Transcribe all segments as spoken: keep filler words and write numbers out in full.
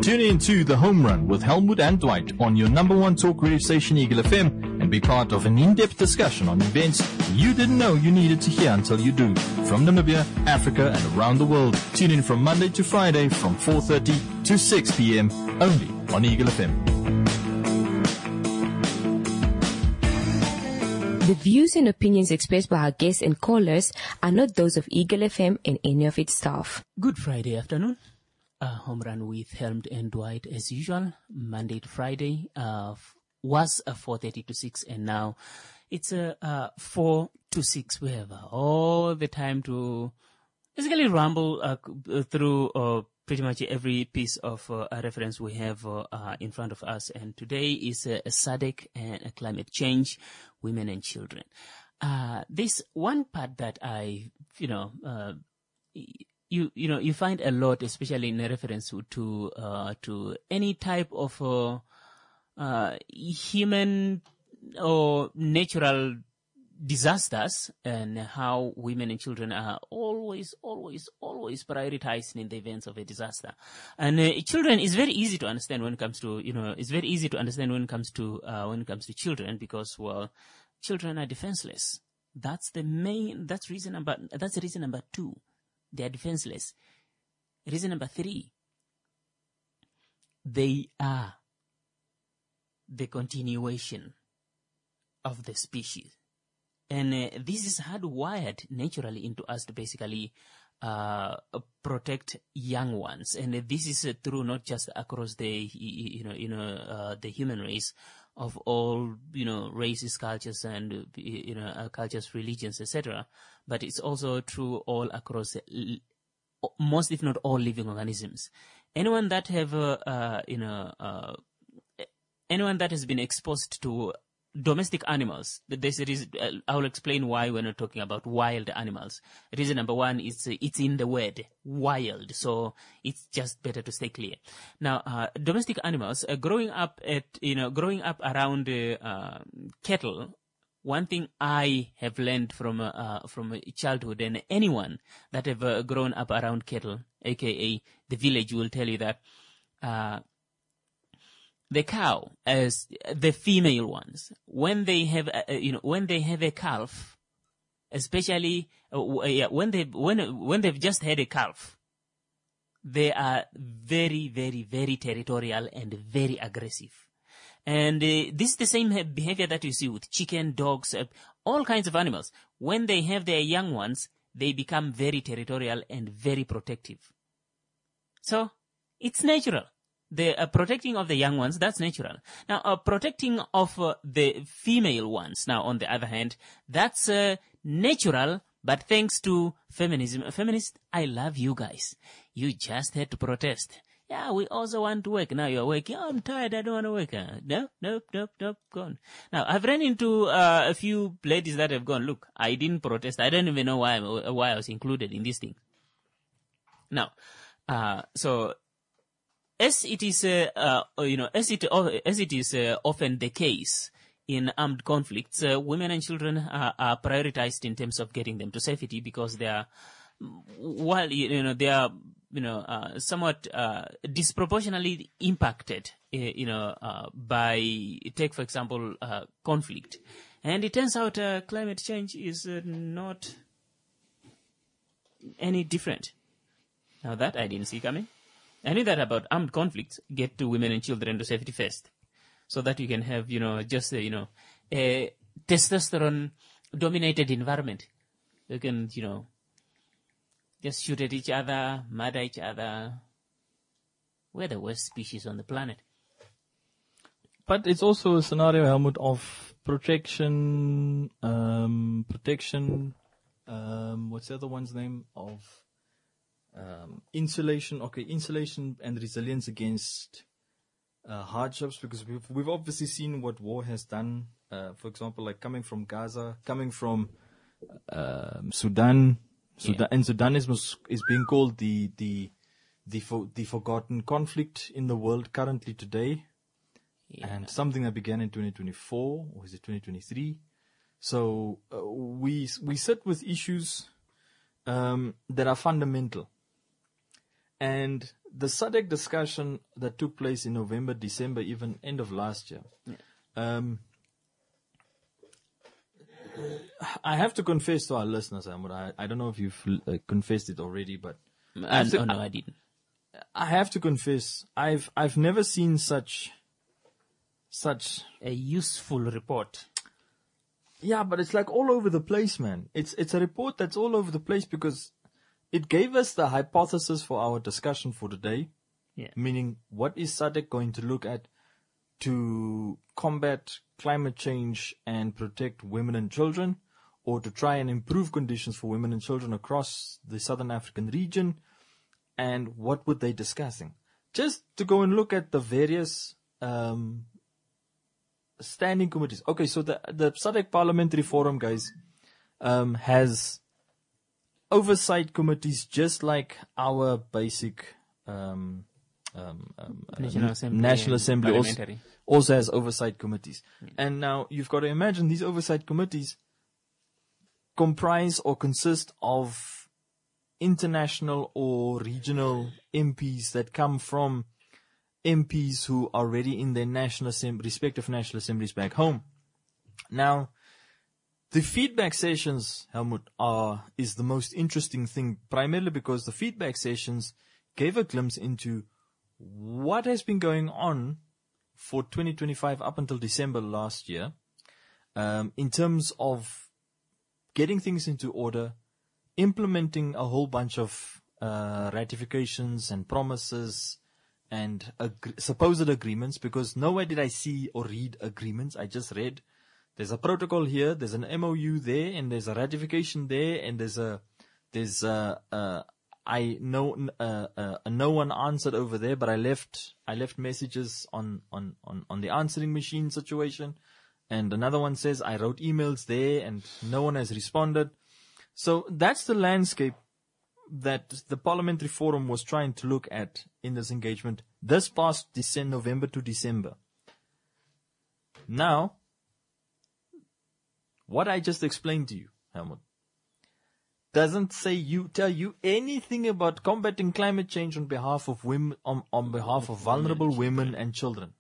Tune in to The Home Run with Helmut and Dwight on your number one talk radio station, Eagle F M, and be part of an in-depth discussion on events you didn't know you needed to hear until you do. From Namibia, Africa, and around the world. Tune in from Monday to Friday from four thirty to six p.m. only on Eagle F M. The views and opinions expressed by our guests and callers are not those of Eagle F M and any of its staff. Good Friday afternoon. Uh, home run with Helmut and Dwight as usual. Monday to Friday uh, was uh, four thirty to six, and now it's uh, uh, four to six. We have uh, all the time to basically ramble uh, through uh, pretty much every piece of uh, a reference we have uh, uh, in front of us. And today is uh, a S A D C and a climate change, women and children. Uh, this one part that I, you know, uh, You you know you find a lot, especially in reference to to, uh, to any type of uh, uh, human or natural disasters, and how women and children are always always always prioritized in the events of a disaster. And uh, children is very easy to understand when it comes to you know it's very easy to understand when it comes to uh, when it comes to children, because well, children are defenseless. That's the main. That's reason number. That's reason number two. They are defenseless. Reason number three, they are the continuation of the species. And uh, this is hardwired naturally into us to basically uh, protect young ones. And uh, this is uh, true not just across the, you know, you know, uh, the human race of all, you know, races, cultures, and, you know, uh, cultures, religions, et cetera. But it's also true all across, uh, most, if not all, living organisms. Anyone that have, uh, uh, you know, uh, anyone that has been exposed to domestic animals, this is, uh, I will explain why we're not talking about wild animals. Reason number one is uh, it's in the word wild, so it's just better to stay clear. Now, uh, domestic animals, uh, growing up at, you know, growing up around uh, uh, cattle, one thing I have learned from uh, uh, from childhood, and anyone that have uh, grown up around cattle, aka the village, will tell you that uh, the cow, as the female ones, when they have, uh, you know, when they have a calf, especially uh, yeah, when they when when they've just had a calf, they are very, very, very territorial and very aggressive. And uh, this is the same behavior that you see with chicken, dogs, uh, all kinds of animals. When they have their young ones, they become very territorial and very protective. So it's natural. The uh, protecting of the young ones, that's natural. Now, uh, protecting of uh, the female ones, now, on the other hand, that's uh, natural, but thanks to feminism. Feminists, I love you guys. You just had to protest. Yeah, we also want to work. Now you're working. Oh, I'm tired. I don't want to work. Uh, no, nope, nope, nope, gone. Now, I've run into uh, a few ladies that have gone, look, I didn't protest. I don't even know why, I'm, why I was included in this thing. Now, uh, so... As it is, uh, uh, you know, as it as it is uh, often the case in armed conflicts, uh, women and children are, are prioritized in terms of getting them to safety, because they are, while you know, they are, you know, uh, somewhat uh, disproportionately impacted, uh, you know, uh, by, take for example, uh, conflict, and it turns out uh, climate change is uh, not any different. Now that I didn't see coming. I knew that about armed conflicts, get to women and children to safety first, so that you can have, you know, just, uh, you know, a testosterone-dominated environment. You can, you know, just shoot at each other, murder each other. We're the worst species on the planet. But it's also a scenario, Helmut, of protection, um, protection, um, what's the other one's name? Of Um, insulation, okay, insulation and resilience against uh, hardships, because we've, we've obviously seen what war has done. Uh, for example, like coming from Gaza, coming from um, Sudan, Sudan, yeah. And Sudan is is being called the the the for, the forgotten conflict in the world currently today, yeah. And something that began in twenty twenty-four, or is it twenty twenty-three? So uh, we we sit with issues um, that are fundamental. And the S A D C discussion that took place in November, December, even end of last year. Yeah. Um, I have to confess to our listeners, Ahmed, I, I don't know if you've uh, confessed it already, but I have Uh, to, oh, no, I didn't. I have to confess, I've I've never seen such such A useful report. yeah, but it's like all over the place, man. It's it's a report that's all over the place because it gave us the hypothesis for our discussion for today. Yeah. Meaning, what is S A D C going to look at to combat climate change and protect women and children, or to try and improve conditions for women and children across the Southern African region? And what would they discussing? Just to go and look at the various um, standing committees. Okay, so the the S A D C Parliamentary Forum, guys, um, has oversight committees just like our basic um, um, um, uh, National Assembly National and Assembly also, parliamentary. also has oversight committees. And now you've got to imagine these oversight committees comprise or consist of international or regional M Ps that come from M Ps who are already in their national assembly, respective national assemblies back home. Now, the feedback sessions, Helmut, are is the most interesting thing, primarily because the feedback sessions gave a glimpse into what has been going on for twenty twenty-five up until December last year, um, in terms of getting things into order, implementing a whole bunch of uh, ratifications and promises and ag- supposed agreements, because nowhere did I see or read agreements. I just read there's a protocol here, there's an M O U there, and there's a ratification there, and there's a there's a, a I know uh, uh, no one answered over there, but I left I left messages on on on on the answering machine situation, and another one says I wrote emails there and no one has responded. So that's the landscape that the Parliamentary Forum was trying to look at in this engagement this past December, November to December. Now, what I just explained to you, Helmut, doesn't say you tell you anything about combating climate change on behalf of women, on, on behalf of vulnerable women and children.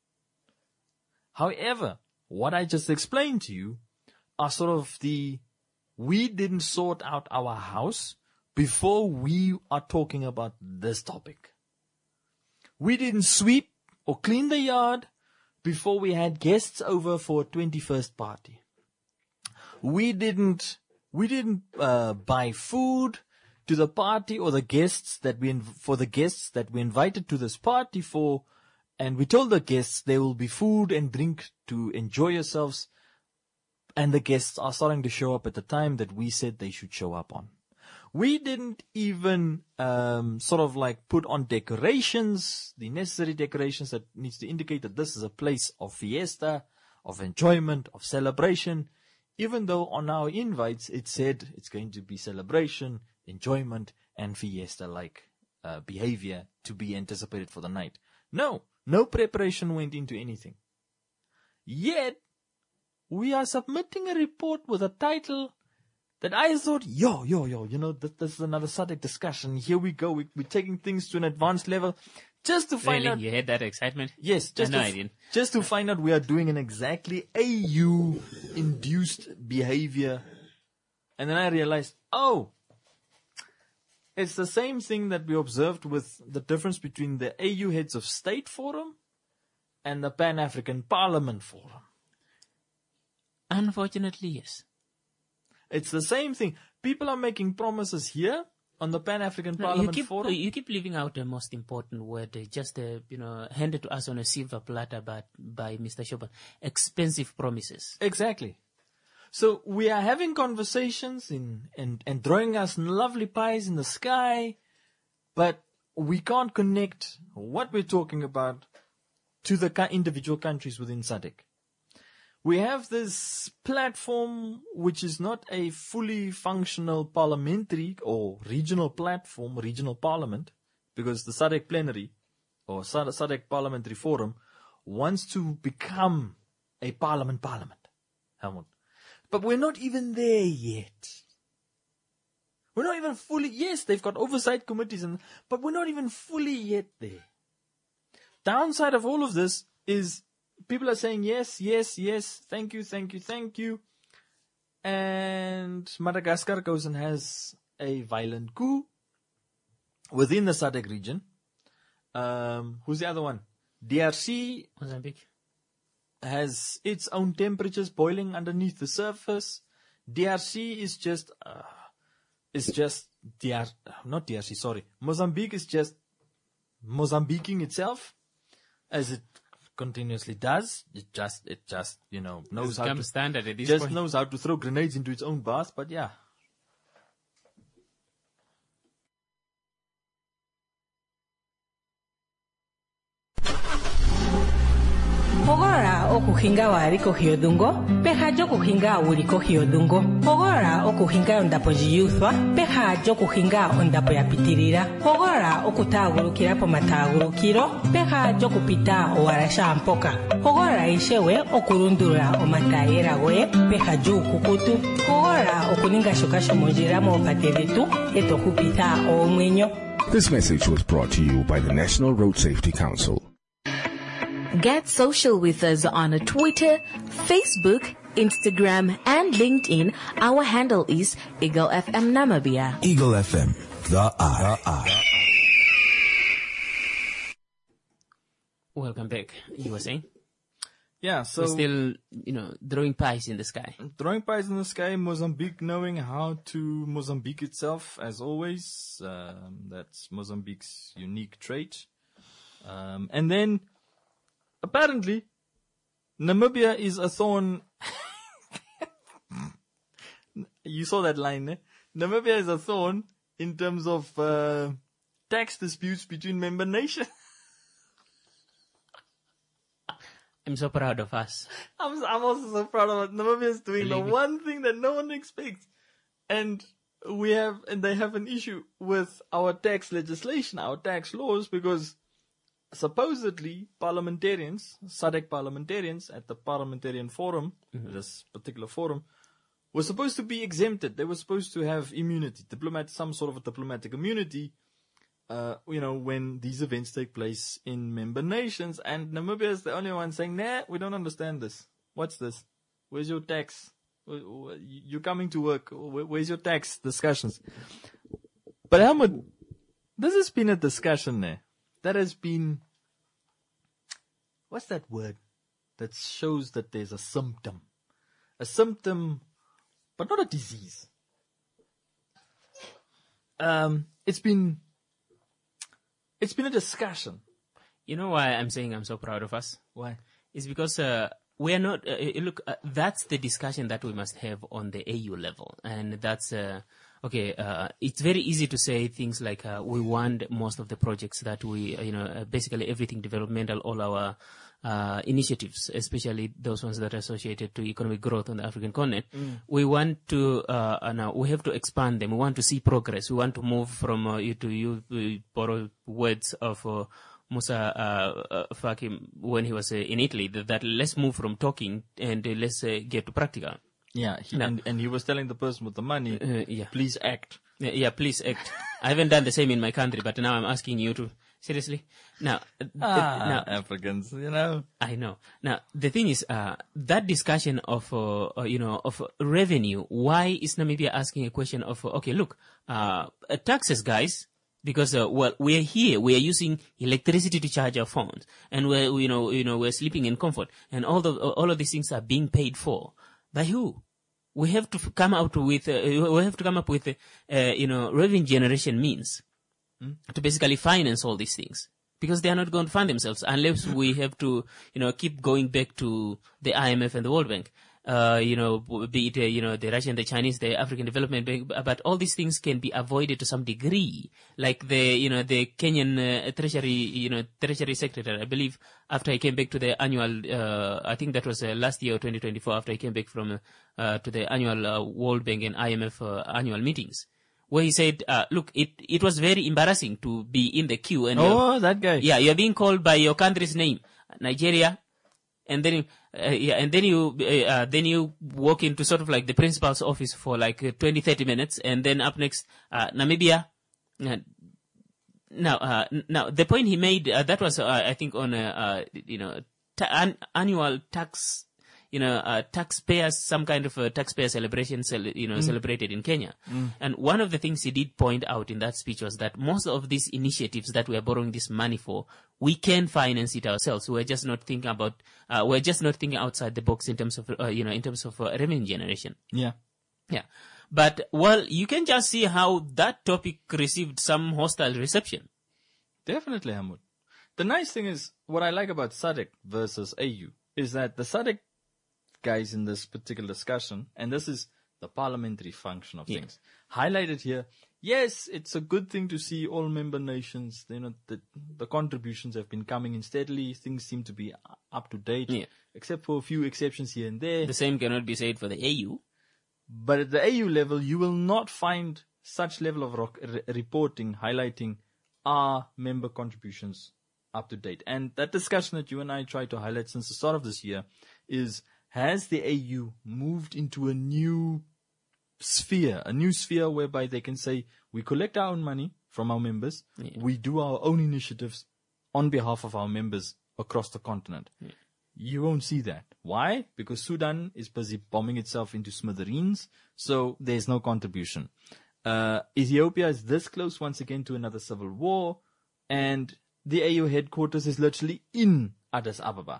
However, what I just explained to you are sort of the we didn't sort out our house before we are talking about this topic. We didn't sweep or clean the yard before we had guests over for a twenty-first party. We didn't we didn't uh, buy food to the party or the guests that we inv- for the guests that we invited to this party for, and we told the guests there will be food and drink to enjoy yourselves. And the guests are starting to show up at the time that we said they should show up on. We didn't even um, sort of like put on decorations, the necessary decorations that needs to indicate that this is a place of fiesta, of enjoyment, of celebration, even though on our invites it said it's going to be celebration, enjoyment, and fiesta-like uh, behavior to be anticipated for the night. No, no preparation went into anything. Yet, we are submitting a report with a title that I thought, yo, yo, yo, you know, this, this is another S A D C discussion. Here we go. We, we're taking things to an advanced level just to find Really? out. You had that excitement? Yes, just, no, to, I didn't. just to find out we are doing an exactly A U-induced behavior. And then I realized, oh, it's the same thing that we observed with the difference between the A U Heads of State Forum and the Pan-African Parliament Forum. Unfortunately, yes. It's the same thing. People are making promises here on the Pan-African No, Parliament you keep, Forum. You keep leaving out the most important word, uh, just uh, you know, handed to us on a silver platter by, by Mister Shoban. Expensive promises. Exactly. So we are having conversations in, and, and throwing us lovely pies in the sky, but we can't connect what we're talking about to the ca- individual countries within S A D C. We have this platform which is not a fully functional parliamentary or regional platform, regional parliament, because the S A D C plenary or S A D C Parliamentary Forum wants to become a parliament parliament, Helmut. But we're not even there yet. We're not even fully, yes, they've got oversight committees, and but we're not even fully yet there. Downside of all of this is people are saying yes, yes, yes, thank you, thank you, thank you. And Madagascar goes and has a violent coup within the S A D C region. Um, who's the other one? D R C Mozambique has its own temperatures boiling underneath the surface. D R C is just, uh, is just D R, not D R C, sorry. Mozambique is just Mozambiquing itself, as it continuously does. It just, it just, you know, knows it's how become to, standard at this just point. knows how to throw grenades into its own bath, but yeah. Hogora okuhinga wali kohiodungo, peha jokuhinga uli kohiodungo. Hogora okuhinga ondapo jiyuthwa, peha jokuhinga ondapo yapitirira. Hogora okutagulukira po matagulukiro, peha jokupita owala mpoka. Hogora ishewe okulundula omatayera goye, peha jukukutu. Hogora okuninga shoka shomonjira moopate dhetu, eto kupita omwenyo. This message was brought to you by the National Road Safety Council. Get social with us on Twitter, Facebook, Instagram, and LinkedIn. Our handle is Eagle F M Namibia. Eagle F M, the eye. The eye. Welcome back. You were saying? Yeah, so We're still, you know, throwing pies in the sky. throwing pies in the sky, Mozambique knowing how to Mozambique itself, as always. Um, that's Mozambique's unique trait. Um, and then, apparently, Namibia is a thorn. You saw that line, eh? Namibia is a thorn in terms of uh, tax disputes between member nations. I'm so proud of us. I'm, I'm also so proud of it. Namibia is doing Believe the me. one thing that no one expects. And we have, and they have an issue with our tax legislation, our tax laws, because supposedly parliamentarians, S A D C parliamentarians at the Parliamentarian Forum, Mm-hmm. this particular forum, were supposed to be exempted. They were supposed to have immunity, diplomat, some sort of a diplomatic immunity, uh, you know, when these events take place in member nations. And Namibia is the only one saying, nah, we don't understand this. What's this? Where's your tax? Wh- wh- You're coming to work. Wh- Where's your tax discussions? But Helmut, this has been a discussion there. That has been, what's that word that shows that there's a symptom? A symptom, but not a disease. Um, it's been, it's been a discussion. You know why I'm saying I'm so proud of us? Why? It's because uh, we are not. Uh, uh, look, uh, that's the discussion that we must have on the A U level, and that's uh, okay. Uh, it's very easy to say things like uh, we want most of the projects that we, uh, you know, uh, basically everything developmental, all our uh, initiatives, especially those ones that are associated to economic growth on the African continent. Mm. We want to uh, uh, now we have to expand them. We want to see progress. We want to move from uh, you to you uh, borrow words of. Uh, Musa uh, uh, Faki, when he was uh, in Italy, that, that let's move from talking and uh, let's uh, get to practical. Yeah, he, No. and, and he was telling the person with the money, Uh, yeah. please act. Yeah, yeah, please act. I haven't done the same in my country, but now I'm asking you to. Seriously? Now, uh, th- Ah, now Africans, you know. I know. Now, the thing is, uh, that discussion of, uh, uh, you know, of revenue, why is Namibia asking a question of, uh, okay, look, uh, uh, taxes, guys, because, uh, well, we're here, we are using electricity to charge our phones, and we're, you know, you know, we're sleeping in comfort, and all the, all of these things are being paid for. By who? We have to f- come out with, uh, we have to come up with, uh, uh, you know, revenue generation means to basically finance all these things. Because they are not going to fund themselves unless we have to, you know, keep going back to the I M F and the World Bank. Uh, you know, be it, uh, you know, the Russian, the Chinese, the African Development Bank, but all these things can be avoided to some degree. Like the, you know, the Kenyan uh, Treasury, you know, Treasury Secretary, I believe, after I came back to the annual, uh, I think that was uh, last year, twenty twenty-four, after I came back from, uh, to the annual uh, World Bank and I M F uh, annual meetings, where he said, uh, look, it, it was very embarrassing to be in the queue and, you're- Oh, that guy. yeah, you're being called by your country's name. Nigeria, and then you, uh, yeah, and then you, uh, uh, then you walk into sort of like the principal's office for like uh, twenty, thirty minutes, and then up next, uh, Namibia. Uh, now, uh, now the point he made, uh, that was, uh, I think on, a, uh, you know, ta- an- annual tax, you know, uh, taxpayers, some kind of a taxpayer celebration, cel- you know, mm. celebrated in Kenya. Mm. And one of the things he did point out in that speech was that most of these initiatives that we are borrowing this money for, we can finance it ourselves. We're just not thinking about, uh, we're just not thinking outside the box in terms of, uh, you know, in terms of uh, revenue generation. Yeah. Yeah. But, well, you can just see how that topic received some hostile reception. Definitely, Hamud. The nice thing is, what I like about S A D C versus A U is that the S A D C guys in this particular discussion, and this is the parliamentary function of yeah. things, highlighted here. Yes, it's a good thing to see all member nations, you know, the, the contributions have been coming in steadily. Things seem to be up to date, yeah. except for a few exceptions here and there. The same cannot be said for the A U. But at the A U level, you will not find such level of rock, re- reporting highlighting our member contributions up to date. And that discussion that you and I tried to highlight since the start of this year is, has the A U moved into a new sphere, a new sphere whereby they can say, we collect our own money from our members, yeah. we do our own initiatives on behalf of our members across the continent. Yeah. You won't see that. Why? Because Sudan is busy bombing itself into smithereens, so there's no contribution. Uh, Ethiopia is this close once again to another civil war, and the A U headquarters is literally in Addis Ababa.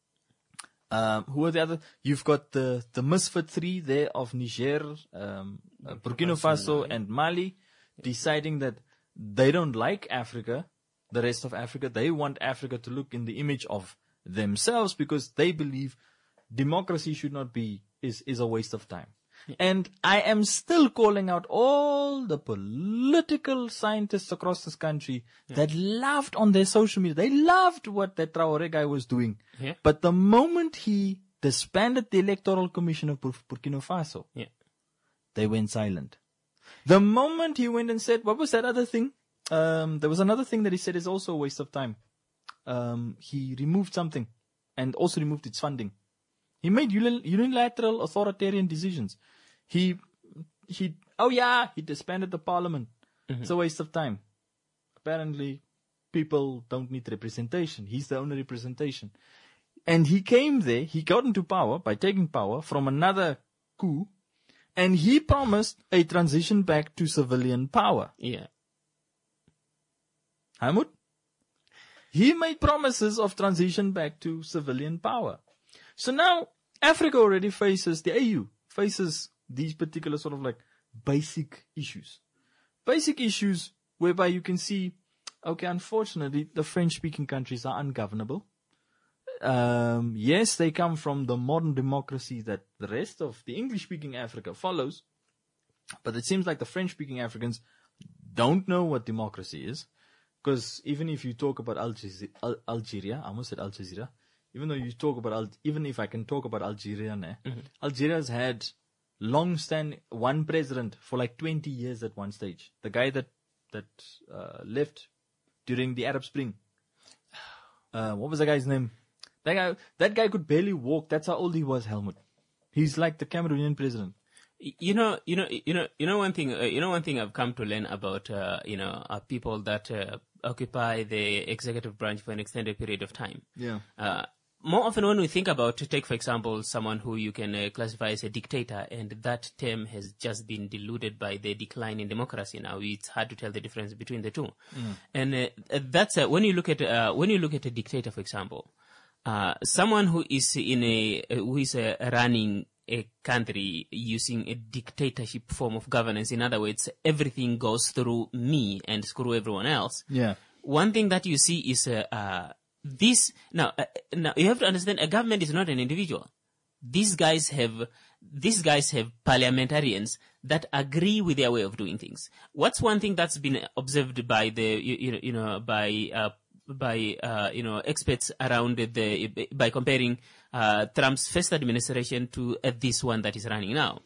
Um, who are the other? You've got the, the Misfit Three there of Niger, um, uh, Burkina Faso and Mali, deciding that they don't like Africa, the rest of Africa. They want Africa to look in the image of themselves because they believe democracy should not be, is, is a waste of time. Yeah. And I am still calling out all the political scientists across this country yeah. that loved on their social media. They loved what that Traore guy was doing. Yeah. But the moment he disbanded the Electoral Commission of Bur- Burkina Faso, yeah. they went silent. The moment he went and said, what was that other thing? Um, there was another thing that he said is also a waste of time. Um, he removed something and also removed its funding. He made unilateral authoritarian decisions. He, he, oh yeah, he disbanded the parliament. Mm-hmm. It's a waste of time. Apparently, people don't need representation. He's the only representation. And he came there, he got into power by taking power from another coup, and he promised a transition back to civilian power. Yeah. Hamud? He made promises of transition back to civilian power. So now, Africa already faces, the A U faces these particular sort of like basic issues. Basic issues whereby you can see, okay, unfortunately, the French-speaking countries are ungovernable. Um, yes, they come from the modern democracy that the rest of the English-speaking Africa follows, but it seems like the French-speaking Africans don't know what democracy is. Because even if you talk about Al Jazeera, Al- Algeria, I almost said Al Jazeera, even though you talk about, Al- even if I can talk about Algeria, né, mm-hmm. Algeria's had long-standing, one president for like twenty years at one stage. The guy that, that, uh, left during the Arab Spring. Uh, what was the guy's name? That guy, that guy could barely walk. That's how old he was, Helmut. He's like the Cameroonian president. You know, you know, you know, you know one thing. Uh, you know one thing I've come to learn about, uh, you know, uh, people that uh, occupy the executive branch for an extended period of time. Yeah. Uh, more often, when we think about, take for example, someone who you can uh, classify as a dictator, and that term has just been diluted by the decline in democracy. Now it's hard to tell the difference between the two. Mm. And uh, that's uh, when you look at uh, when you look at a dictator, for example, uh, someone who is in a uh, who is uh, running a country using a dictatorship form of governance. In other words, everything goes through me and screw everyone else. Yeah. One thing that you see is uh, uh, this. Now, uh, now you have to understand, a government is not an individual. These guys have these guys have parliamentarians that agree with their way of doing things. What's one thing that's been observed by the you, you, you know by uh, by uh, you know experts around the by comparing uh, Trump's first administration to uh, this one that is running now.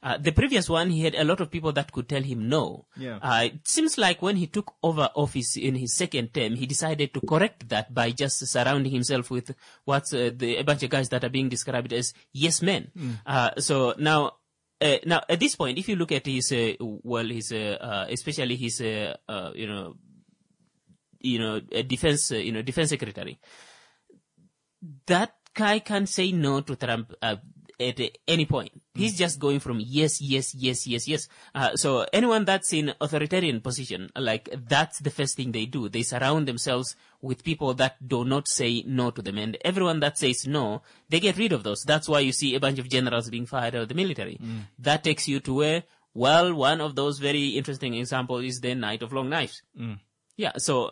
Uh, the previous one, he had a lot of people that could tell him no. Yeah. Uh, it seems like when he took over office in his second term, he decided to correct that by just surrounding himself with what's uh, the, a bunch of guys that are being described as yes men. Mm. Uh, so now, uh, now at this point, if you look at his, uh, well, his, uh, uh, especially his, uh, uh, you know, you know, uh, defense, uh, you know, defense secretary, that guy can't say no to Trump uh, at uh, any point. He's just going from yes, yes, yes, yes, yes. Uh, so anyone that's in authoritarian position, like that's the first thing they do. They surround themselves with people that do not say no to them. And everyone that says no, they get rid of those. That's why you see a bunch of generals being fired out of the military. Mm. That takes you to where, well, one of those very interesting examples is the Night of Long Knives. Mm. Yeah, so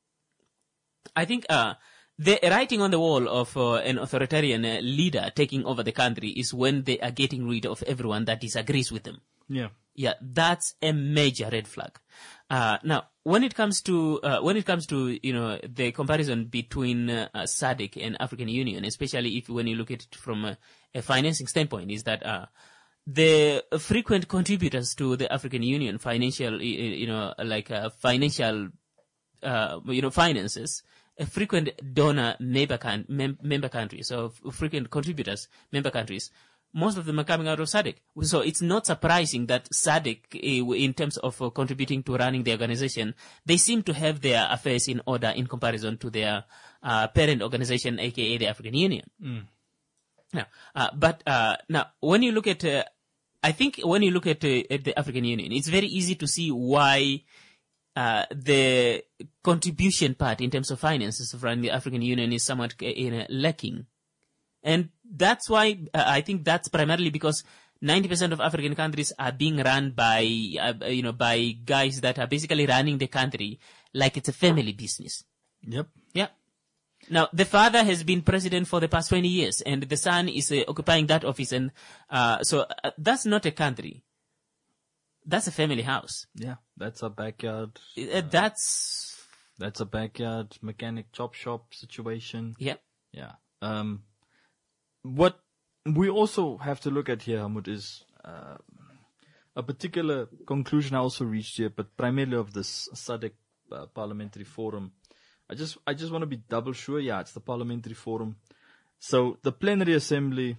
I think uh, the writing on the wall of uh, an authoritarian uh, leader taking over the country is when they are getting rid of everyone that disagrees with them. Yeah. Yeah, that's a major red flag. Uh, now, when it comes to, uh, when it comes to, you know, the comparison between uh, uh, S A D C and African Union, especially if when you look at it from a, a financing standpoint, is that, uh, the frequent contributors to the African Union financial, you know, like, uh, financial, uh, you know, finances, a frequent donor member, can, mem- member countries, so f- frequent contributors, member countries, most of them are coming out of S A D C. So it's not surprising that S A D C, uh, in terms of uh, contributing to running the organization, they seem to have their affairs in order in comparison to their uh, parent organization, aka the African Union. Mm. Now, uh, but uh, now, when you look at, uh, I think when you look at, uh, at the African Union, it's very easy to see why uh, the contribution part in terms of finances of running the African Union is somewhat uh, in, uh, lacking. And that's why uh, I think that's primarily because ninety percent of African countries are being run by, uh, you know, by guys that are basically running the country like it's a family business. Yep. Yeah. Now, the father has been president for the past twenty years, and the son is uh, occupying that office. And uh, so uh, that's not a country. That's a family house. Yeah, that's a backyard. Uh, that's... That's a backyard mechanic chop shop situation. Yeah. Yeah. Um, what we also have to look at here, Hamud, is uh, a particular conclusion I also reached here, but primarily of this S A D C uh, Parliamentary Forum. I just I just want to be double sure. Yeah, it's the Parliamentary Forum. So the plenary assembly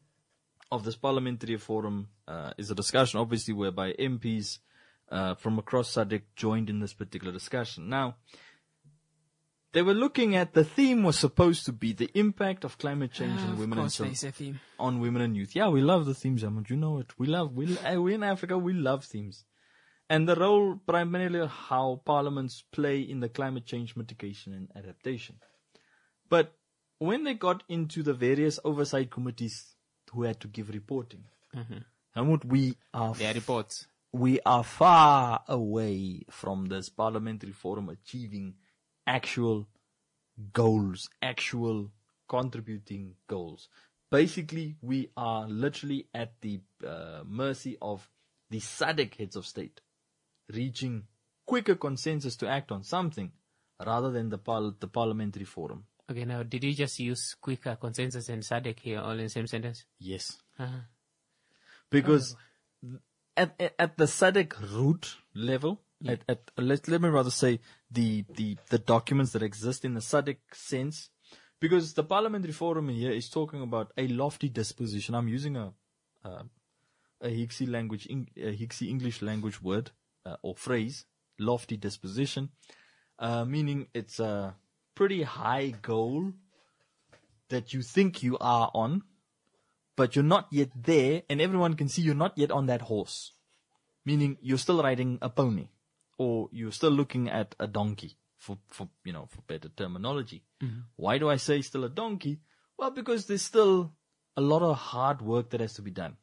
of this Parliamentary Forum uh, is a discussion, obviously, whereby M Ps uh, from across S A D C joined in this particular discussion. Now, they were looking at, the theme was supposed to be the impact of climate change Ah, on of women course and there is a theme. on women and youth. Yeah, we love the themes, Ahmed. You know it. We love, we, uh, we in Africa, we love themes. And the role primarily how parliaments play in the climate change mitigation and adaptation. But when they got into the various oversight committees who had to give reporting, Mm-hmm. Ahmed, we are Their reports. we are far away from this Parliamentary Forum achieving actual goals, actual contributing goals. Basically, we are literally at the uh, mercy of the S A D C heads of state reaching quicker consensus to act on something rather than the, par- the Parliamentary Forum. Okay, now, did you just use quicker consensus and S A D C here all in the same sentence? Yes. Uh-huh. Because at, at at the S A D C root level, Yeah. at, at let let me rather say the, the the documents that exist in the S A D C sense, because the Parliamentary Forum here is talking about a lofty disposition. I'm using a uh, a Higgsy language, a Higgsy English language word uh, or phrase, lofty disposition, uh, meaning it's a pretty high goal that you think you are on, but you're not yet there, and everyone can see you're not yet on that horse. Meaning you're still riding a pony, or you're still looking at a donkey, for, for you know, for better terminology. Mm-hmm. Why do I say still a donkey? Well, because there's still a lot of hard work that has to be done.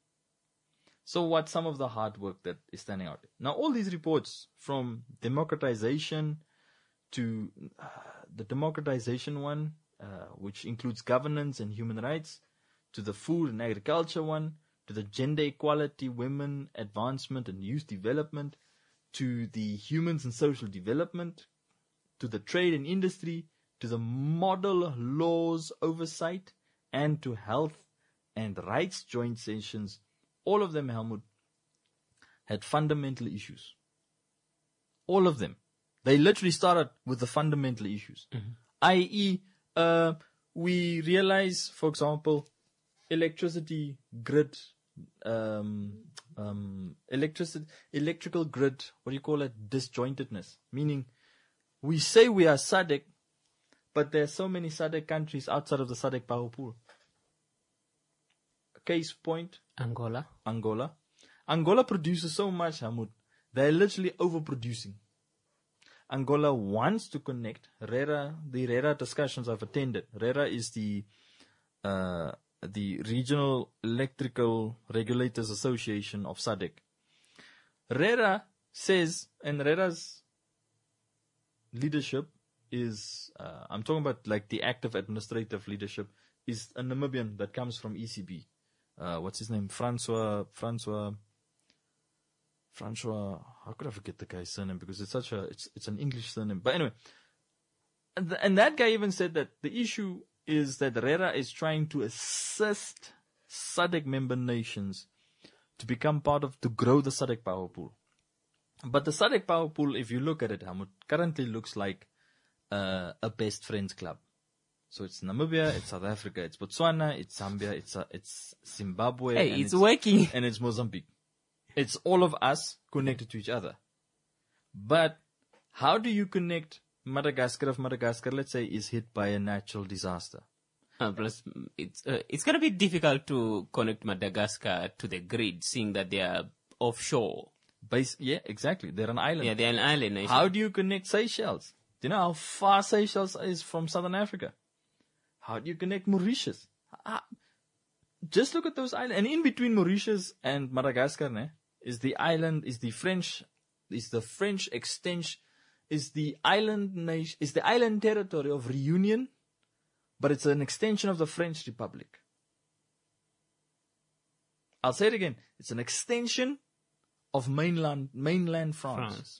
So what's some of the hard work that is standing out? Now, all these reports, from democratization to uh, the democratization one, uh, which includes governance and human rights, to the food and agriculture one, to the gender equality, women advancement and youth development, to the humans and social development, to the trade and industry, to the model laws oversight, and to health and rights joint sessions. All of them, Helmut, had fundamental issues. All of them. They literally started with the fundamental issues. that is, uh, we realize, for example, electricity grid, um, um, electricity, electrical grid, what do you call it? Disjointedness. Meaning, we say we are S A D C, but there are so many S A D C countries outside of the S A D C power pool. Case point, Angola. Angola. Angola produces so much, Hamud. They're literally overproducing. Angola wants to connect. RERA, the RERA discussions I've attended. RERA is the uh, the Regional Electrical Regulators Association of S A D C. RERA says, and RERA's leadership is, uh, I'm talking about like the active administrative leadership, is a Namibian that comes from E C B. Uh, what's his name? Francois, Francois, Francois, how could I forget the guy's surname? Because it's such a, it's, it's an English surname. But anyway, and, th- and that guy even said that the issue is that RERA is trying to assist S A D C member nations to become part of, to grow the S A D C power pool. But the S A D C power pool, if you look at it, Hamud, currently looks like uh, a best friends club. So it's Namibia, it's South Africa, it's Botswana, it's Zambia, it's uh, it's Zimbabwe. Hey, and it's working. And it's Mozambique. It's all of us connected to each other. But how do you connect Madagascar if Madagascar, let's say, is hit by a natural disaster? Uh, plus, it's uh, it's going to be difficult to connect Madagascar to the grid, seeing that they are offshore. Base, yeah, exactly. They're an island. Yeah, they're an island nation. How do you connect Seychelles? Do you know how far Seychelles is from Southern Africa? How do you connect Mauritius? Ah, just look at those islands. And in between Mauritius and Madagascar, ne, is the island, is the French, is the French extension, is the island nation, is the island territory of Reunion, but it's an extension of the French Republic. I'll say it again. It's an extension of mainland, mainland France. France.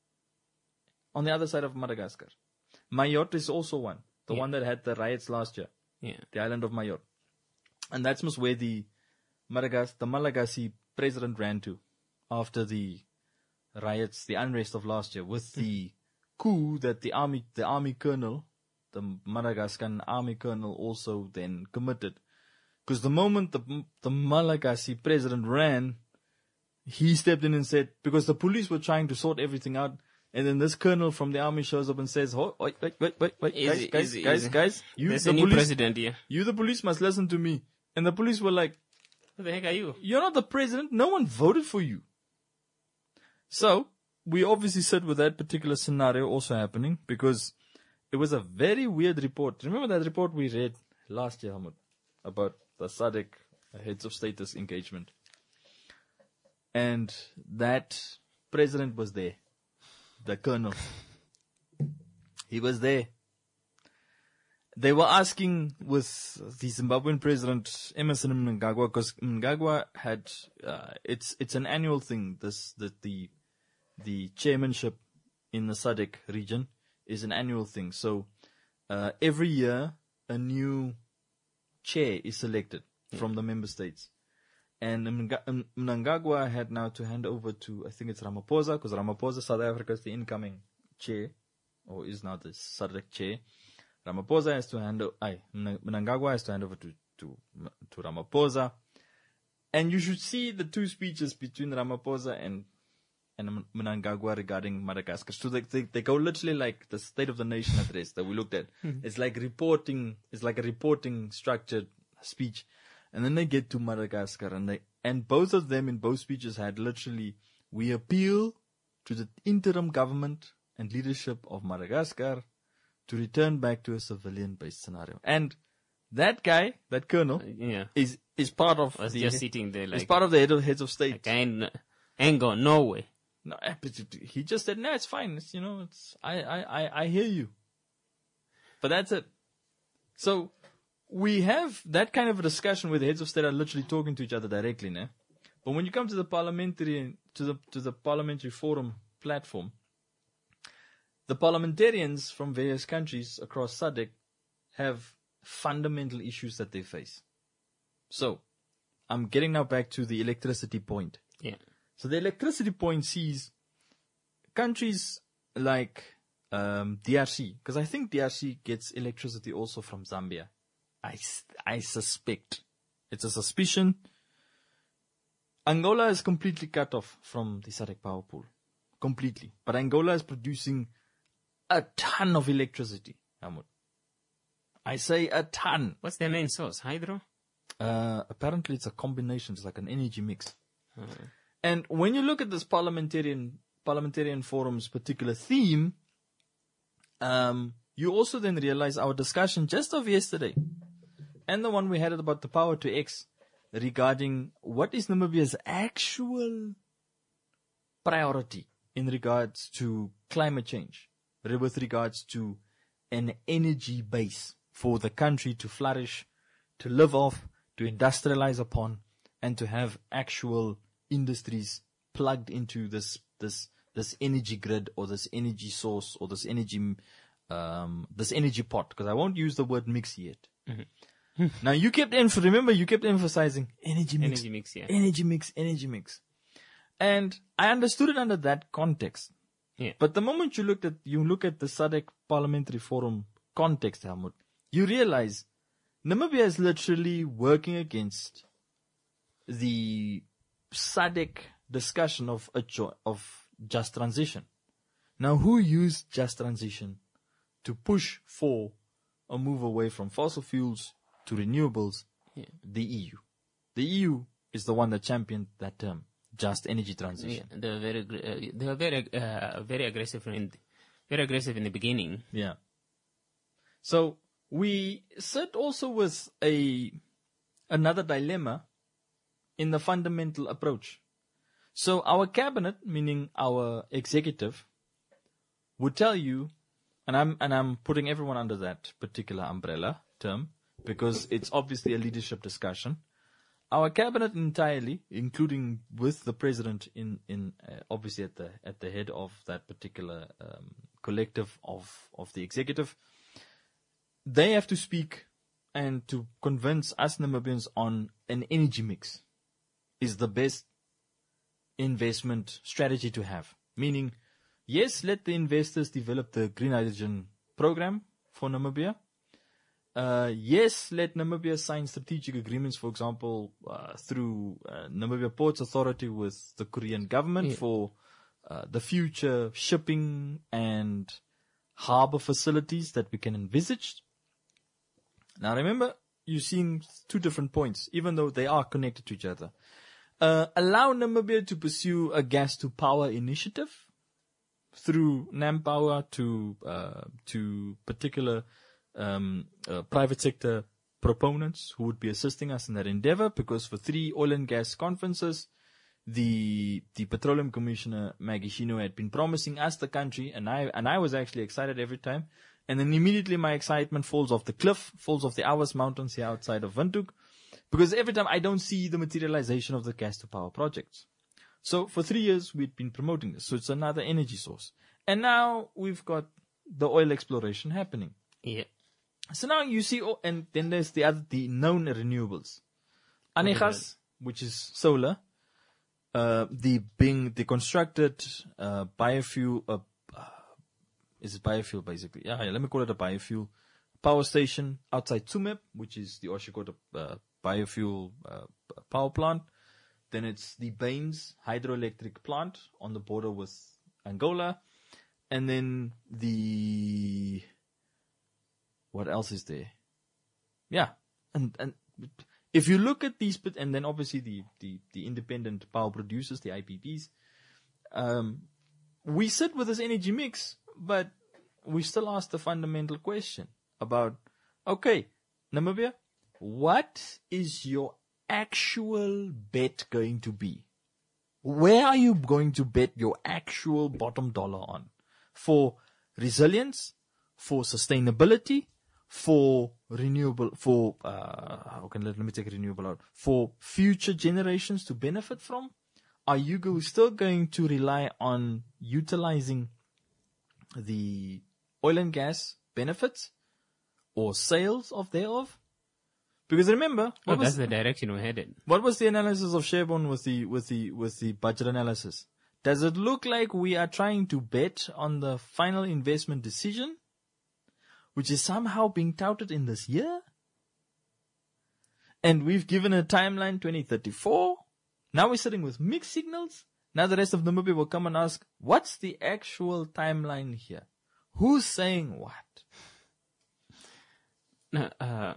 On the other side of Madagascar. Mayotte is also one. The Yeah. one that had the riots last year. Yeah. The island of Mayotte. And that's most where the Madagas, the Malagasy president ran to after the riots, the unrest of last year, with the coup that the army, the army colonel, the Madagascan army colonel also then committed. Because the moment the, the Malagasy president ran, he stepped in and said, because the police were trying to sort everything out, and then this colonel from the army shows up and says, oh, wait, wait, wait, wait, wait, Easy, guys, easy, guys, easy. guys, guys, you, There's the a new police, president here. you, the police, must listen to me. And the police were like, Who the heck are you? you're not the president. No one voted for you. So we obviously sit with that particular scenario also happening, because it was a very weird report. Remember that report we read last year, Hamud, about the S A D C heads of status engagement? And that president was there, the colonel. He was there. They were asking with the Zimbabwean president Emerson Mnangagwa, because Mnangagwa had uh, it's it's an annual thing. This that the the chairmanship in the S A D C region is an annual thing. So uh, every year a new chair is selected from the member states, and Mnanga- Mnangagwa had now to hand over to, I think it's Ramaphosa, because Ramaphosa, South Africa, is the incoming chair, or is now the S A D C chair. Ramaphosa has to hand over, aye, Mnangagwa has to hand over to, to, to Ramaphosa. And you should see the two speeches between Ramaphosa and, and Mnangagwa regarding Madagascar. So they, they, they go literally like the State of the Nation address that we looked at. It's like reporting, it's like a reporting structured speech. And then they get to Madagascar, and they, and both of them in both speeches had literally, we appeal to the interim government and leadership of Madagascar to return back to a civilian-based scenario. And that guy, that colonel, Yeah. is is part of I was the just sitting there is like, part of the head of, heads of state. like I ain't, ain't going nowhere. No, eh, but he just said, "No, it's fine. It's, you know, it's I, I, I, I hear you." But that's it. So we have that kind of a discussion where the heads of state are literally talking to each other directly, né? But when you come to the parliamentary to the to the parliamentary forum platform, the parliamentarians from various countries across S A D C have fundamental issues that they face. So, I'm getting now back to the electricity point. Yeah. So the electricity point sees countries like um, D R C, because I think D R C gets electricity also from Zambia. I, s- I suspect. It's a suspicion. Angola is completely cut off from the S A D C power pool. Completely. But Angola is producing a ton of electricity, Hamud. I say a ton. What's their main source? Hydro? Uh, apparently it's a combination. It's like an energy mix. And when you look at this parliamentarian parliamentarian forum's particular theme, um, you also then realize our discussion just of yesterday and the one we had about the power to X regarding what is Namibia's actual priority in regards to climate change, with regards to an energy base for the country to flourish, to live off, to industrialize upon, and to have actual industries plugged into this this this energy grid or this energy source or this energy um this energy pot, because I won't use the word mix yet. Mm-hmm. Now you kept emph- remember you kept emphasizing energy mix, Energy mix, yeah. energy mix, energy mix, and I understood it under that context. Yeah. But the moment you looked at you look at the S A D C Parliamentary Forum context, Helmut, you realize Namibia is literally working against the S A D C discussion of a jo- of just transition. Now, who used just transition to push for a move away from fossil fuels to renewables? Yeah. The E U. The E U is the one that championed that term, just energy transition. Yeah, they were very, gr- uh, they were very, uh, very aggressive in, very aggressive in the beginning. Yeah. So we sit also with a another dilemma in the fundamental approach. So our cabinet, meaning our executive, would tell you, and I'm and I'm putting everyone under that particular umbrella term because it's obviously a leadership discussion. Our cabinet entirely, including with the president in in uh, obviously at the at the head of that particular um, collective of of the executive, they have to speak and to convince us Namibians on an energy mix is the best investment strategy to have. Meaning, yes, let the investors develop the green hydrogen program for Namibia. Uh, yes, let Namibia sign strategic agreements, for example, uh, through uh, Namibia Ports Authority with the Korean government Yeah. for uh, the future shipping and harbor facilities that we can envisage. Now remember, you're seeing two different points, even though they are connected to each other. Uh, allow Namibia to pursue a gas to power initiative through NamPower to uh, to particular um, uh, private sector proponents who would be assisting us in that endeavor. Because for three oil and gas conferences, the the Petroleum Commissioner Maggie Shino had been promising us the country, and I and I was actually excited every time. And then immediately my excitement falls off the cliff, falls off the Awas Mountains here outside of Windhoek. Because every time I don't see the materialization of the gas to power projects. So for three years we'd been promoting this. So it's another energy source. And now we've got the oil exploration happening. Yeah. So now you see, oh, and then there's the other, the known renewables. Anegas, which is solar, uh, the being the constructed, uh, biofuel, uh, uh, is it biofuel basically? Yeah, yeah, let me call it a biofuel power station outside Tsumeb, which is the Oshikoto, uh, biofuel uh, power plant. Then it's the Baines hydroelectric plant on the border with Angola. And then the, what else is there? Yeah. And, and if you look at these, and then obviously the, the, the independent power producers, the I P Ps, um, we sit with this energy mix, but we still ask the fundamental question about, okay, Namibia, what is your actual bet going to be? Where are you going to bet your actual bottom dollar on? For resilience, for sustainability, for renewable, for, uh, how can, let, let me take renewable out, for future generations to benefit from? Are you go, still going to rely on utilizing the oil and gas benefits or sales of thereof? Because remember, Oh, what, that's was, the direction we're headed. what was the analysis of Sherborne with the, with the, with the budget analysis? Does it look like we are trying to bet on the final investment decision, which is somehow being touted in this year? And we've given a timeline twenty thirty-four. Now we're sitting with mixed signals. Now the rest of Namibia will come and ask, what's the actual timeline here? Who's saying what? Now, uh,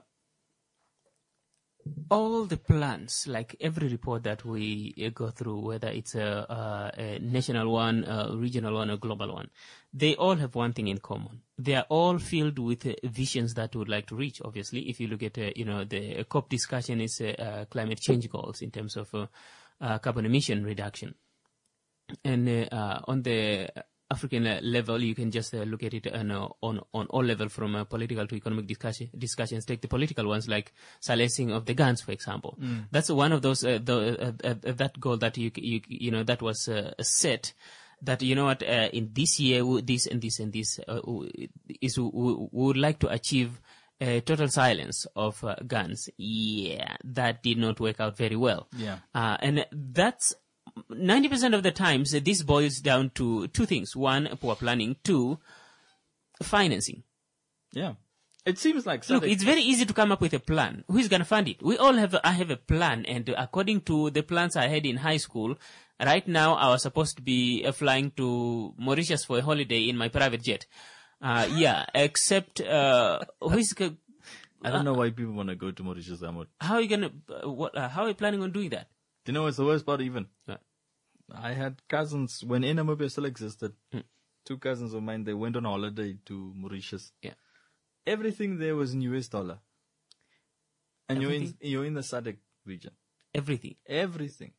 all the plans, like every report that we uh, go through, whether it's a, uh, a national one, a regional one, or global one, they all have one thing in common. They are all filled with uh, visions that we would like to reach. Obviously, if you look at, uh, you know, the COP discussion is uh, uh, climate change goals in terms of uh, uh, carbon emission reduction. And uh, uh, on the African uh, level, you can just uh, look at it on, uh, on on all level, from uh, political to economic discussion, discussions. Take the political ones, like silencing of the guns, for example. Mm. That's one of those uh, the, uh, uh, uh, that goal that you you you know that was uh, set. That, you know what, uh, in this year, this and this and this uh, is we, we would like to achieve uh, total silence of uh, guns. Yeah, that did not work out very well. Yeah, uh, and that's. ninety percent of the times, uh, this boils down to two things. One, poor planning. Two, financing. Yeah. It seems like... Look, it's very easy to come up with a plan. Who's going to fund it? We all have, a, I have a plan, and according to the plans I had in high school, right now I was supposed to be uh, flying to Mauritius for a holiday in my private jet. Uh, yeah, except, uh, who's... Uh, I don't know why people want to go to Mauritius, Ahmad. How are you going to... Uh, what? Uh, how are you planning on doing that? Do you know what's the worst part even? What? I had cousins, when Namibia still existed, hmm. two cousins of mine, they went on holiday to Mauritius. Yeah. Everything there was in U S dollar. And you're in, Everything? you're in the S A D C region. Everything. Everything.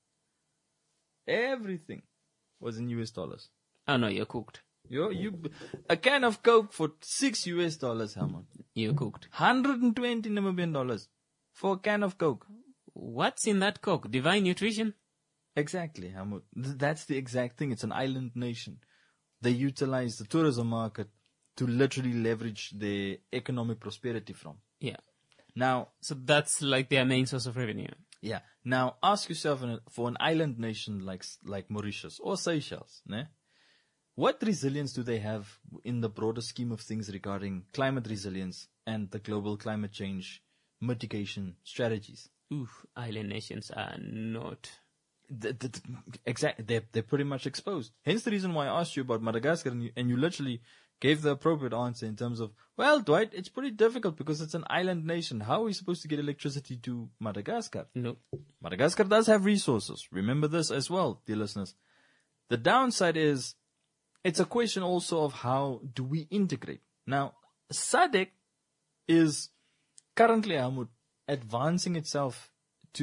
Everything was in U S dollars. Oh no, you're cooked. You you a can of Coke for six U S dollars, how much? You're cooked. one hundred twenty Namibian dollars for a can of Coke. What's in that Coke? Divine nutrition? Exactly, Hamud. That's the exact thing. It's an island nation. They utilize the tourism market to literally leverage their economic prosperity from. Yeah. Now, so that's like their main source of revenue. Yeah. Now, ask yourself, for an island nation like like Mauritius or Seychelles, né? What resilience do they have in the broader scheme of things regarding climate resilience and the global climate change mitigation strategies? Oof, island nations are not... The, the, the, exactly, they're, they're pretty much exposed. Hence the reason why I asked you about Madagascar, and you, and you literally gave the appropriate answer in terms of, well, Dwight, it's pretty difficult because it's an island nation. How are we supposed to get electricity to Madagascar? No. Madagascar does have resources. Remember this as well, dear listeners. The downside is, it's a question also of how do we integrate. Now, S A D C is currently, Ahmud, advancing itself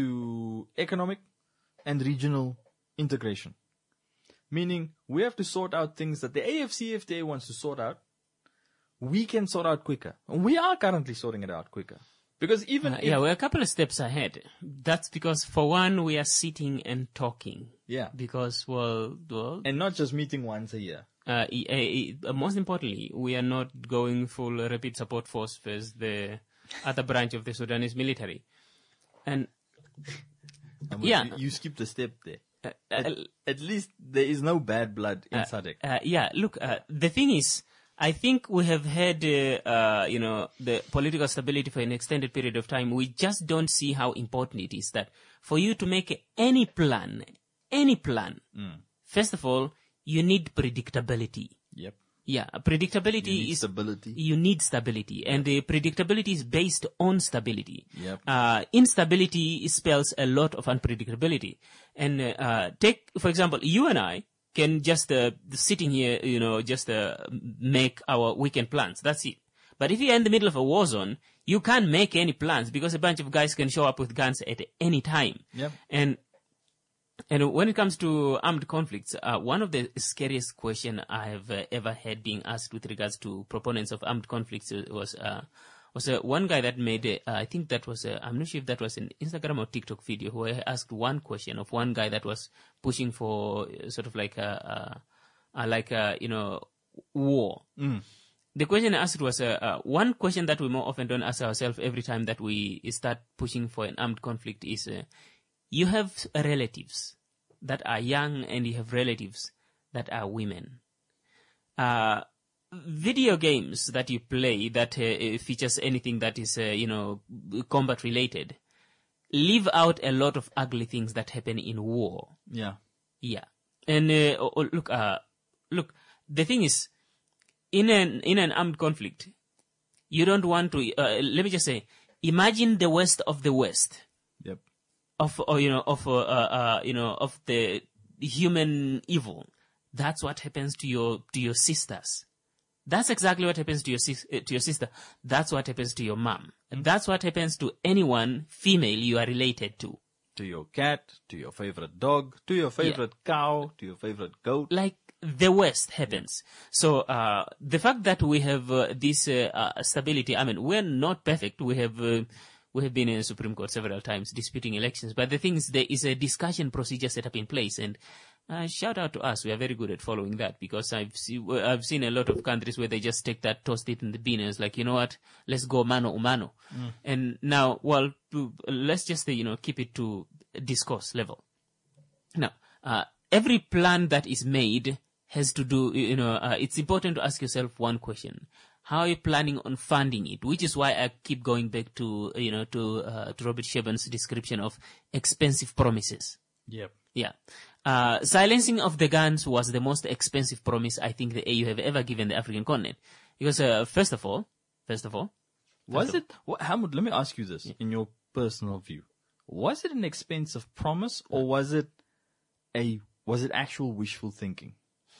to economic and regional integration. Meaning, we have to sort out things that the A F C F T A wants to sort out. We can sort out quicker. And we are currently sorting it out quicker. Because even uh, if, yeah, we're a couple of steps ahead. That's because, for one, we are sitting and talking. Yeah. Because, well, well and not just meeting once a year. Uh, uh, most importantly, we are not going full rapid support force as the other branch of the Sudanese military. And, and yeah. You, you skipped a step there. Uh, at, uh, at least there is no bad blood in uh, S A D C. Uh, yeah, look, uh, the thing is, I think we have had, uh, uh, you know, the political stability for an extended period of time. We just don't see how important it is that for you to make any plan, any plan, mm. first of all, you need predictability. Yep. Yeah, predictability you need is stability. You need stability, and the predictability is based on stability. Yep. Uh, instability spells a lot of unpredictability. And uh, take, for example, you and I can just uh, sitting here, you know, just uh, make our weekend plans. That's it. But if you're in the middle of a war zone, you can't make any plans because a bunch of guys can show up with guns at any time. Yep. And And when it comes to armed conflicts, uh, one of the scariest questions I have uh, ever had being asked with regards to proponents of armed conflicts was uh, was uh, one guy that made, uh, I think that was, uh, I'm not sure if that was an Instagram or TikTok video, who asked one question of one guy that was pushing for uh, sort of like a, a, a like a, you know, war. Mm. the question asked was uh, uh, one question that we more often don't ask ourselves every time that we start pushing for an armed conflict is, uh, you have relatives that are young and you have relatives that are women. Uh, video games that you play that uh, features anything that is, uh, you know, combat related, leave out a lot of ugly things that happen in war. Yeah. Yeah. And uh, oh, oh, look, uh, look, the thing is, in an in an armed conflict, you don't want to. Uh, let me just say, imagine the West of the West. Yep. Of or, you know of uh, uh, you know of the human evil. That's what happens to your to your sisters. That's exactly what happens to your sis- uh, to your sister. That's what happens to your mom. And that's what happens to anyone female you are related to. To your cat, to your favorite dog, to your favorite yeah. cow, to your favorite goat. Like the West happens. So uh, the fact that we have uh, this uh, uh, stability, I mean, we're not perfect. We have uh, we have been in the Supreme Court several times disputing elections. But the thing is, there is a discussion procedure set up in place. And uh, shout out to us. We are very good at following that, because I've, see, I've seen a lot of countries where they just take that, toast it in the bin, and it's like, you know what, let's go mano a mano. Mm. And now, well, to, let's just, you know, keep it to discourse level. Now, uh, every plan that is made has to do, you know, uh, it's important to ask yourself one question. How are you planning on funding it? Which is why I keep going back to, you know, to, uh, to Robert Sheban's description of expensive promises. Yep. Yeah. Uh, silencing of the guns was the most expensive promise I think the A U have ever given the African continent. Because, uh, first of all, first of all. Was it, what, Helmut, let me ask you this, yeah. in your personal view. Was it an expensive promise, or was it a, was it actual wishful thinking?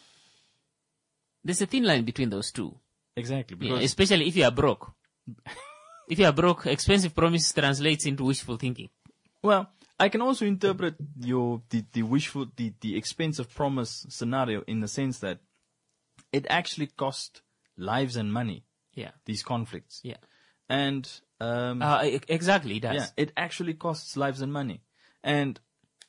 There's a thin line between those two. Exactly. Because yeah, especially if you are broke. If you are broke, expensive promise translates into wishful thinking. Well, I can also interpret your the, the wishful the, the expensive promise scenario in the sense that it actually cost lives and money. Yeah. These conflicts. Yeah. And um uh, exactly it does. Yeah, it actually costs lives and money. And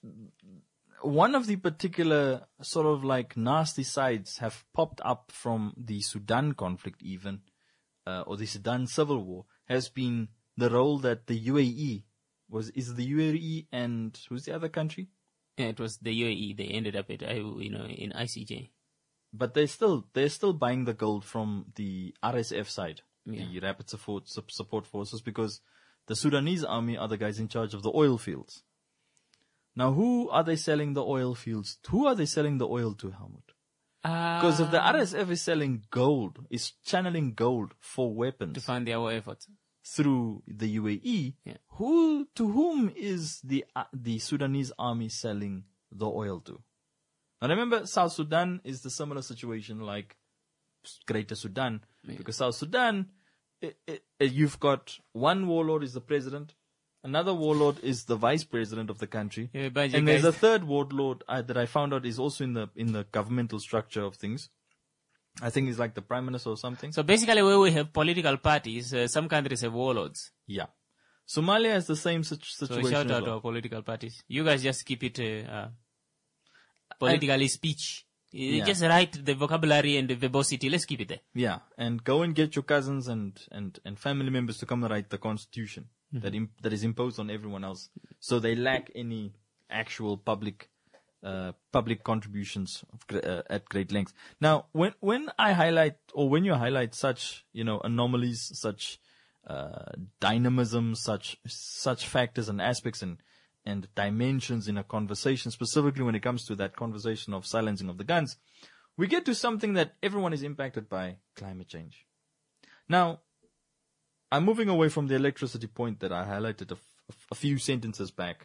one of the particular sort of like nasty sides have popped up from the Sudan conflict even, uh, or the Sudan civil war, has been the role that the U A E was, is the U A E and who's the other country? Yeah, it was the U A E. They ended up at, you know, in I C J. But they still, they're still buying the gold from the R S F side, yeah. the Rapid Support, Support Forces, because the Sudanese army are the guys in charge of the oil fields. Now, who are they selling the oil fields? Who are they selling the oil to, Helmut? Because uh, if the R S F is selling gold, is channeling gold for weapons to fund their war efforts through the U A E, yeah. who to whom is the uh, the Sudanese army selling the oil to? Now, remember, South Sudan is the similar situation like Greater Sudan, yeah. because South Sudan, it, it, it, you've got one warlord is the president. Another warlord is the vice president of the country, yeah, and there's a third warlord uh, that I found out is also in the in the governmental structure of things. I think he's like the prime minister or something. So basically, where we have political parties, uh, some countries have warlords. Yeah, Somalia is the same situation. So shout out well. to our political parties. You guys just keep it uh, uh, politically and, speech. You yeah. just write the vocabulary and the verbosity. Let's keep it there. Yeah, and go and get your cousins and and and family members to come and write the constitution. Mm-hmm. That imp- that is imposed on everyone else, so they lack any actual public uh, public contributions of gr- uh, at great length. Now, when when I highlight or when you highlight such you know anomalies, such uh, dynamism, such such factors and aspects and and dimensions in a conversation, specifically when it comes to that conversation of silencing of the guns, we get to something that everyone is impacted by: climate change. Now, I'm moving away from the electricity point that I highlighted a, f- a few sentences back.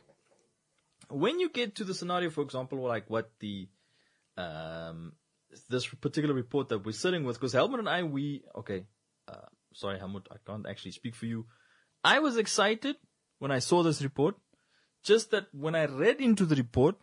When you get to the scenario, for example, like what the um, this particular report that we're sitting with, because Helmut and I, we okay, uh, sorry Helmut, I can't actually speak for you. I was excited when I saw this report. Just that when I read into the report,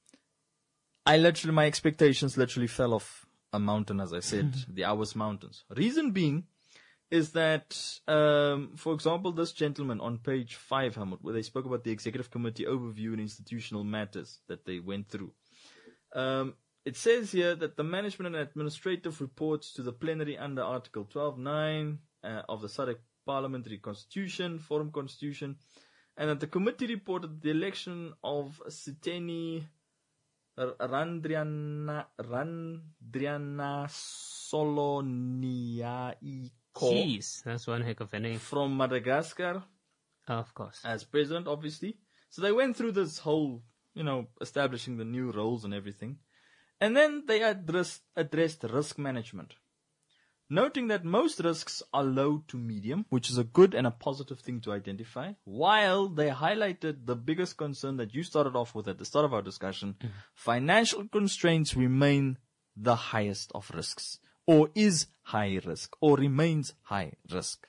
I literally my expectations literally fell off a mountain, as I said, the Awas Mountains. Reason being is that, um, for example, this gentleman on page five, Helmut, where they spoke about the executive committee overview and institutional matters that they went through. Um, it says here that the management and administrative reports to the plenary under Article twelve point nine uh, of the S A D C Parliamentary Constitution, Forum Constitution, and that the committee reported the election of Siteni Randriana, Randriana Soloniaiko Jeez, that's one heck of a name. from Madagascar Of course. as president, obviously. So they went through this whole, you know, establishing the new roles and everything. And then they addressed, addressed risk management, noting that most risks are low to medium, which is a good and a positive thing to identify, while they highlighted the biggest concern that you started off with at the start of our discussion. Mm. Financial constraints remain the highest of risks, or is high risk, or remains high risk.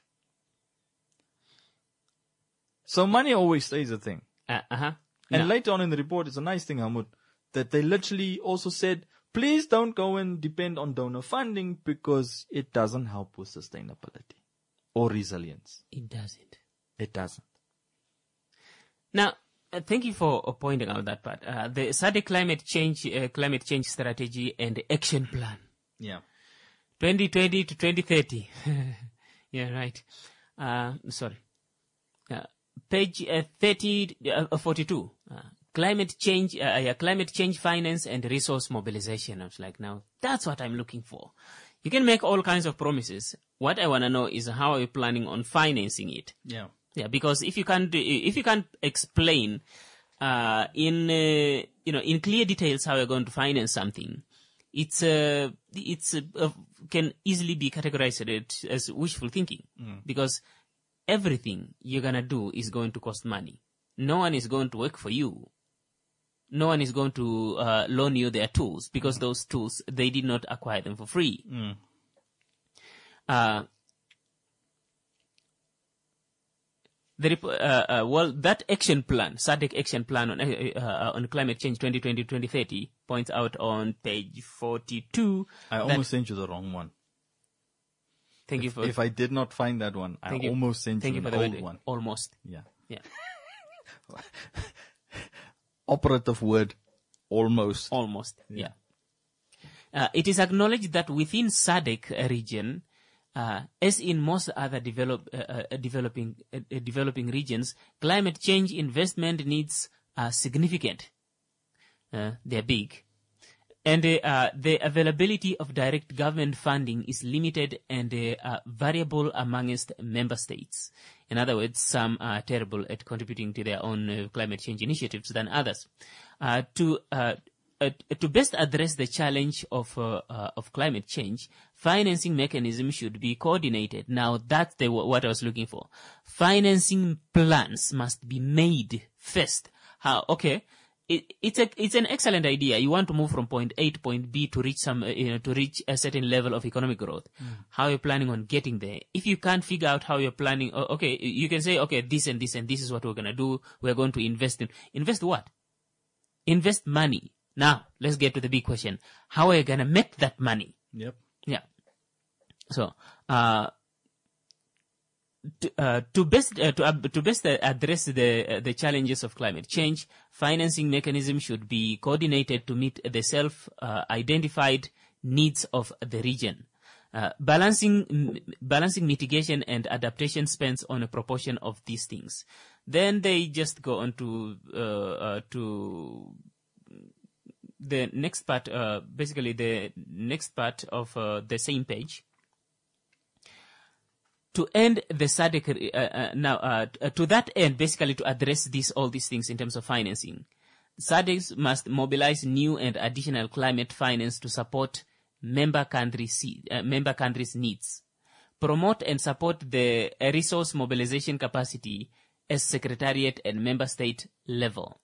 So money always stays a thing. Uh, uh-huh. And No. later on in the report, it's a nice thing, Hamud, that they literally also said, please don't go and depend on donor funding because it doesn't help with sustainability or resilience. It doesn't. It doesn't. Now, uh, thank you for uh, pointing out that part. Uh, the S A D C climate change, uh, climate change strategy and action plan, Yeah. twenty twenty to twenty thirty. Yeah, right. Uh, sorry. Uh, page uh, thirty, uh, forty-two. Uh, climate change, uh, yeah, climate change finance and resource mobilization. I was like, now that's what I'm looking for. You can make all kinds of promises. What I want to know is how are you planning on financing it? Yeah. Yeah, because if you can't, if you can't explain uh, in uh, you know in clear details how you're going to finance something, it's uh, it's uh, can easily be categorized as wishful thinking. Mm. Because everything you're gonna do is going to cost money. No one is going to work for you. No one is going to uh, loan you their tools because mm. those tools they did not acquire them for free. Mm. Uh, The rep- uh, uh, well, that action plan, S A D C action plan on uh, uh, on climate change twenty twenty to twenty thirty points out on page forty-two. I almost sent you the wrong one. Thank if, you for. If I did not find that one, I you, almost sent thank you, you an for the old word, one. Almost. Yeah. Yeah. Operative word, almost. Almost. Yeah. yeah. Uh, it is acknowledged that within S A D C region, Uh, as in most other develop, uh, uh, developing uh, uh, developing regions, climate change investment needs are significant. Uh, they're big. And uh, uh, the availability of direct government funding is limited and uh, uh, variable amongst member states. In other words, some are terrible at contributing to their own uh, climate change initiatives than others. Uh, to uh, Uh, to best address the challenge of uh, uh, of climate change, financing mechanisms should be coordinated. Now, that's the, what I was looking for. Financing plans must be made first. How? Okay, it, it's a it's an excellent idea. You want to move from point A to point B to reach some uh, you know to reach a certain level of economic growth. Mm. How are you planning on getting there? If you can't figure out how you're planning, uh, okay, you can say, okay, this and this and this is what we're gonna do. We're going to invest in invest what? Invest money. Now, let's get to the big question. How are you going to make that money? Yep. Yeah. So, uh, to, uh, to best, uh, to, uh, to best uh, address the, uh, the challenges of climate change, financing mechanisms should be coordinated to meet the self-identified uh, needs of the region. Uh, balancing, m- balancing mitigation and adaptation spends on a proportion of these things. Then they just go on to, uh, uh, to, the next part, uh, basically the next part of uh, the same page. To end the S A D C, uh, uh, now, uh, to that end, basically to address these, all these things in terms of financing, S A D Cs must mobilize new and additional climate finance to support member countries, uh, member countries' needs. Promote and support the resource mobilization capacity at secretariat and member state level.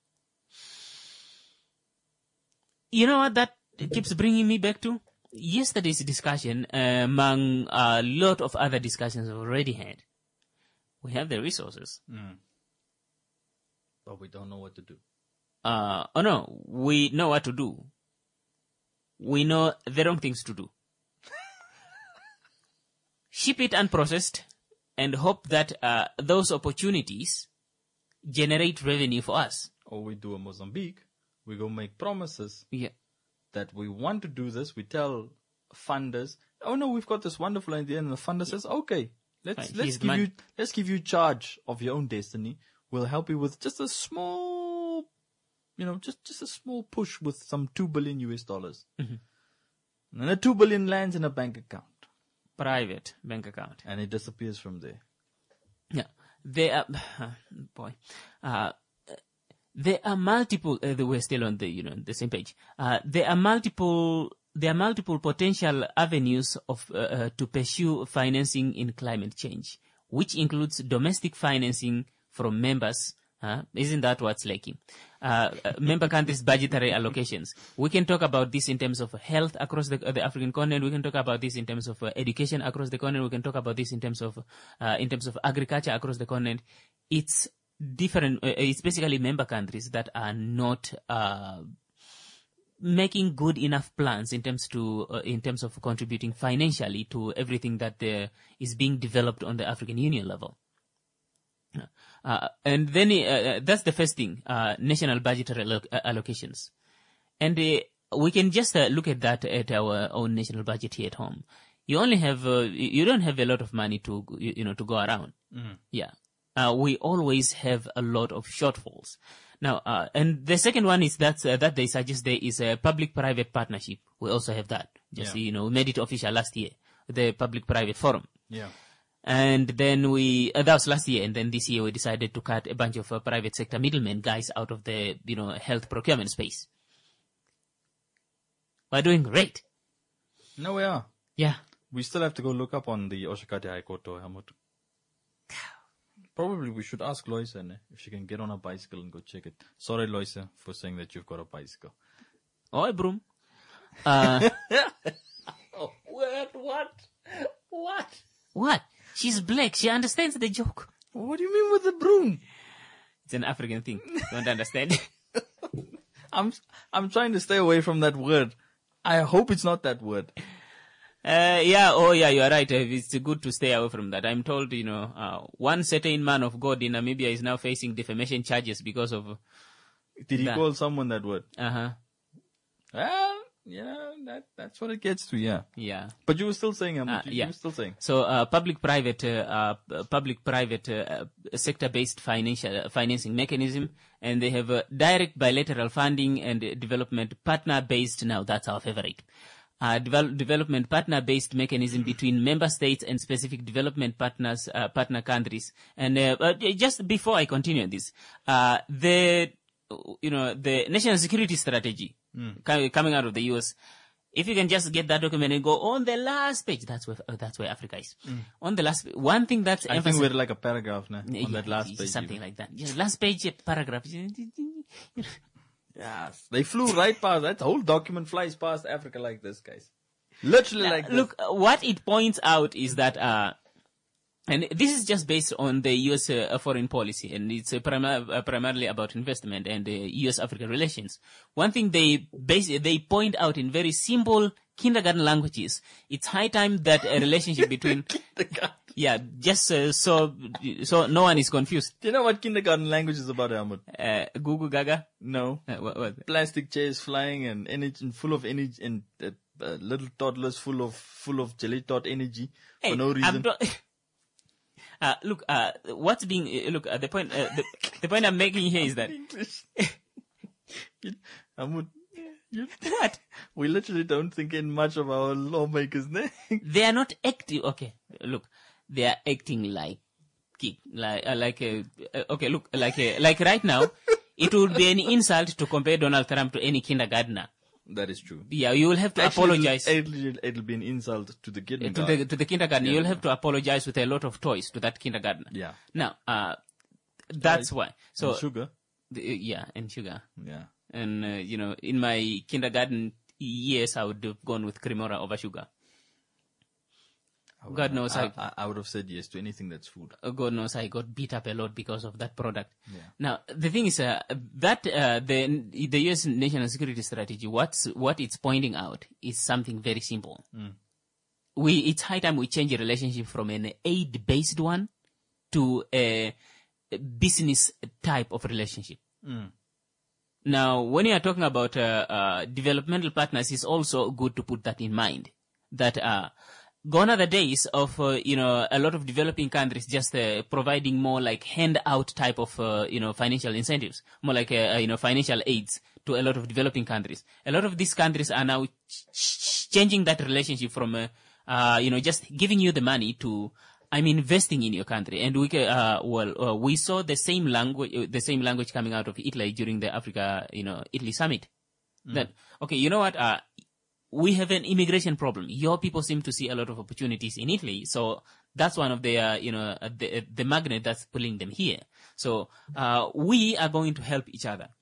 You know what that keeps bringing me back to? Yesterday's discussion, uh, among a lot of other discussions I've already had. We have the resources. Mm. But we don't know what to do. Uh, oh no, we know what to do. We know the wrong things to do. Ship it unprocessed and hope that uh, those opportunities generate revenue for us. Or we do a Mozambique. We go make promises. Yeah. that we want to do this. We tell funders, oh no, we've got this wonderful idea, and the funder says, okay, let's Fine, let's here's give money. you let's give you charge of your own destiny. We'll help you with just a small, you know, just just a small push with some two billion U S dollars, Mm-hmm. and a two billion lands in a bank account, Private bank account. and it disappears from there. Yeah, there are boy. Uh, there are multiple. Uh, we're still on the you know the same page. Uh, there are multiple. There are multiple potential avenues of uh, uh, to pursue financing in climate change, which includes domestic financing from members. Uh, isn't that what's lacking? Uh, uh, member countries' budgetary allocations. We can talk about this in terms of health across the, uh, the African continent. We can talk about this in terms of uh, education across the continent. We can talk about this in terms of uh, in terms of agriculture across the continent. It's different. Uh, it's basically member countries that are not uh, making good enough plans in terms to uh, in terms of contributing financially to everything that uh, is being developed on the African Union level. Uh, and then uh, that's the first thing, uh, national budgetary alloc- allocations. And uh, we can just uh, look at that at our own national budget here at home. You only have, uh, you don't have a lot of money to, you, you know, to go around. Mm. Yeah. Uh, we always have a lot of shortfalls. Now, uh, and the second one is that, uh, that they suggest there is a public-private partnership. We also have that. Just, Yeah. you know, we made it official last year, the public-private forum. Yeah. And then we, uh, that was last year, and then this year we decided to cut a bunch of uh, private sector middlemen guys out of the, you know, health procurement space. We're doing great. No, we are. Yeah. We still have to go look up on the Oshakati High Court or Helmut. Probably we should ask Loisa ne, if she can get on a bicycle and go check it. Sorry, Loisa, for saying that you've got a bicycle. Oi, broom. Uh, Oh, what? What? What? what? She's black. She understands the joke. What do you mean with the broom? It's an African thing. Don't understand? I'm I'm trying to stay away from that word. I hope it's not that word. Uh, yeah, oh yeah, you are right. Uh, It's good to stay away from that. I'm told, you know, uh, one certain man of God in Namibia is now facing defamation charges because of, Did he That. call someone that word? uh-huh, Well, yeah, that that's what it gets to, yeah. yeah. But you were still saying, um, Uh, you, yeah. you were still saying. So, uh, public-private, uh, uh, public-private, uh, uh, sector-based financial, uh, financing mechanism, and they have uh, direct bilateral funding and uh, development partner-based, now that's our favorite. Uh, devel- development partner-based mechanism between member states and specific development partners, uh, partner countries. And, uh, uh, just before I continue this, uh, the, you know, the national security strategy co- coming out of the U S, if you can just get that document and go on the last page, that's where, uh, that's where Africa is. On the last, one thing that's I think emphasized- we're like a paragraph now, on yeah, that last it's page. something even. like that. Just last page, uh, paragraph. Yes. They flew right past, that whole document flies past Africa like this, guys. Literally like this. Look, uh, what it points out is that, uh, and this is just based on the U S uh, foreign policy, and it's uh, prima- uh, primarily about investment and uh, U S Africa relations. One thing they base, they point out in very simple kindergarten languages, it's high time that a relationship between, yeah, just uh, so so no one is confused. Do you know what kindergarten language is about, Helmut? Uh, Gugu Gaga, No. uh, what, what? Plastic chairs flying and energy, and full of energy, and uh, uh, little toddlers full of full of jelly tot energy Hey, for no reason. I'm not- uh, look, uh, what's being uh, look uh, the point uh, the, the point I'm making here is that English. You- Helmut, you, what we literally don't think in much of our lawmakers, ne? they are not acting. Okay, look, they are acting like like uh, like uh, uh, okay, look, like uh, like right now, it would be an insult to compare Donald Trump to any kindergartner. That is true. Yeah, you will have to Actually, apologize. It'll, it'll, it'll be an insult to the To kindergarten. the to the kindergarten, Yeah, you'll yeah. have to apologize with a lot of toys to that kindergartner. Yeah. Now, uh, that's why. So And sugar. the, yeah, and sugar. Yeah. And, uh, you know, in my kindergarten years, I would have gone with Cremora over sugar. I would God have- knows I, I- I, I would have said yes to anything that's food. Uh, God knows I got beat up a lot because of that product. Yeah. Now, the thing is, uh, that, uh, the, the U S national security strategy, what's, what it's pointing out is something very simple. We, it's high time we change a relationship from an aid-based one to a business type of relationship. Now, when you are talking about uh, uh, developmental partners, it's also good to put that in mind. That uh, gone are the days of, uh, you know, a lot of developing countries just uh, providing more like handout type of, uh, you know, financial incentives, more like, uh, you know, financial aids to a lot of developing countries. A lot of these countries are now ch- ch- changing that relationship from, uh, uh, you know, just giving you the money to, I'm investing in your country. And we, uh, well, uh, we saw the same language, uh, the same language coming out of Italy during the Africa, you know, Italy summit. Mm. That, okay, you know what, uh, we have an immigration problem. Your people seem to see a lot of opportunities in Italy. So that's one of the, uh, you know, uh, the, uh, the magnet that's pulling them here. So, uh, we are going to help each other.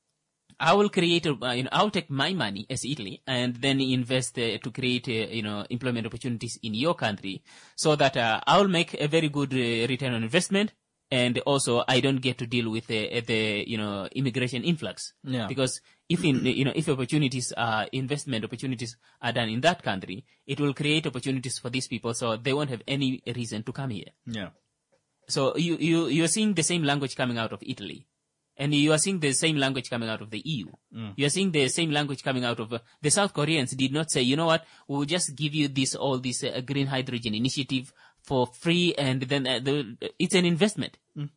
I will create, a, uh, you know, I'll take my money as Italy and then invest uh, to create, uh, you know, employment opportunities in your country so that uh, I'll make a very good uh, return on investment. And also, I don't get to deal with the, the you know, immigration influx. Yeah. Because if in, you know, if opportunities are, investment opportunities are done in that country, it will create opportunities for these people, so they won't have any reason to come here. Yeah. So you, you, you're seeing the same language coming out of Italy. And you are seeing the same language coming out of the E U. Mm. You are seeing the same language coming out of, uh, the South Koreans did not say, you know what, we'll just give you this, all this uh, green hydrogen initiative for free, and then uh, the, it's an investment. Mm.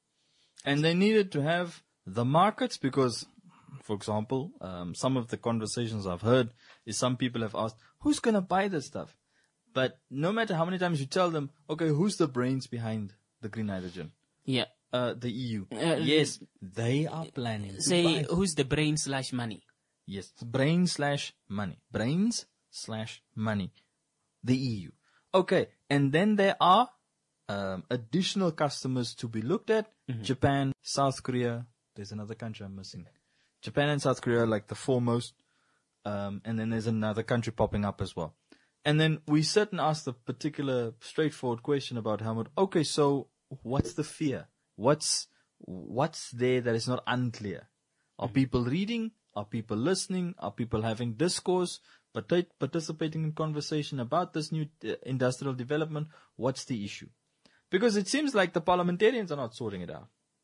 And they needed to have the markets because, for example, um, some of the conversations I've heard is some people have asked, who's going to buy this stuff? But no matter how many times you tell them, okay, who's the brains behind the green hydrogen? Yeah. Uh, the E U. Uh, yes, they are planning to say, buy. Who's the brain slash money? Yes, brain slash money. Brains slash money. The E U. Okay, and then there are um, additional customers to be looked at. Mm-hmm. Japan, South Korea. There's another country I'm missing. Japan and South Korea are like the foremost. Um, and then there's another country popping up as well. And then we sit and ask the particular straightforward question about Helmut. Okay, so what's the fear? What's, what's there that is not unclear? Are mm-hmm. people reading? Are people listening? Are people having discourse, part- participating in conversation about this new uh, industrial development? What's the issue? Because it seems like the parliamentarians are not sorting it out.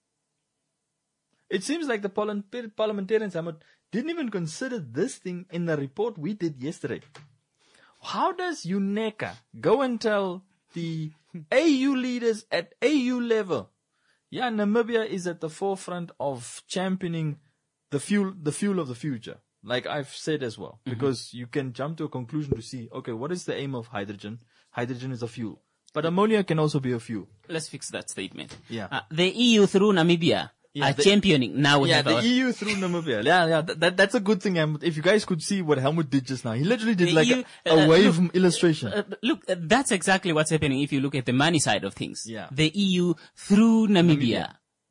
It seems like the parliament- parliamentarians didn't even consider this thing in the report we did yesterday. How does UNECA go and tell the A U leaders at A U level, yeah, Namibia is at the forefront of championing the fuel, the fuel of the future, like I've said as well, mm-hmm. because you can jump to a conclusion to see, okay, what is the aim of hydrogen? Hydrogen is a fuel, but ammonia can also be a fuel. Let's fix that statement. Yeah. Uh, the E U through Namibia yeah, are the, championing now. We yeah, have the our E U through Namibia. Yeah, yeah, that, that, that's a good thing. Helmut. If you guys could see what Helmut did just now, he literally did the like E U, a, a uh, wave look, illustration. Uh, look, uh, that's exactly what's happening if you look at the money side of things. Yeah. The E U through Namibia. Namibia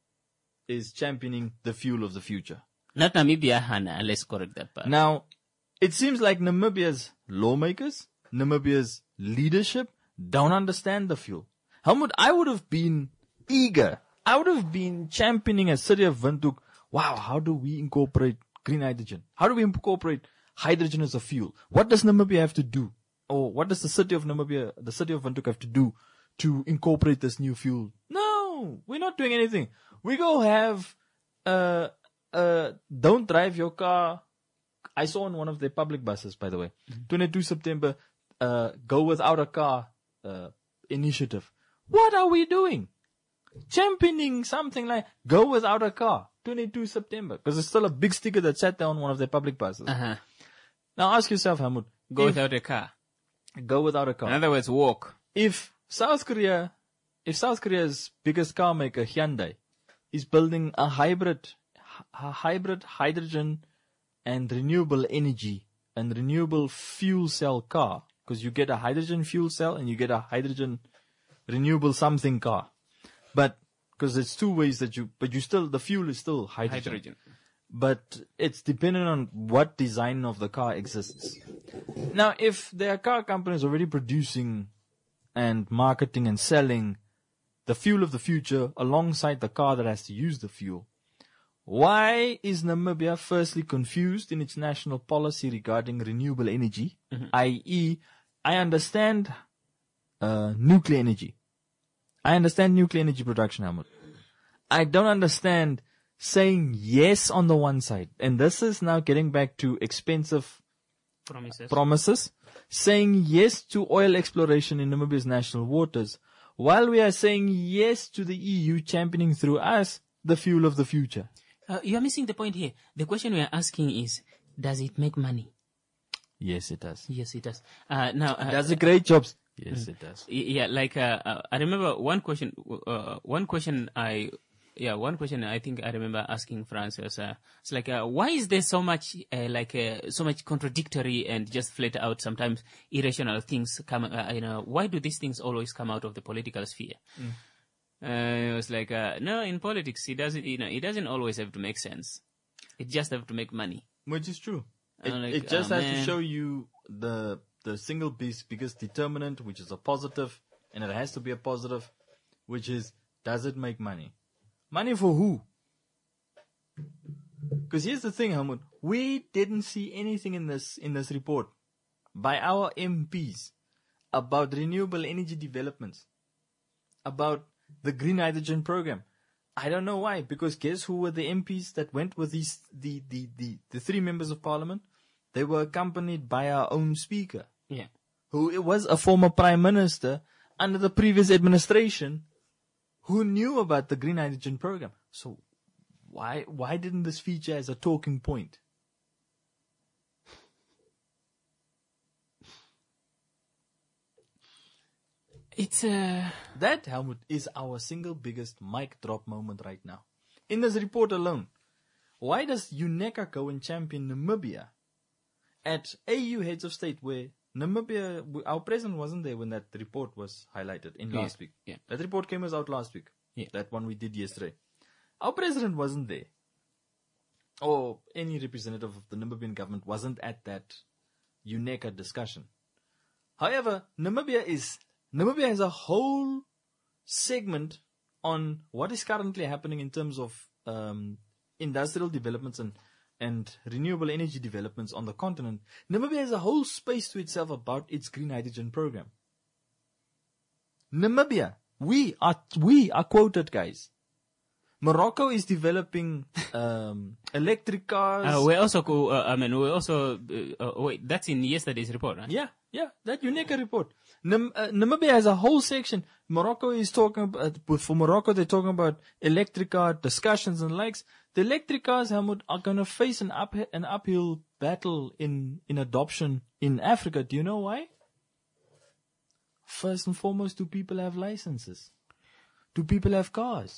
is championing the fuel of the future. Not Namibia, Hannah. Let's correct that part. Now, it seems like Namibia's lawmakers, Namibia's leadership don't understand the fuel. Helmut, I would have been eager. I would have been championing a city of Windhoek. Wow, how do we incorporate green hydrogen? How do we incorporate hydrogen as a fuel? What does Namibia have to do? Or what does the city of Namibia, the city of Windhoek have to do to incorporate this new fuel? No, we're not doing anything. We go have, uh, uh, don't drive your car. I saw on one of the public buses, by the way, mm-hmm. twenty-second of September, uh, go without a car, uh, initiative. What are we doing? Championing something like go without a car, twenty-second of September, because it's still a big sticker that sat there on one of the public buses. Uh-huh. Now ask yourself, Helmut. Go without a car. Go without a car. In other words, walk. If South Korea, if South Korea's biggest car maker, Hyundai, is building a hybrid, a hybrid hydrogen and renewable energy and renewable fuel cell car, because you get a hydrogen fuel cell and you get a hydrogen renewable something car. But, because it's two ways that you, but you still, the fuel is still hydrogen. Hydrogen. But it's dependent on what design of the car exists. Now, if there are car companies already producing and marketing and selling the fuel of the future alongside the car that has to use the fuel, why is Namibia firstly confused in its national policy regarding renewable energy, mm-hmm. that is, I understand uh, nuclear energy. I understand nuclear energy production, Helmut. I don't understand saying yes on the one side, and this is now getting back to expensive Promises. promises, saying yes to oil exploration in Namibia's national waters, while we are saying yes to the E U championing through us the fuel of the future. Uh, you are missing the point here. The question we are asking is, does it make money? Yes, it does. Yes, it does. Uh, now, uh, Does it create jobs? Yes, it does. y- yeah, like uh, uh, I remember one question. Uh, one question I, yeah, one question I think I remember asking Francis. Uh, it's like, uh, why is there so much, uh, like, uh, so much contradictory and just flat out sometimes irrational things come? Uh, you know, why do these things always come out of the political sphere? Mm. Uh, it was like, uh, no, in politics, it doesn't. You know, it doesn't always have to make sense. It just have to make money. Which is true. It, I'm like, it just oh, has man. to show you the the single biggest, biggest determinant, which is a positive, and it has to be a positive, which is, does it make money? Money for who? Because here's the thing, Helmut. We didn't see anything in this in this report by our M Ps about renewable energy developments, about the green hydrogen program. I don't know why, because guess who were the M Ps that went with these the, the, the, the three members of parliament? They were accompanied by our own speaker, Yeah. who was a former prime minister under the previous administration, who knew about the green hydrogen program. So why why didn't this feature as a talking point? It's uh, That, Helmut, is our single biggest mic drop moment right now. In this report alone, why does UNECA go and champion Namibia at A U heads of state where Namibia, our president wasn't there when that report was highlighted in Yeah, last week. yeah. That report came out last week. Yeah. That one we did yesterday. Our president wasn't there. Or any representative of the Namibian government wasn't at that UNECA discussion. However, Namibia is Namibia has a whole segment on what is currently happening in terms of um, industrial developments and, and renewable energy developments on the continent. Namibia has a whole space to itself about its green hydrogen program. Namibia, we are we are quoted, guys. Morocco is developing um, electric cars. uh, we also go. Uh, I mean, we also. Uh, uh, wait, that's in yesterday's report, right? Yeah, yeah, that UNECA report. Nam- uh, Namibia has a whole section. Morocco is talking about, for Morocco, they're talking about electric car discussions and likes. The electric cars, Helmut, are going to face an up an uphill battle in, in adoption in Africa. Do you know why? First and foremost, do people have licenses? Do people have cars?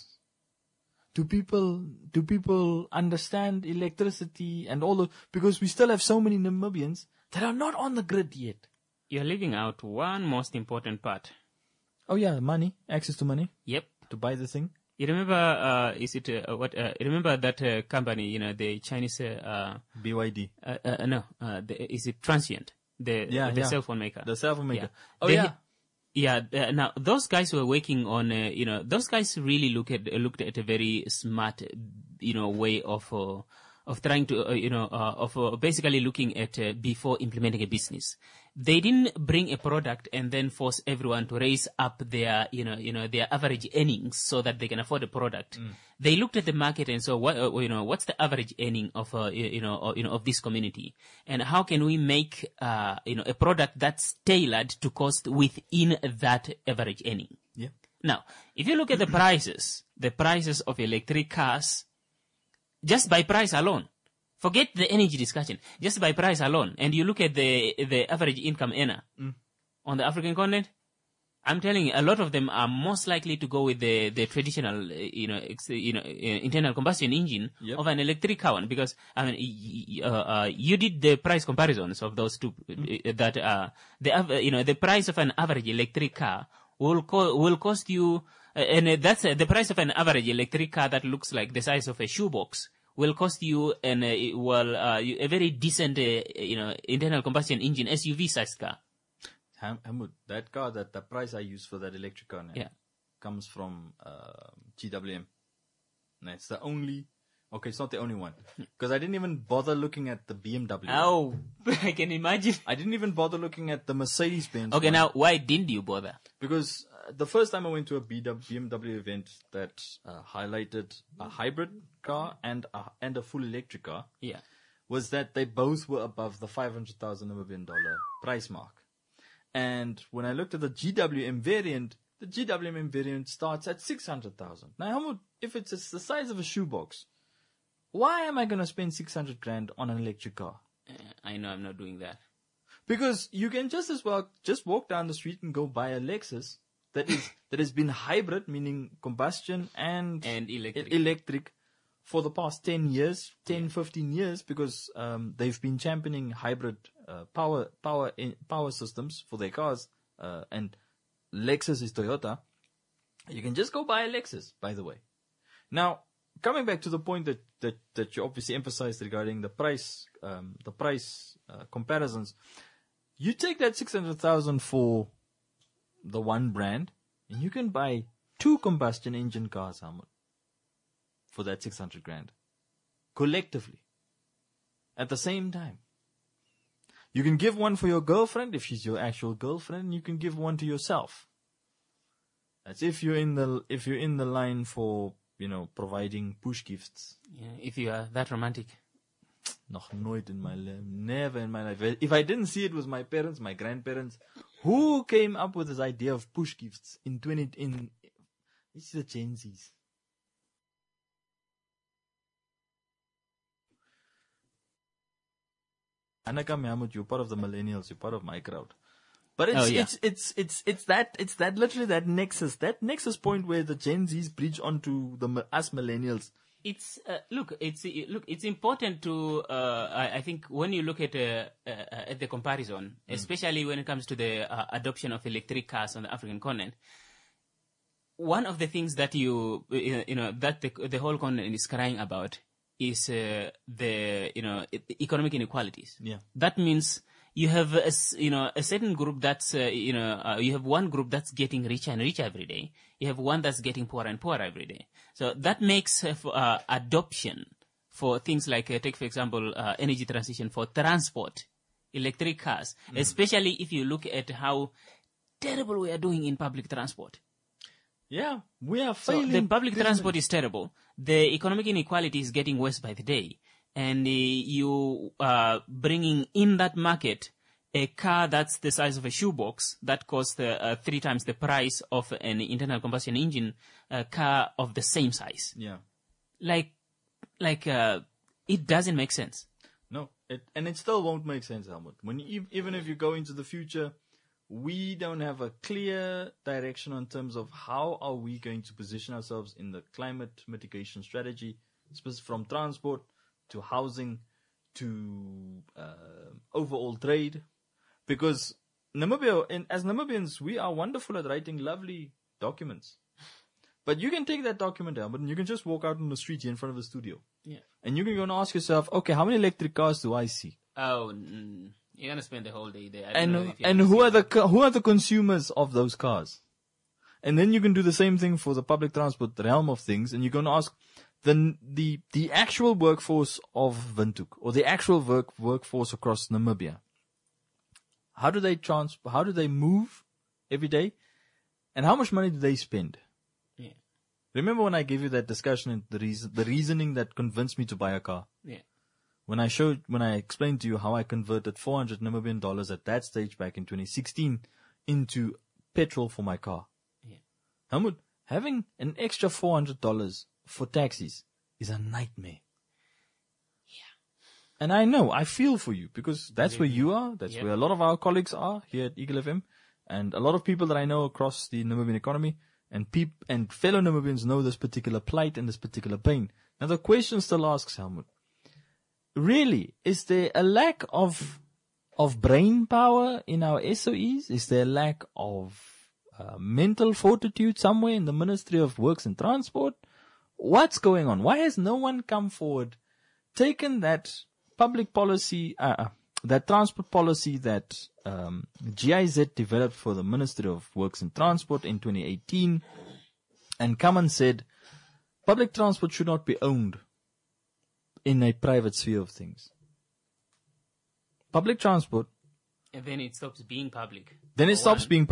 Do people do people understand electricity and all the, because we still have so many Namibians that are not on the grid yet. You're leaving out one most important part. Oh yeah, money, access to money Yep. to buy the thing. You remember? Uh, is it uh, what? Uh, remember that uh, company? You know, the Chinese. Uh, B Y D, uh, uh, no, uh, the, is it Transient? The Yeah, the yeah. cell phone maker. the cell phone maker. Yeah. Oh They- yeah, Yeah, uh, now those guys were working on, uh, you know, those guys really look at uh, looked at a very smart, you know, way of uh, of trying to, uh, you know, uh, of uh, basically looking at uh, before implementing a business. They didn't bring a product and then force everyone to raise up their, you know, you know, their average earnings so that they can afford a product. Mm. They looked at the market and so what, uh, you know, what's the average earning of, uh, you know, or, you know, of this community, and how can we make, uh, you know, a product that's tailored to cost within that average earning. yeah. Now, if you look at the prices, the prices of electric cars, just by price alone, forget the energy discussion, just by price alone, and you look at the the average income earner mm. on the African continent, I'm telling you, a lot of them are most likely to go with the, the traditional, uh, you know, ex, you know, uh, internal combustion engine Yep. of an electric car one, because I mean, y- y- uh, uh, you did the price comparisons of those two. Mm. Uh, that uh, the av- you know the price of an average electric car will co- will cost you, uh, and uh, that's uh, the price of an average electric car that looks like the size of a shoebox will cost you an uh, well uh, you- a very decent, uh, you know, internal combustion engine S U V sized car. Ham- Hamud, that car, that the price I use for that electric car now Yeah. comes from uh, G W M. And it's the only, okay, it's not the only one. Because I didn't even bother looking at the B M W. Oh, I can imagine. I didn't even bother looking at the Mercedes-Benz Okay, one. now why didn't you bother? Because the first time I went to a B M W event that uh, highlighted a hybrid car and a, and a full electric car Yeah. was that they both were above the five hundred thousand Namibian dollar price mark. And when I looked at the G W M variant, the G W M variant starts at six hundred thousand. Now, how much, if it's the size of a shoebox, why am I going to spend six hundred grand on an electric car? Uh, I know I'm not doing that. Because you can just as well just walk down the street and go buy a Lexus that is that has been hybrid, meaning combustion and, And electric. e- electric for the past ten years, ten, fifteen years, because um, they've been championing hybrid uh, power power in, power systems for their cars, uh, and Lexus is Toyota. You can just go buy a Lexus, by the way. Now, coming back to the point that that, that you obviously emphasized regarding the price, um, the price uh, comparisons. You take that six hundred thousand for the one brand, and you can buy two combustion engine cars, Helmut, for that six hundred grand. Collectively. At the same time. You can give one for your girlfriend, if she's your actual girlfriend, and you can give one to yourself. That's if you're in the, if you're in the line for, you know, providing push gifts. Yeah, if you are that romantic. Nog nooit in my life. Never in my life. If I didn't see it with my parents, my grandparents, who came up with this idea of push gifts in twenty, in, it's the Gen Zs. Anaka Mihamut, you're part of the millennials, you're part of my crowd. But it's, Oh, yeah. it's, it's, it's, it's that, it's that, literally that nexus, that nexus point where the Gen Zs bridge onto the, us millennials. It's uh, look. It's uh, look. It's important to. Uh, I, I think when you look at uh, uh, at the comparison, mm. especially when it comes to the uh, adoption of electric cars on the African continent, one of the things that you you know that the, the whole continent is crying about is uh, the you know economic inequalities. Yeah. That means you have a, s- you know a certain group that's uh, you know uh, you have one group that's getting richer and richer every day. You have one that's getting poorer and poorer every day. So that makes uh, for, uh, adoption for things like uh, take for example uh, energy transition for transport, electric cars, mm. especially if you look at how terrible we are doing in public transport. Yeah, we are So failing. the public dismally. transport is terrible. The economic inequality is getting worse by the day. And uh, you are bringing in that market a car that's the size of a shoebox that costs uh, uh, three times the price of an internal combustion engine uh, car of the same size. Yeah. Like, like uh, it doesn't make sense. No, it, and it still won't make sense, Helmut. When you, even if you go into the future, we don't have a clear direction in terms of how are we going to position ourselves in the climate mitigation strategy, especially from transport to housing to uh, overall trade. Because Namibia, and as Namibians, we are wonderful at writing lovely documents. But you can take that document down, but you can just walk out on the street here in front of the studio. Yeah. And you can go and ask yourself, okay, how many electric cars do I see? Oh, mm, you're gonna spend the whole day there. I don't know And if you're and gonna who see are the it. co- who are the consumers of those cars? And then you can do the same thing for the public transport realm of things, and you're going to ask the the the actual workforce of Windhoek or the actual work workforce across Namibia. How do they trans? How do they move every day, and how much money do they spend? Yeah. Remember when I gave you that discussion and the reason the reasoning that convinced me to buy a car? Yeah. When I showed, when I explained to you how I converted four hundred Namibian dollars at that stage back in twenty sixteen into petrol for my car. Yeah. Helmut, having an extra four hundred dollars for taxis is a nightmare. Yeah. And I know, I feel for you because that's where you are. That's Yeah. where a lot of our colleagues are here at Eagle F M. And a lot of people that I know across the Namibian economy and peop- and fellow Namibians know this particular plight and this particular pain. Now the question still asks, Helmut, really, is there a lack of of brain power in our S O Es? Is there a lack of uh, mental fortitude somewhere in the Ministry of Works and Transport? What's going on? Why has no one come forward, taken that public policy, uh, uh, that transport policy that um, G I Z developed for the Ministry of Works and Transport in twenty eighteen, and come and said, public transport should not be owned in a private sphere of things. Public transport, And then it stops being public. then it For stops one. being public.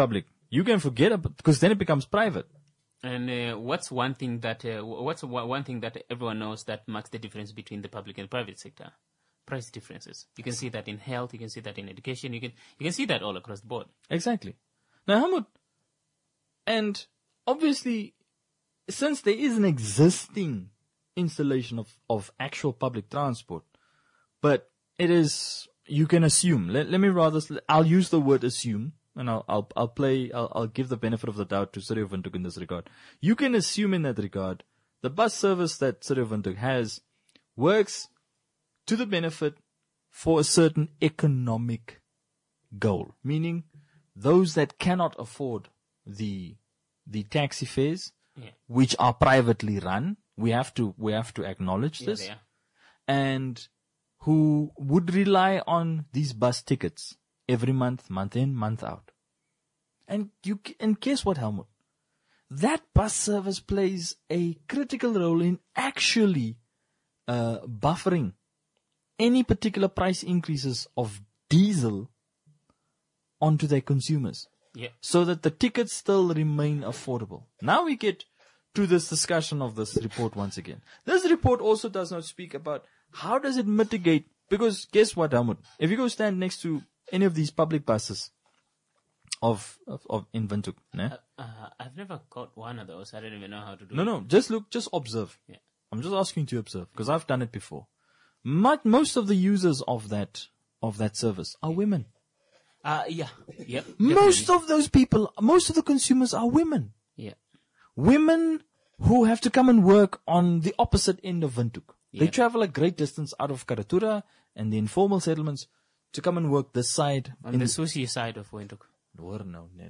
You can forget about, because then it becomes private. And uh, what's one thing that uh, what's one one thing that everyone knows that marks the difference between the public and private sector? Price differences. You can see that in health. You can see that in education. You can you can see that all across the board. Exactly. Now, Hamud, and obviously, since there is an existing installation of, of actual public transport, but it is, you can assume, let, let me rather, I'll use the word assume, and I'll, I'll, I'll play, I'll, I'll give the benefit of the doubt to City of Windhoek in this regard. You can assume in that regard, the bus service that City of Windhoek has works to the benefit for a certain economic goal, meaning those that cannot afford the, the taxi fares, Yeah. which are privately run, we have to, we have to acknowledge Yeah, this, they are. and who would rely on these bus tickets every month, month in, month out. And you, and guess what, Helmut? That bus service plays a critical role in actually, uh, buffering any particular price increases of diesel onto their consumers, Yeah. so that the tickets still remain affordable. Now we get to this discussion of this report once again. This report also does not speak about how does it mitigate, because guess what, Helmut? If you go stand next to any of these public buses of, of, of in Windhoek, ne? Uh, I've never got one of those. I don't even know how to do No, it. no, just look, just observe. Yeah. I'm just asking you to observe, because I've done it before. Mo- Most of the users of that, of that service are women. Uh, yeah. Yep. Most of those people, most of the consumers are women. Yeah. Women who have to come and work on the opposite end of Windhoek. They Yeah. travel a great distance out of Karatura and the informal settlements to come and work this side. On the sushi side of Windhoek. Hoor nou net.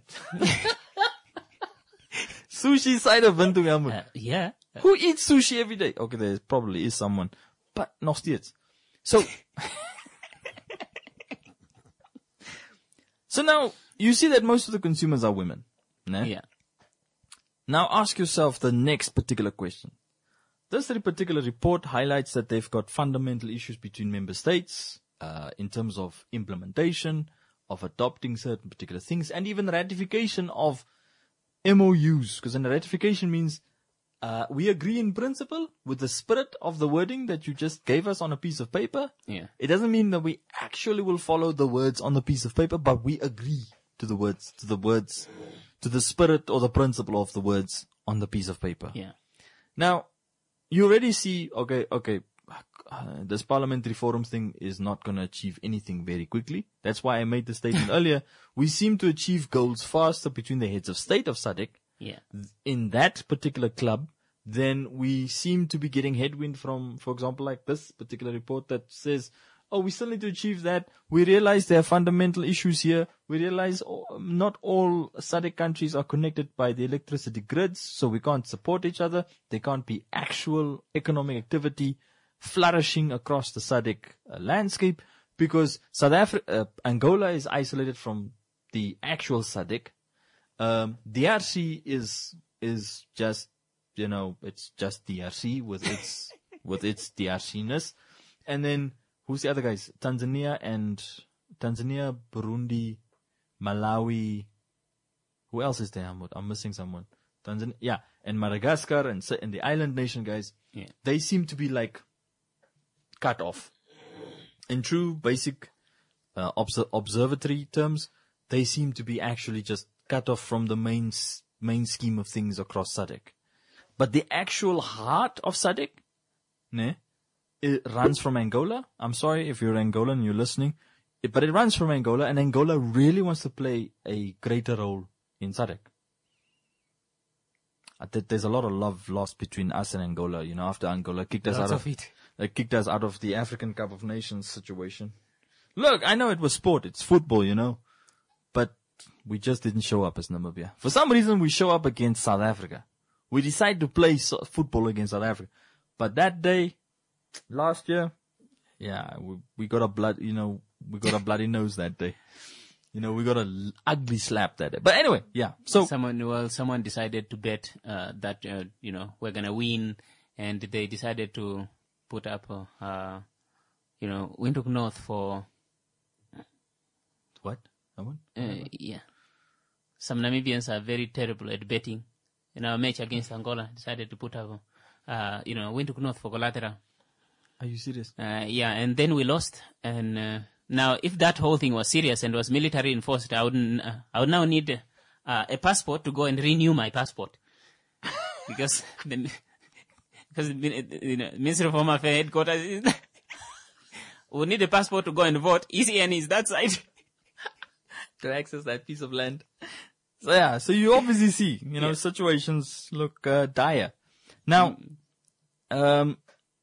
Sushi side of Windhoek, Helmut. Uh, yeah. Who eats sushi every day? Okay, there probably is someone, but nog steeds. So, so now you see that most of the consumers are women. Ne? Yeah. Now ask yourself the next particular question. This particular report highlights that they've got fundamental issues between member states uh, in terms of implementation, of adopting certain particular things, and even ratification of M O Us. Because then ratification means uh, we agree in principle with the spirit of the wording that you just gave us on a piece of paper. Yeah. It doesn't mean that we actually will follow the words on the piece of paper, but we agree to the words, to the words, to the spirit or the principle of the words on the piece of paper. Yeah. Now, you already see, okay, okay, uh, this parliamentary forums thing is not going to achieve anything very quickly. That's why I made the statement earlier. We seem to achieve goals faster between the heads of state of S A D C Yeah. in that particular club than we seem to be getting headwind from, for example, like this particular report that says, oh, we still need to achieve that. We realize there are fundamental issues here. We realize oh, not all S A D C countries are connected by the electricity grids, so we can't support each other. There can't be actual economic activity flourishing across the S A D C uh, landscape because South Africa, uh, Angola is isolated from the actual S A D C. Um, D R C is, is just, you know, it's just D R C with its, with its D R C-ness. And then, who's the other guys? Tanzania and, Tanzania, Burundi, Malawi. Who else is there? I'm, I'm missing someone. Tanzania, yeah. And Madagascar and, and the island nation guys. Yeah. They seem to be like, cut off. In true basic, uh, obs- observatory terms, they seem to be actually just cut off from the main, main scheme of things across S A D C. But the actual heart of S A D C, ne, it runs from Angola. I'm sorry if you're Angolan and you're listening, it, but it runs from Angola, and Angola really wants to play a greater role in S A D C. I think there's a lot of love lost between us and Angola, you know, after Angola kicked us Lots out of of, it. they kicked us out of the African Cup of Nations situation. Look, I know it was sport, it's football, you know, but we just didn't show up as Namibia. For some reason, we show up against South Africa. We decide to play so- football against South Africa. But that day, last year, yeah, we, we got a blood, you know, we got a bloody nose that day. You know, we got an ugly slap that day. But anyway, yeah. So, someone, well, someone decided to bet uh, that uh, you know we're gonna win, and they decided to put up, uh, uh, you know, Windhoek North for what? Someone? uh, yeah. some Namibians are very terrible at betting. In our match against Angola, decided to put up, uh, you know, Windhoek North for collateral. Are you serious? Uh, yeah, and then we lost. And uh, now, if that whole thing was serious and was military enforced, I would uh, I would now need uh, a passport to go and renew my passport because the because the you know, Ministry of Home Affairs headquarters we need a passport to go and vote. E C N is that side to access that piece of land. So yeah, so you obviously see, you know, Yeah. situations look uh, dire. Now, um.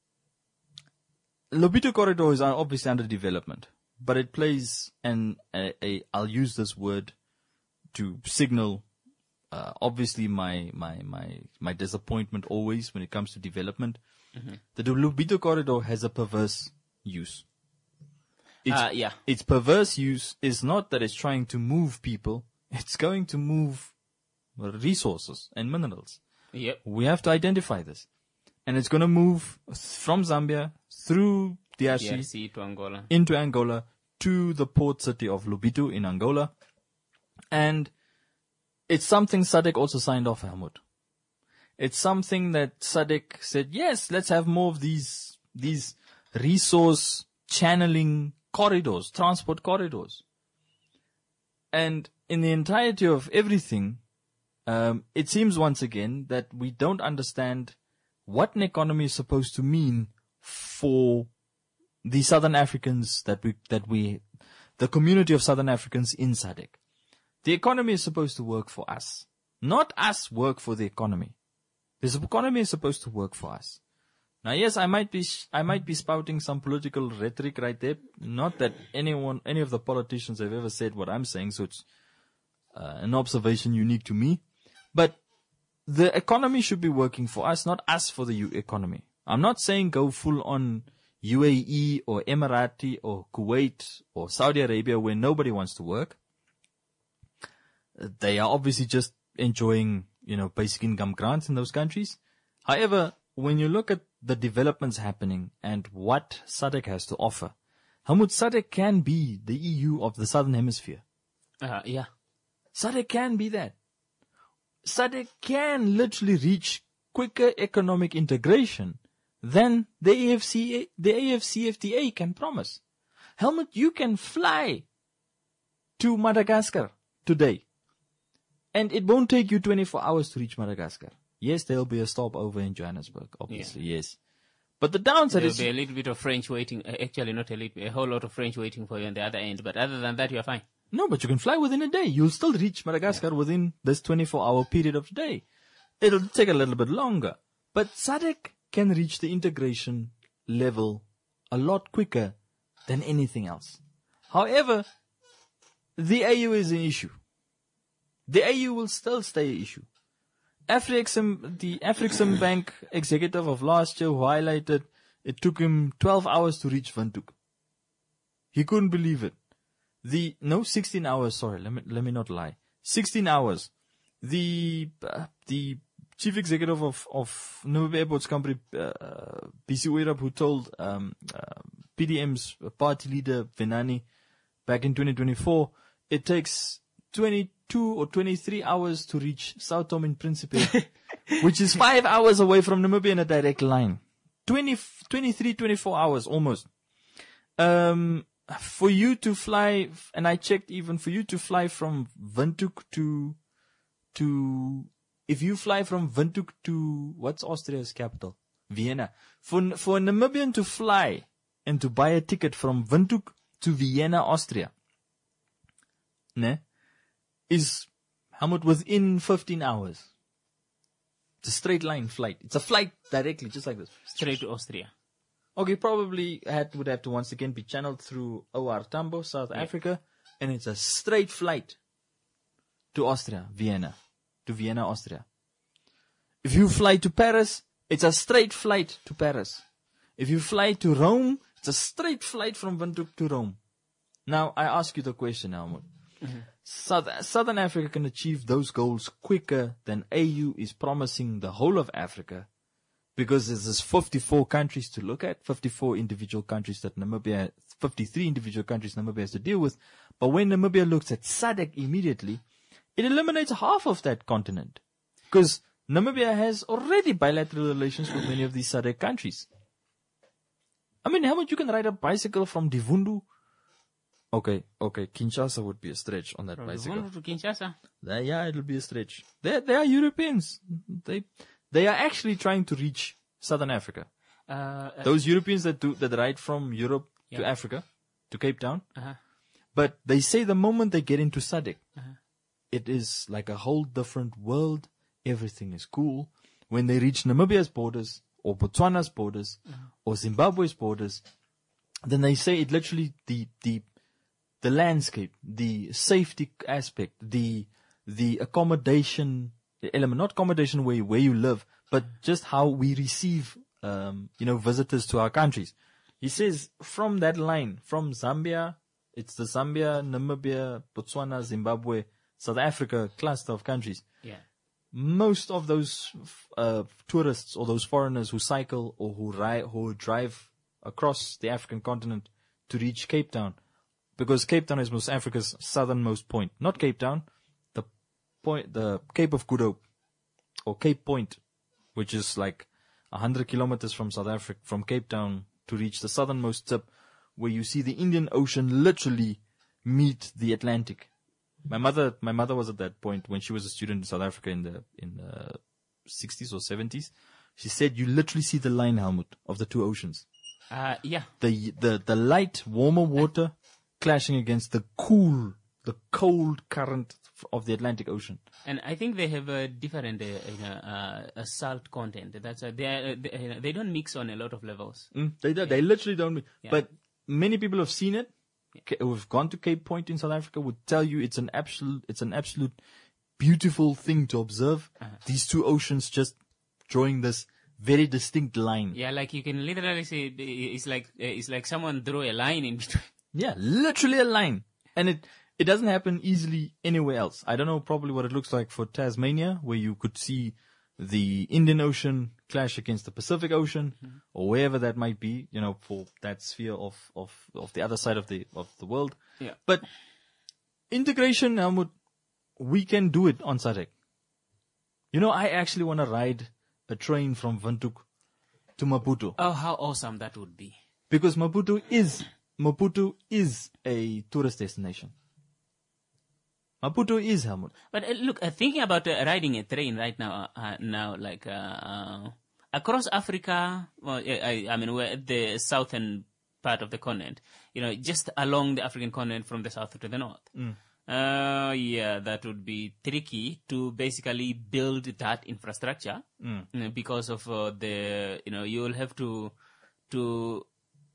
Lobito Corridor is obviously under development, but it plays an, a, a I'll use this word to signal, uh, obviously my, my, my, my disappointment always when it comes to development. Mm-hmm. The Lobito Corridor has a perverse use. Its, Uh, yeah. its perverse use is not that it's trying to move people, it's going to move resources and minerals. Yep. We have to identify this. And it's going to move from Zambia through D R C D R C to Angola. into Angola to the port city of Lobito in Angola. And it's something S A D C also signed off, Helmut. It's something that S A D C said, yes, let's have more of these, these resource channeling corridors, transport corridors. And in the entirety of everything, um, it seems once again that we don't understand what an economy is supposed to mean for the Southern Africans that we, that we, the community of Southern Africans in S A D C. The economy is supposed to work for us, not us work for the economy. This economy is supposed to work for us. Now, yes, I might be, I might be spouting some political rhetoric right there. Not that anyone, any of the politicians have ever said what I'm saying, so it's uh, an observation unique to me. But the economy should be working for us, not us for the U- economy. I'm not saying go full on U A E or Emirati or Kuwait or Saudi Arabia where nobody wants to work. They are obviously just enjoying, you know, basic income grants in those countries. However, when you look at the developments happening and what S A D C has to offer, Helmut, S A D C can be the E U of the Southern Hemisphere. Uh, yeah. S A D C can be that. S A D C can literally reach quicker economic integration than the A F C A, the A F C F T A can promise. Helmut, you can fly to Madagascar today, and it won't take you twenty-four hours to reach Madagascar. Yes, there'll be a stopover in Johannesburg, obviously, yes. But the downside There'll is be a little bit of French waiting. Uh, actually, not a little, a whole lot of French waiting for you on the other end. But other than that, you're fine. no, but you can fly within a day. You'll still reach Madagascar yeah. within this twenty-four hour period of the day. It'll take a little bit longer, but S A D C can reach the integration level a lot quicker than anything else. However, the A U is an issue. The A U will still stay an issue. Afrixim, the Afrixim Bank executive of last year who highlighted it took him twelve hours to reach Windhoek. He couldn't believe it. The, no, sixteen hours, sorry, let me, let me not lie. sixteen hours. The, uh, the chief executive of, of Namibia Airports Company, uh, P C Oirab, who told, um, uh, P D M's party leader, Venani, back in twenty twenty-four, it takes twenty-two or twenty-three hours to reach Sao Tome and Principe, which is five hours away from Namibia in a direct line. twenty, twenty-three, twenty-four hours almost. Um, for you to fly, and I checked even for you to fly from Windhoek to, to, if you fly from Windhoek to, what's Austria's capital? Vienna. For, for a Namibian to fly and to buy a ticket from Windhoek to Vienna, Austria, ne, is how much within fifteen hours. It's a straight line flight. It's a flight directly, just like this. Straight to Austria. Okay, probably had, would have to once again be channeled through O R Tambo, South yeah. Africa, and it's a straight flight to Austria, Vienna, to Vienna, Austria. If you fly to Paris, it's a straight flight to Paris. If you fly to Rome, it's a straight flight from Windhoek to Rome. Now, I ask you the question, Helmut. Mm-hmm. South, Southern Africa can achieve those goals quicker than A U is promising the whole of Africa, because there's fifty-four countries to look at, fifty-four individual countries that Namibia, fifty-three individual countries Namibia has to deal with. But when Namibia looks at S A D C immediately, it eliminates half of that continent. Because Namibia has already bilateral relations with many of these S A D C countries. I mean, how much you can ride a bicycle from Divundu? Okay, okay, Kinshasa would be a stretch on that From bicycle. Divundu to Kinshasa. There, yeah, it'll be a stretch. They they are Europeans. They they are actually trying to reach Southern Africa. Uh, uh, Those Europeans that do that ride from Europe to Yeah. Africa, to Cape Town. uh-huh. But they say the moment they get into S A D C, Uh-huh. it is like a whole different world. Everything is cool. When they reach Namibia's borders, or Botswana's borders, or Zimbabwe's borders, then they say it literally, the, the, the landscape, the safety aspect, the, the accommodation element, not accommodation where, where you live, but just how we receive, um, you know, visitors to our countries. He says from that line, from Zambia, it's the Zambia, Namibia, Botswana, Zimbabwe, South Africa cluster of countries. Yeah. Most of those uh, tourists or those foreigners who cycle or who ride, who drive across the African continent to reach Cape Town, because Cape Town is most Africa's southernmost point. Not Cape Town, the point, the Cape of Good Hope, or Cape Point, which is like a hundred kilometers from South Africa, from Cape Town, to reach the southernmost tip, where you see the Indian Ocean literally meet the Atlantic. My mother, my mother was at that point when she was a student in South Africa in the in the sixties or seventies. She said you literally see the line, Helmut, of the two oceans. Uh, yeah. The the the light, warmer water clashing against the cool, the cold current of the Atlantic Ocean. And I think they have a different uh, you know, uh, uh, salt content. That's uh, they, are, uh, they, you know, they don't mix on a lot of levels. Mm, they do, they literally don't. Yeah. But many people have seen it. Ca- Who've gone to Cape Point in South Africa would tell you it's an absolute, it's an absolute beautiful thing to observe. Uh-huh. These two oceans just drawing this very distinct line. Yeah, like you can literally say it's like uh, it's like someone drew a line in between. Yeah, literally a line. And it, it doesn't happen easily anywhere else. I don't know probably what it looks like for Tasmania, where you could see the Indian Ocean clash against the Pacific Ocean, Mm-hmm. or wherever that might be, you know, for that sphere of, of, of the other side of the, of the world. Yeah. But integration, Helmut, we can do it on S A D C. You know, I actually want to ride a train from Windhoek to Maputo, Oh, how awesome that would be! because Maputo is, Maputo is a tourist destination. Maputo is, Helmut. But uh, look, uh, thinking about uh, riding a train right now, uh, now like uh, uh, across Africa, well, I, I mean, we're at the southern part of the continent. You know, just along the African continent from the south to the north. Uh, yeah, that would be tricky to basically build that infrastructure you know, because of uh, the, you know, you will have to, to,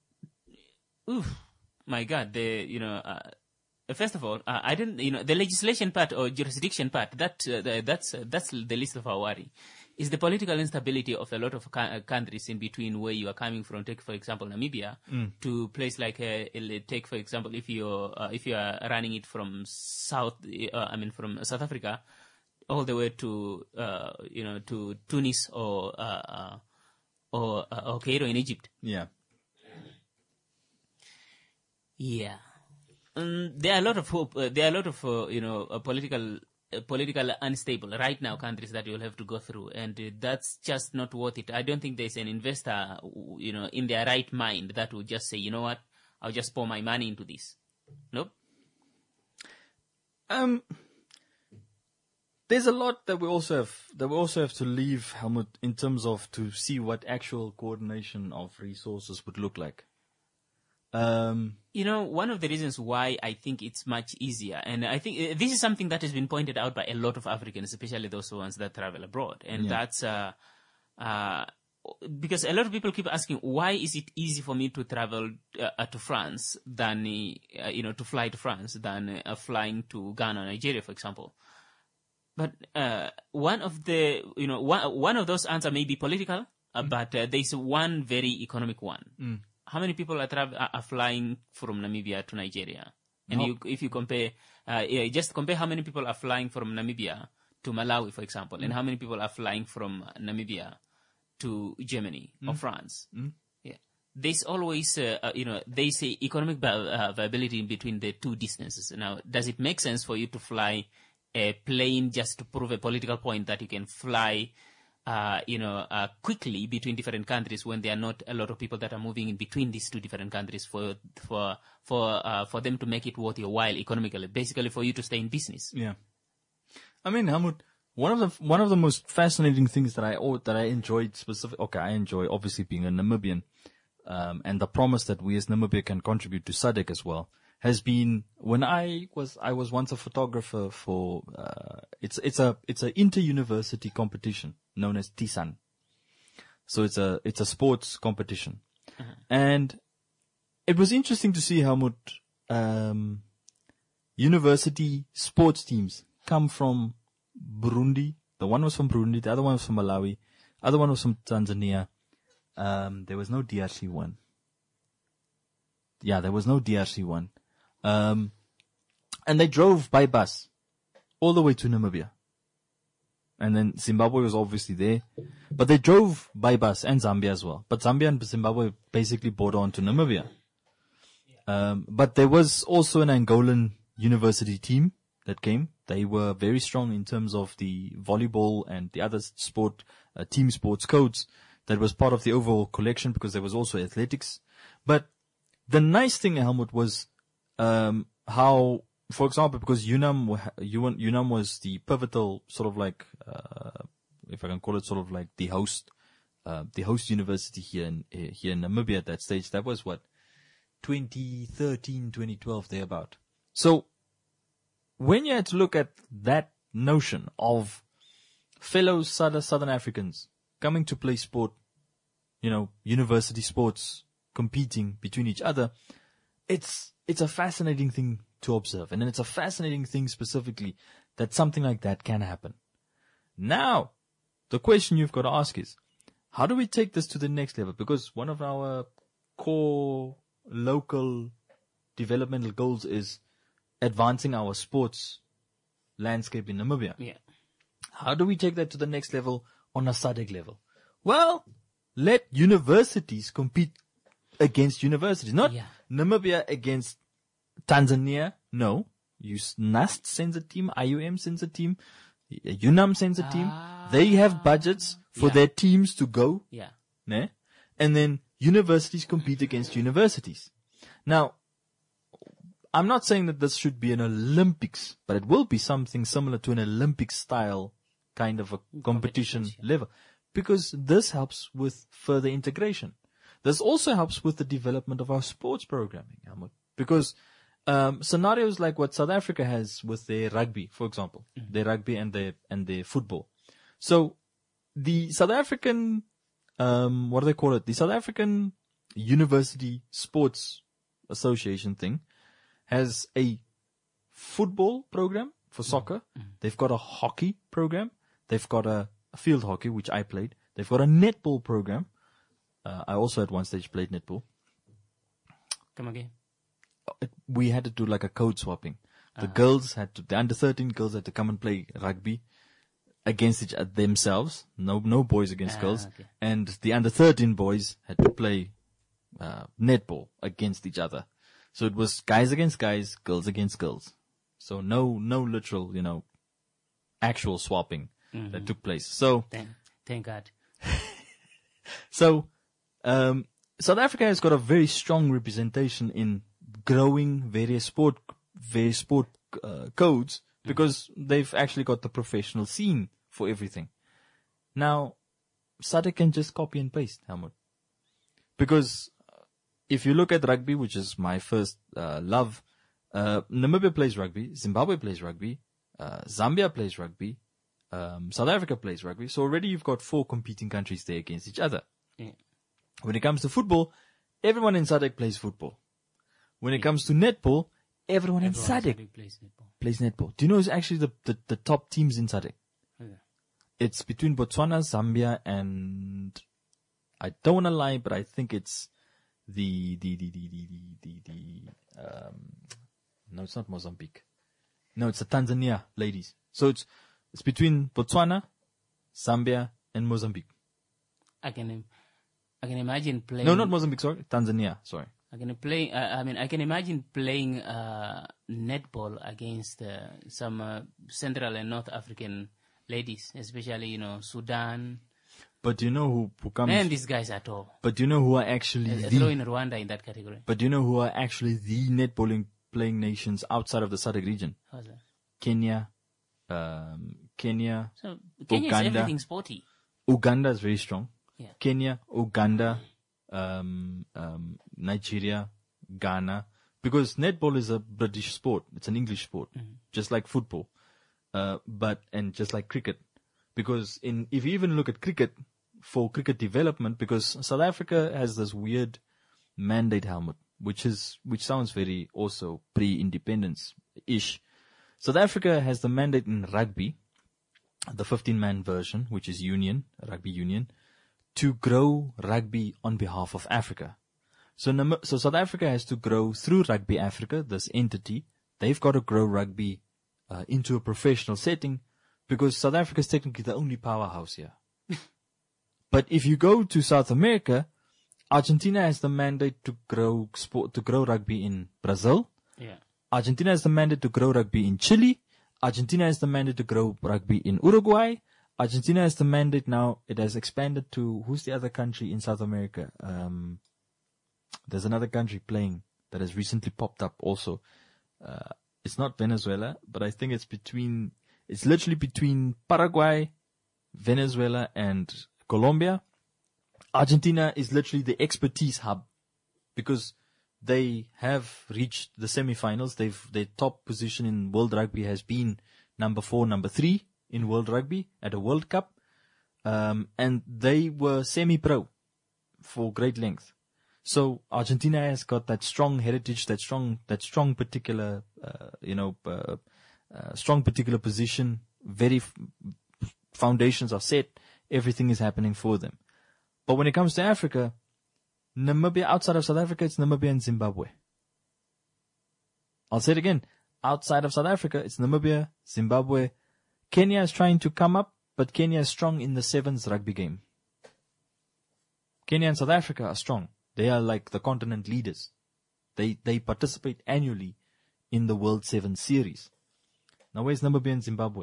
oof, my God, the, you know, uh, first of all, uh, I didn't, you know, the legislation part or jurisdiction part, that, uh, the, that's, uh, that's the least of our worry. Is the political instability of a lot of ca- uh, countries in between where you are coming from. Take, for example, Namibia, to place like, a, take, for example, if you're, uh, if you are running it from South, uh, I mean, from South Africa, all the way to, uh, you know, to Tunis or, uh, uh, or, uh, or Cairo in Egypt. Yeah. Yeah. Um, there are a lot of hope. Uh, there are a lot of uh, you know uh, political, uh, political unstable right now countries that you'll have to go through, and uh, that's just not worth it. I don't think there's an investor, you know, in their right mind that would just say, you know what, I'll just pour my money into this. Nope. Um, there's a lot that we also have that we also have to leave, Helmut, in terms of to see what actual coordination of resources would look like. Um, You know, one of the reasons why I think it's much easier, and I think uh, this is something that has been pointed out by a lot of Africans, especially those ones that travel abroad, and Yeah. that's uh, uh, because a lot of people keep asking, why is it easy for me to travel uh, to France than uh, you know to fly to France than uh, flying to Ghana, Nigeria, for example? But uh, one of the you know one one of those answers may be political, uh, Mm. but uh, there's one very economic one. How many people are, tra- are flying from Namibia to Nigeria? And No. you, if you compare, uh, yeah, just compare how many people are flying from Namibia to Malawi, for example, and how many people are flying from Namibia to Germany or France. Yeah, there's always, uh, uh, you know, there's a economic vi- uh, viability in between the two distances. Now, does it make sense for you to fly a plane just to prove a political point that you can fly, uh, you know, uh, quickly between different countries when there are not a lot of people that are moving in between these two different countries for for for uh, for them to make it worth your while economically, basically for you to stay in business. Yeah. I mean, Helmut, one of the one of the most fascinating things that I oh, that I enjoyed specific. Okay, I enjoy obviously being a Namibian, um, and the promise that we as Namibia can contribute to S A D C as well has been when I was I was once a photographer for uh, it's it's a it's an inter-university competition known as TISAN. So it's a it's a sports competition, uh-huh. and it was interesting to see Helmut um, university sports teams come from Burundi. The one was from Burundi, the other one was from Malawi, other one was from Tanzania. Um, there was no D R C one. Yeah, there was no D R C one. Um, and they drove by bus all the way to Namibia. And then Zimbabwe was obviously there, but they drove by bus, and Zambia as well. But Zambia and Zimbabwe basically border on to Namibia. Um, but there was also an Angolan university team that came. They were very strong in terms of the volleyball and the other sport, uh, team sports codes that was part of the overall collection, because there was also athletics. But the nice thing, Helmut, was um, how, for example, because UNAM, UNAM was the pivotal sort of like, uh, if I can call it sort of like the host, uh, the host university here in, here in Namibia at that stage. That was what, twenty thirteen, twenty twelve, thereabout. So when you had to look at that notion of fellow Southern Africans coming to play sport, you know, university sports, competing between each other, it's it's a fascinating thing to observe. And then it's a fascinating thing specifically that something like that can happen. Now, the question you've got to ask is, how do we take this to the next level? Because one of our core local developmental goals is advancing our sports landscape in Namibia. Yeah. How do we take that to the next level on a S A D C level? Well, let universities compete against universities. Not Yeah. Namibia against Tanzania. No. You, N A S T sends a team. I U M sends a team. UNAM sends a team. Ah. They have budgets for Yeah. their teams to go. Yeah. Ne? And then universities compete against universities. Now, I'm not saying that this should be an Olympics, but it will be something similar to an Olympic style kind of a competition Competitions, yeah. level, because this helps with further integration. This also helps with the development of our sports programming, Helmut, because um, scenarios like what South Africa has with their rugby, for example, mm-hmm. their rugby and their and their football. So the South African, um, what do they call it? The South African University Sports Association thing has a football program for soccer. Mm-hmm. They've got a hockey program. They've got a, a field hockey, which I played. They've got a netball program. Uh, I also at one stage played netball. Come again. It, we had to do like a code swapping. The Uh-huh. girls had to, the under thirteen girls had to come and play rugby against each other themselves. No, no boys against Ah, girls. okay. And the under thirteen boys had to play uh, netball against each other. So it was guys against guys, girls against girls. So no, no literal, you know, actual swapping Mm-hmm. that took place. So, Thank, thank God. so, um, South Africa has got a very strong representation in growing various sport, various sport uh, codes, because they've actually got the professional scene for everything. Now, S A D C can just copy and paste, Helmut. Because if you look at rugby, which is my first uh, love, uh, Namibia plays rugby, Zimbabwe plays rugby, uh, Zambia plays rugby, um, South Africa plays rugby. So already you've got four competing countries there against each other. Yeah. When it comes to football, everyone in S A D C plays football. When it comes to netball, everyone in S A D C Everyone plays netball. plays netball. Do you know who's actually the, the, the top teams in S A D C? Yeah. It's between Botswana, Zambia, and I don't want to lie, but I think it's the the the the the the, the, the um no, it's not Mozambique. No, it's the Tanzania ladies. So it's it's between Botswana, Zambia, and Mozambique. I can, im- I can imagine playing. No, not Mozambique. Sorry, Tanzania. Sorry, I can play. Uh, I mean, I can imagine playing uh, netball against uh, some uh, Central and North African ladies, especially you know Sudan. But you know who, who comes? And these guys are tall. But you know who are actually Uh, the, throw in Rwanda in that category. But you know who are actually the netballing playing nations outside of the SADC region? How's that? Kenya, um, Kenya, So Kenya is Uganda. everything sporty. Uganda is very strong. Yeah. Kenya, Uganda, um, um, Nigeria, Ghana. Because netball is a British sport. It's an English sport. Just like football. Uh, but, and just like cricket. Because in, if you even look at cricket, for cricket development, because South Africa has this weird mandate helmet, which is, which sounds very also pre-independence-ish. South Africa has the mandate in rugby, the fifteen-man version, which is union, rugby union, to grow rugby on behalf of Africa. So, Nam- so South Africa has to grow through Rugby Africa, this entity. They've got to grow rugby uh, into a professional setting because South Africa is technically the only powerhouse here. But if you go to South America, Argentina has the mandate to grow sport, to grow rugby in Brazil. Yeah. Argentina has the mandate to grow rugby in Chile. Argentina has the mandate to grow rugby in Uruguay. Argentina has the mandate now. It has expanded to, who's the other country in South America? Um, there's another country playing that has recently popped up also. Uh, it's not Venezuela, but I think it's between, it's literally between Paraguay, Venezuela, and Colombia. Argentina is literally the expertise hub because they have reached the semifinals. They've, their top position in world rugby has been number four, number three in world rugby at a World Cup. Um, and they were semi-pro for great length. So Argentina has got that strong heritage, that strong, that strong particular, uh, you know, uh, uh, strong particular position. Very f- foundations are set. Everything is happening for them. But when it comes to Africa, Namibia, outside of South Africa, it's Namibia and Zimbabwe. I'll say it again. Outside of South Africa, it's Namibia, Zimbabwe. Kenya is trying to come up, but Kenya is strong in the sevens rugby game. Kenya and South Africa are strong. They are like the continent leaders. They, they participate annually in the World Sevens series. Now where's Namibia and Zimbabwe?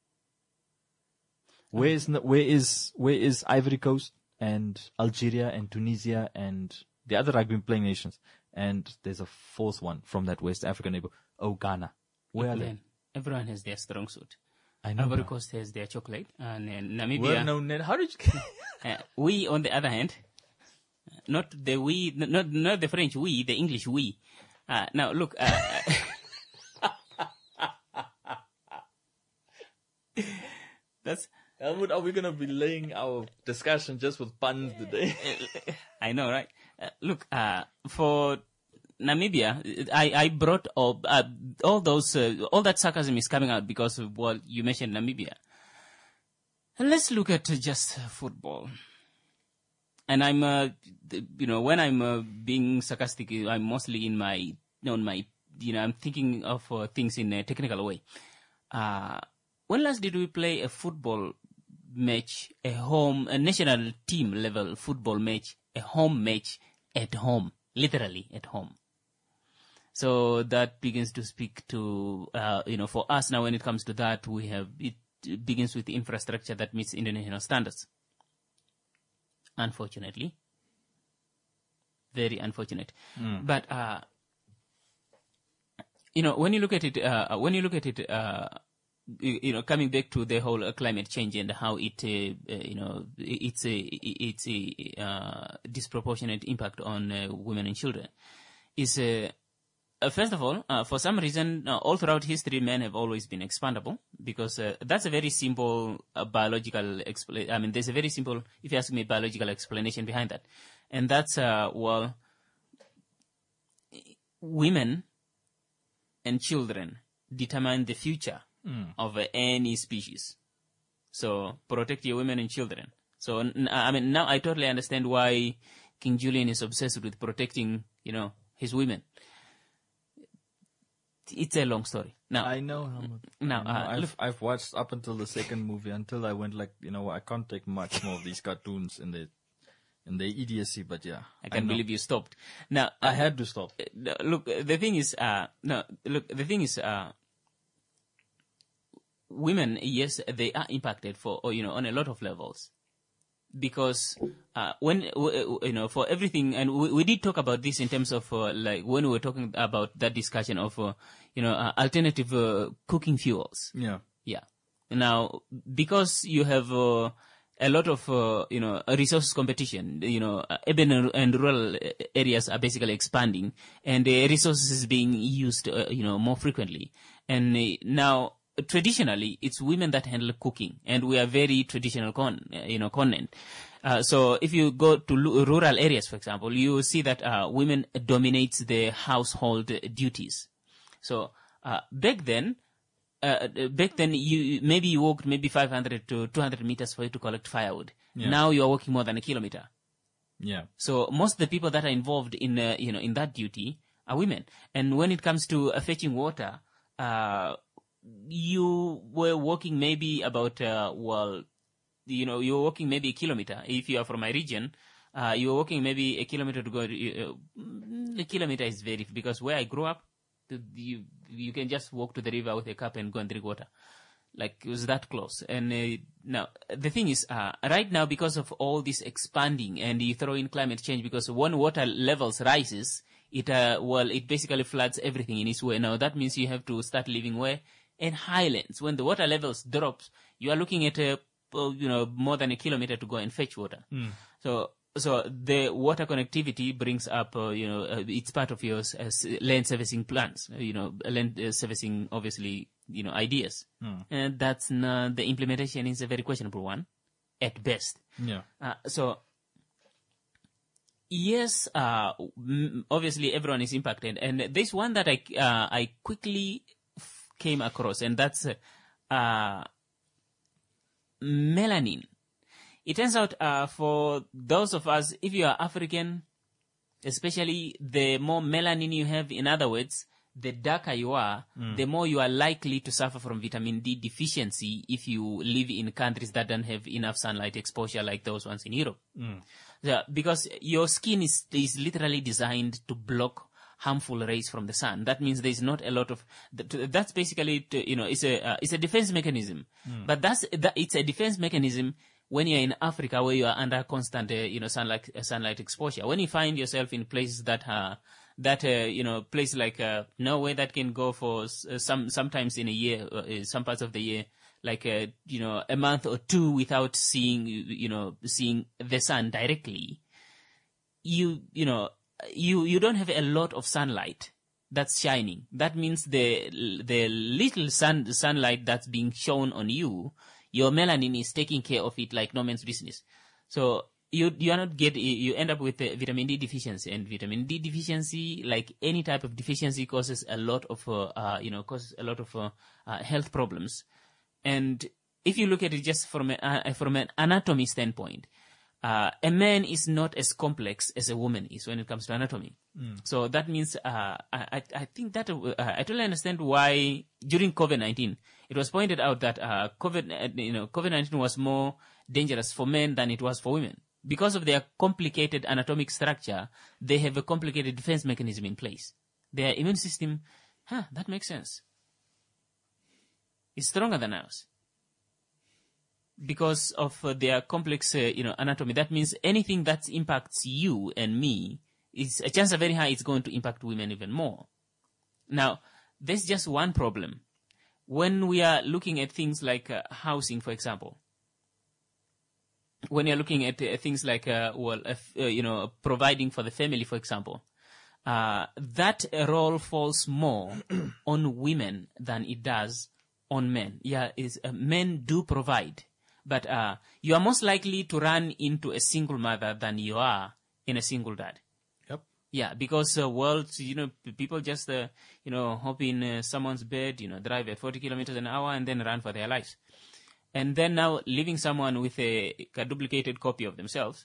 Where is, where is, where is Ivory Coast and Algeria and Tunisia and the other rugby playing nations? And there's a fourth one from that West African neighbor. Oh, Ghana. Where are they? Again, everyone has their strong suit. I know. Ivory but- Coast has their chocolate, and uh, Well, Namibia. no, Ned, how did you? Uh, we, on the other hand, not the we, not not the French we, the English we. Uh, now look, uh, that's Helmut, are we going to be laying our discussion just with puns today? I know, right? Uh, look, uh, for Namibia, I, I brought all, uh, all those, uh, all that sarcasm is coming out because of what you mentioned, Namibia. And let's look at uh, just football. And I'm, uh, th- you know, when I'm uh, being sarcastic, I'm mostly in my, on my, you know, I'm thinking of uh, things in a technical way. Uh, when last did we play a football match, a home, a national team level football match, a home match at home, literally at home? So that begins to speak to, uh, you know, for us now when it comes to that, we have, it begins with the infrastructure that meets international standards. Unfortunately. Very unfortunate. Mm. But, uh, you know, when you look at it, uh, when you look at it, uh, you, you know, coming back to the whole uh, climate change and how it, uh, uh, you know, it's a, it's a, uh, disproportionate impact on uh, women and children is, uh, Uh, first of all, uh, for some reason, uh, all throughout history, men have always been expandable because uh, that's a very simple uh, biological explanation. I mean, there's a very simple, if you ask me, biological explanation behind that. And that's, uh, well, women and children determine the future mm. of uh, any species. So protect your women and children. So, n- I mean, now I totally understand why King Julian is obsessed with protecting, you know, his women. It's a long story. Now I know. Helmut. Now, I know. uh, I've look- I've watched up until the second movie until I went like, you know, I can't take much more of these cartoons and they in the idiocy, but yeah. I can't know. believe you stopped. Now, I had to stop. uh, look, the thing is, uh, no, look, the thing is, uh, women, yes, they are impacted for, or, you know, on a lot of levels. Because uh, when w- you know, for everything, and we, we did talk about this in terms of uh, like when we were talking about that discussion of uh, you know uh, alternative uh, cooking fuels. Yeah. Yeah. Now, because you have uh, a lot of uh, you know resource competition, you know, uh, urban and- and rural areas are basically expanding, and the resources is being used, uh, you know, more frequently. And uh, now, traditionally, it's women that handle cooking, and we are very traditional con, uh, you know, continent. Uh, so if you go to lu- rural areas, for example, you will see that uh, women dominates the household duties. So uh, back then, uh, back then you maybe you walked maybe five hundred to two hundred meters for you to collect firewood. Yeah. Now you are walking more than a kilometer. Yeah. So most of the people that are involved in uh, you know in that duty are women. And when it comes to uh, fetching water, uh, you were walking maybe about uh, well, you know, you were walking maybe a kilometer. If you are from my region, uh, you were walking maybe a kilometer to go. Uh, a kilometer is very because where I grew up, the- you you can just walk to the river with a cup and go and drink water. Like it was that close. And uh, now the thing is, uh, right now because of all this expanding, and you throw in climate change, because when water levels rises, it uh, well it basically floods everything in its way. Now that means you have to start living where in highlands. When the water levels drops, you are looking at a uh, you know more than a kilometer to go and fetch water. So so the water connectivity brings up uh, you know uh, it's part of your uh, s- land servicing plans. uh, You know land uh, servicing obviously you know ideas, and that's not, the implementation is a very questionable one at best. Yeah. Uh, so, yes, uh, m- obviously everyone is impacted, and there's one that I uh, I quickly f- came across, and that's uh, uh, melanin. It turns out, uh, for those of us, if you are African, especially the more melanin you have, in other words, the darker you are, the more you are likely to suffer from vitamin D deficiency if you live in countries that don't have enough sunlight exposure like those ones in Europe. Yeah, because your skin is, is literally designed to block harmful rays from the sun. That means there's not a lot of, that- that's basically, to, you know, it's a, uh, it's a defense mechanism. But that's, that, it's a defense mechanism when you're in Africa where you are under constant, uh, you know, sunlight, uh, sunlight exposure. When you find yourself in places that are, that, uh, you know, place like, uh, Norway that can go for s- uh, some, sometimes in a year, uh, uh, some parts of the year, like, uh, you know, a month or two without seeing, you you know, seeing the sun directly, you, you know, you, you don't have a lot of sunlight that's shining. That means the, the little sun, sunlight that's being shown on you, your melanin is taking care of it like no man's business. So you, you are not get, you end up with uh, vitamin D deficiency, and vitamin D deficiency, like any type of deficiency, causes a lot of, uh, uh you know, causes a lot of, uh, uh, health problems. And if you look at it just from a, uh, from an anatomy standpoint, uh, a man is not as complex as a woman is when it comes to anatomy. So that means, uh, I, I I think that, uh, I totally understand why during COVID nineteen, it was pointed out that, uh, COVID, uh, you know, COVID nineteen was more dangerous for men than it was for women. Because of their complicated anatomic structure, they have a complicated defense mechanism in place. Their immune system, huh, that makes sense. It's stronger than ours. Because of uh, their complex, uh, you know, anatomy. That means anything that impacts you and me, is a chance are very high it's going to impact women even more. Now, there's just one problem. When we are looking at things like uh, housing, for example, when you're looking at uh, things like, uh, well, uh, f- uh, you know, providing for the family, for example, uh, that role falls more on women than it does on men. Yeah, is uh, men do provide, but uh, you are most likely to run into a single mother than you are in a single dad. Yep. Yeah, because uh, worlds, you know, p- people just, uh, you know, hop in uh, someone's bed, you know, drive at forty kilometers an hour and then run for their lives. And then now leaving someone with a, a duplicated copy of themselves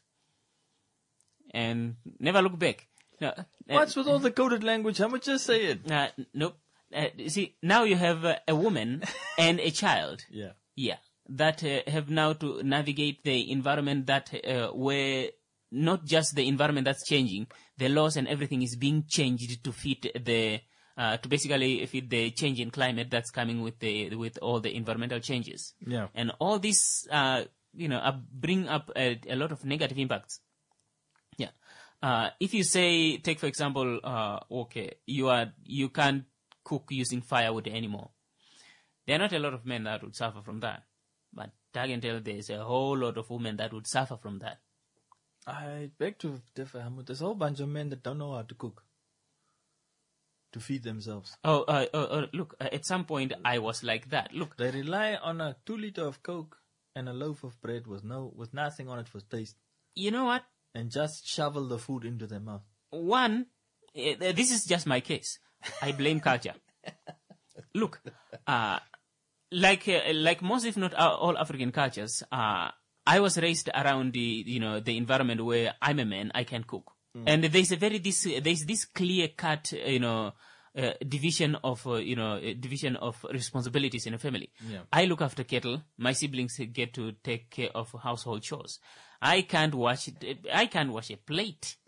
and never look back. No, uh, What's with all the coded language? How much just say it? uh, nope. Uh, you see, now you have uh, a woman and a child. Yeah. Yeah, that uh, have now to navigate the environment that uh, where not just the environment that's changing, the laws and everything is being changed to fit the, uh, to basically fit the change in climate that's coming with the, with all the environmental changes. Yeah. And all this, uh, you know, uh, bring up a, a lot of negative impacts. Yeah. Uh, if you say, take for example, uh, okay, you are, you can't cook using firewood anymore. There are not a lot of men that would suffer from that. But I can tell there's a whole lot of women that would suffer from that. I beg to differ, Hamud. There's a whole bunch of men that don't know how to cook to feed themselves. Oh, uh, uh, uh, look, uh, at some point I was like that. Look, They rely on a two liter of Coke and a loaf of bread with no, with nothing on it for taste, you know what? and just shovel the food into their mouth. One, uh, this is just my case. I blame culture. Look, uh, like uh, like most, if not all African cultures, uh, I was raised around the you know the environment where I'm a man, I can cook, mm. and there's a very this there's this clear cut you know uh, division of uh, you know uh, division of responsibilities in a family. Yeah. I look after cattle. My siblings get to take care of household chores. I can't wash it. I can't wash a plate.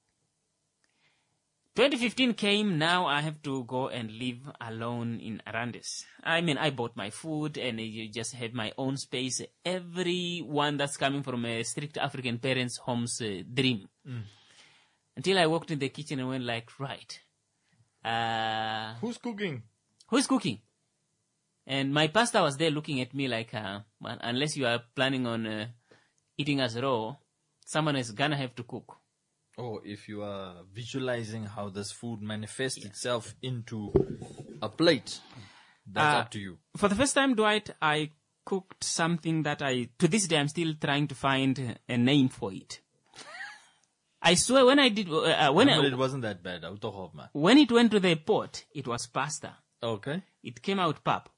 twenty fifteen came, now I have to go and live alone in Arandis. I mean, I bought my food and you just have my own space. Everyone that's coming from a strict African parents' home's uh, dream. Mm. Until I walked in the kitchen and went like, right. Uh, Who's cooking? Who's cooking? And my pastor was there looking at me like, uh, well, unless you are planning on uh, eating us raw, someone is gonna have to cook. Or if you are visualizing how this food manifests yeah. itself into a plate, that's uh, up to you. For the first time, Dwight, I cooked something that I, to this day, I'm still trying to find a name for it. I swear when I did, uh, when I I, it wasn't that bad. When it went to the pot, it was pasta. Okay. It came out pap.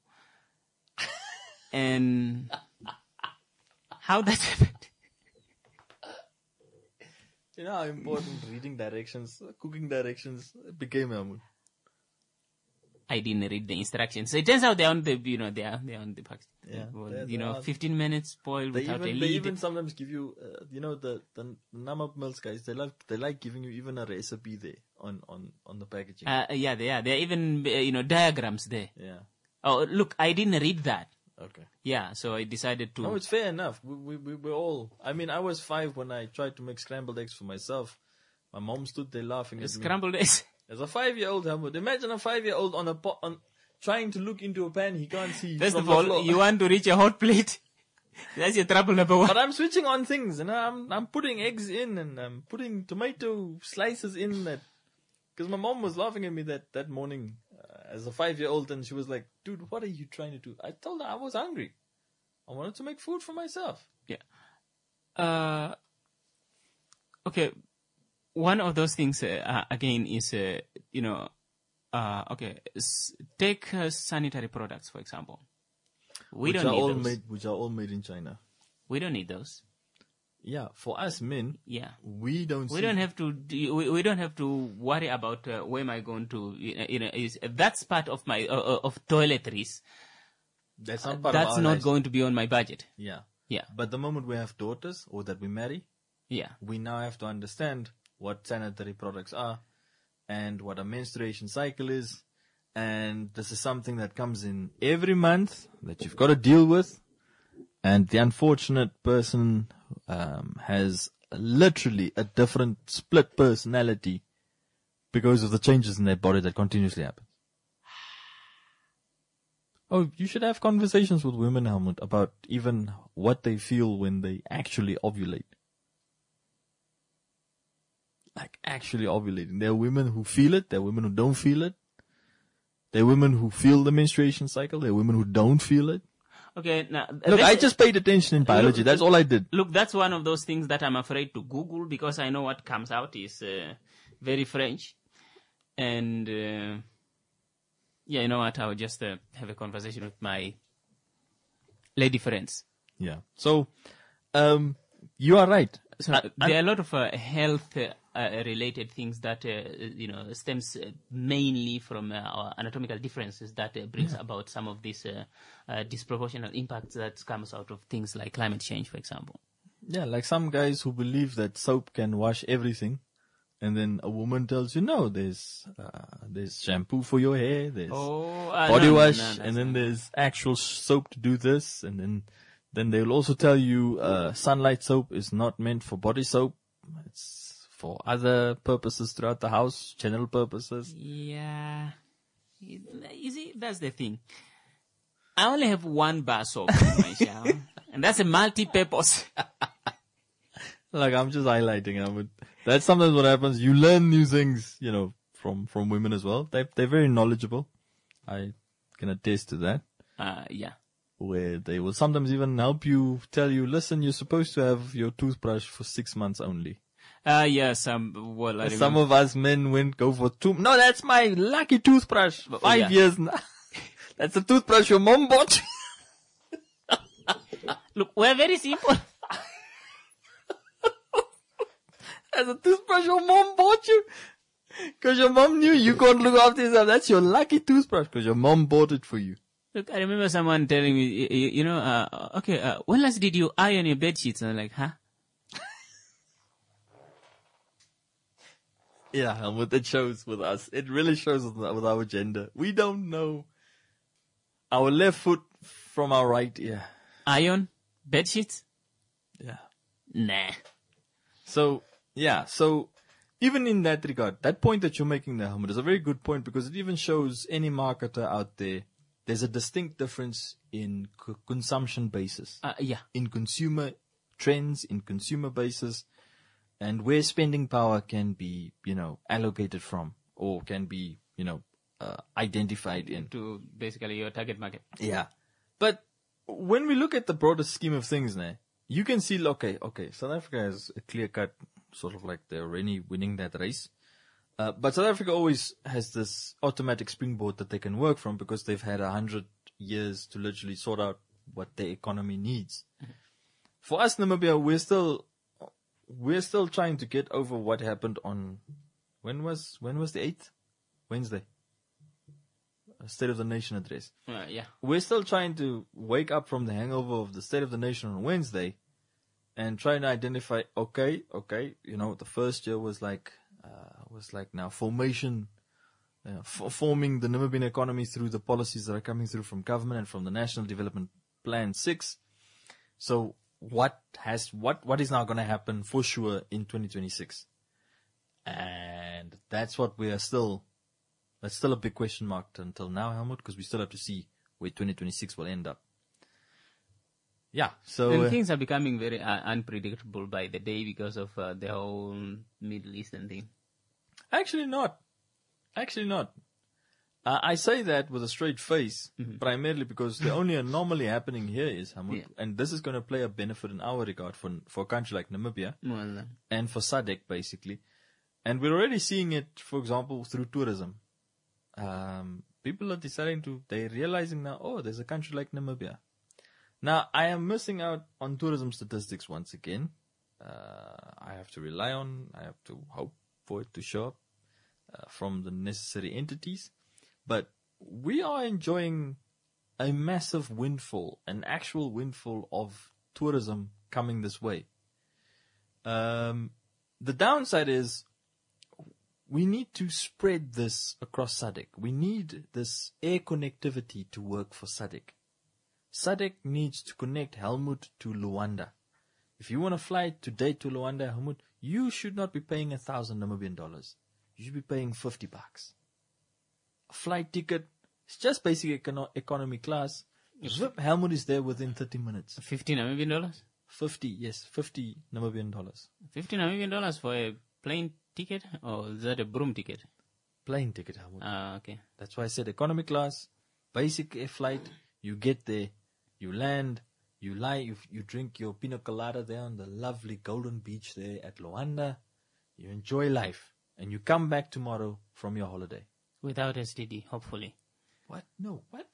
And how that happened? You know how important reading directions, cooking directions became, Hamud. I didn't read the instructions. So it turns out they're on the, you know, they are, they're on the package. Yeah. Well, you know, fifteen minutes boiled they without even, a lid. They even sometimes give you, uh, you know, the, the Namab Mills guys, they like, they like giving you even a recipe there on, on, on the packaging. Uh, yeah, they are. There are even, uh, you know, diagrams there. Yeah. Oh, look, I didn't read that. Okay. Yeah, so I decided to... No, it's fair enough. We, we, we, we're all... I mean, I was five when I tried to make scrambled eggs for myself. My mom stood there laughing at scrambled me. eggs? As a five-year-old, Hamud. Imagine a five-year-old on a pot, on, trying to look into a pan he can't see. First of all, you want to reach a hot plate. That's your trouble number one. But I'm switching on things, and I'm I'm putting eggs in, and I'm putting tomato slices in that... Because my mom was laughing at me that, that morning uh, as a five-year-old, and she was like, dude, what are you trying to do? I told her I was hungry. I wanted to make food for myself. Yeah. Uh, okay. One of those things, uh, uh, again, is, uh, you know, uh, okay, S- take uh, sanitary products, for example. We which don't are need all those. made, which are all made in China. We don't need those. Yeah, for us men, yeah, we don't. We see don't have to. Do, we, we don't have to worry about uh, where am I going to. You know, is that's part of my uh, of toiletries. That's not part uh, That's of our not lives. going to be on my budget. Yeah, yeah. But the moment we have daughters or that we marry, yeah, we now have to understand what sanitary products are and what a menstruation cycle is, and this is something that comes in every month that you've got to deal with. And the unfortunate person um, has literally a different split personality because of the changes in their body that continuously happen. Oh, you should have conversations with women, Helmut, about even what they feel when they actually ovulate. Like actually ovulating. There are women who feel it. There are women who don't feel it. There are women who feel the menstruation cycle. There are women who don't feel it. Okay, now... Look, I just paid attention in biology. Look, that's all I did. Look, that's one of those things that I'm afraid to Google because I know what comes out is uh, very French. And, uh, yeah, you know what? I'll just uh, have a conversation with my lady friends. Yeah. So, um, you are right. So I, there are a lot of uh, health uh, uh, related things that, uh, you know, stems uh, mainly from uh, our anatomical differences that uh, brings yeah. about some of these uh, uh, disproportionate impacts that comes out of things like climate change, for example. Yeah, like some guys who believe that soap can wash everything. And then a woman tells you, no, there's uh, there's shampoo for your hair, there's Oh, uh, body no, no, wash, no, no, and then no. there's actual soap to do this. And then then they'll also tell you uh, sunlight soap is not meant for body soap. It's for other purposes throughout the house, general purposes. Yeah. You see, that's the thing. I only have one bar soap in my shower. And that's a multi-purpose. Like, I'm just highlighting. I would, that's sometimes what happens. You learn new things, you know, from, from women as well. They, they're very knowledgeable. I can attest to that. Uh, yeah. Where they will sometimes even help you, tell you, listen, you're supposed to have your toothbrush for six months only. Uh, yeah, some, well, I Some remember. of us men went go for two. No, that's my lucky toothbrush. For five yeah. years now. That's the toothbrush your mom bought you. Look, we're very simple. That's a toothbrush your mom bought you. Cause your mom knew you can't look after yourself. That's your lucky toothbrush cause your mom bought it for you. Look, I remember someone telling me, you, you know, uh, okay, uh, when last did you iron your bed sheets? And I'm like, huh? Yeah, Helmut, it shows with us. It really shows with, with our gender. We don't know our left foot from our right ear. Iron? Bed sheets? Yeah. Nah. So, yeah, so even in that regard, that point that you're making there, Helmut, is a very good point because it even shows any marketer out there, there's a distinct difference in c- consumption basis, Uh, yeah. in consumer trends, in consumer basis, and where spending power can be, you know, allocated from or can be, you know, uh, identified in. To basically your target market. Yeah. But when we look at the broader scheme of things now, you can see, okay, okay, South Africa has a clear cut, sort of like they're already winning that race. Uh, but South Africa always has this automatic springboard that they can work from because they've had a hundred years to literally sort out what their economy needs. Mm-hmm. For us, Namibia, we're still, we're still trying to get over what happened on, when was, when was the eighth? Wednesday. State of the Nation address. Uh, yeah. We're still trying to wake up from the hangover of the State of the Nation on Wednesday and trying to identify, okay, okay, you know, the first year was like, uh, was like now formation, uh, f- forming the Namibian economy through the policies that are coming through from government and from the National Development Plan six. So what has, what, what is now going to happen for sure in twenty twenty-six? And that's what we are still, that's still a big question mark until now, Helmut, because we still have to see where twenty twenty-six will end up. Yeah, so And uh, things are becoming very uh, unpredictable by the day because of uh, the whole Middle Eastern thing. actually not. Actually not. Uh, I say that with a straight face, Mm-hmm. primarily because the only anomaly happening here is, Helmut, Yeah. and this is going to play a benefit in our regard for for a country like Namibia Well, uh, and for S A D C basically. And we're already seeing it, for example, through tourism. Um, people are deciding to, they're realizing now, oh, there's a country like Namibia. Now, I am missing out on tourism statistics once again. Uh, I have to rely on, I have to hope for it to show up uh, from the necessary entities. But we are enjoying a massive windfall, an actual windfall of tourism coming this way. Um, the downside is we need to spread this across S A D C. We need this air connectivity to work for S A D C. S A D C needs to connect Helmut to Luanda. If you want to fly today to Luanda, Helmut, you should not be paying a thousand Namibian dollars. You should be paying fifty bucks. A flight ticket, it's just basic econo- economy class. Zip, Helmut is there within thirty minutes. fifty Namibian dollars? fifty, yes, fifty Namibian dollars. fifty Namibian dollars for a plane ticket? Or is that a broom ticket? Plane ticket, Helmut. Ah, okay. That's why I said economy class, basic air flight. You get there, you land, you lie, you, you drink your pina colada there on the lovely golden beach there at Luanda. You enjoy life, and you come back tomorrow from your holiday. Without S T D, hopefully. What? No, what?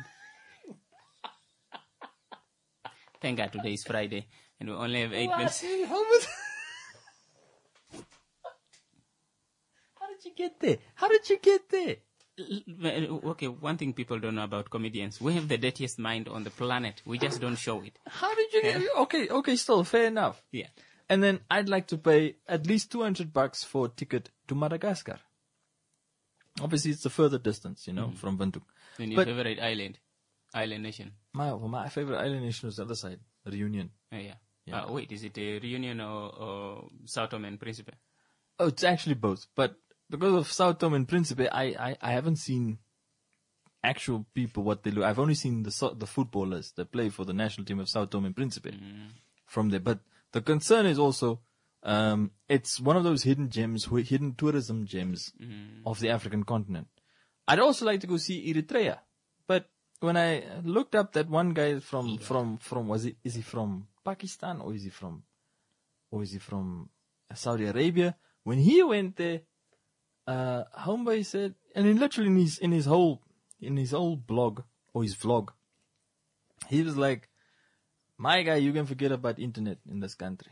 Thank God today is Friday and we only have eight What? minutes. Helmut? How did you get there? How did you get there? Okay, one thing people don't know about comedians, we have the dirtiest mind on the planet. We just don't show it. How did you get? Okay, okay, still fair enough. Yeah. And then I'd like to pay at least two hundred bucks for a ticket to Madagascar. Obviously, it's a further distance, you know, mm-hmm. from Windhoek. And your but favorite island, island nation? My well, my favorite island nation is the other side, Reunion. Oh, yeah. yeah. Uh, wait, is it a Reunion or, or Sao Tome and Principe? Oh, it's actually both. But because of Sao Tome and Principe, I, I, I haven't seen actual people what they look. I've only seen the the footballers that play for the national team of Sao Tome and Principe mm. from there. But the concern is also, um, it's one of those hidden gems, hidden tourism gems mm. of the African continent. I'd also like to go see Eritrea, but when I looked up that one guy from yeah. from from was it is he from Pakistan or is he from or is he from Saudi Arabia? When he went there, uh, Homeboy said, and in literally in his in his whole in his whole blog or his vlog, he was like, "My guy, you can forget about internet in this country.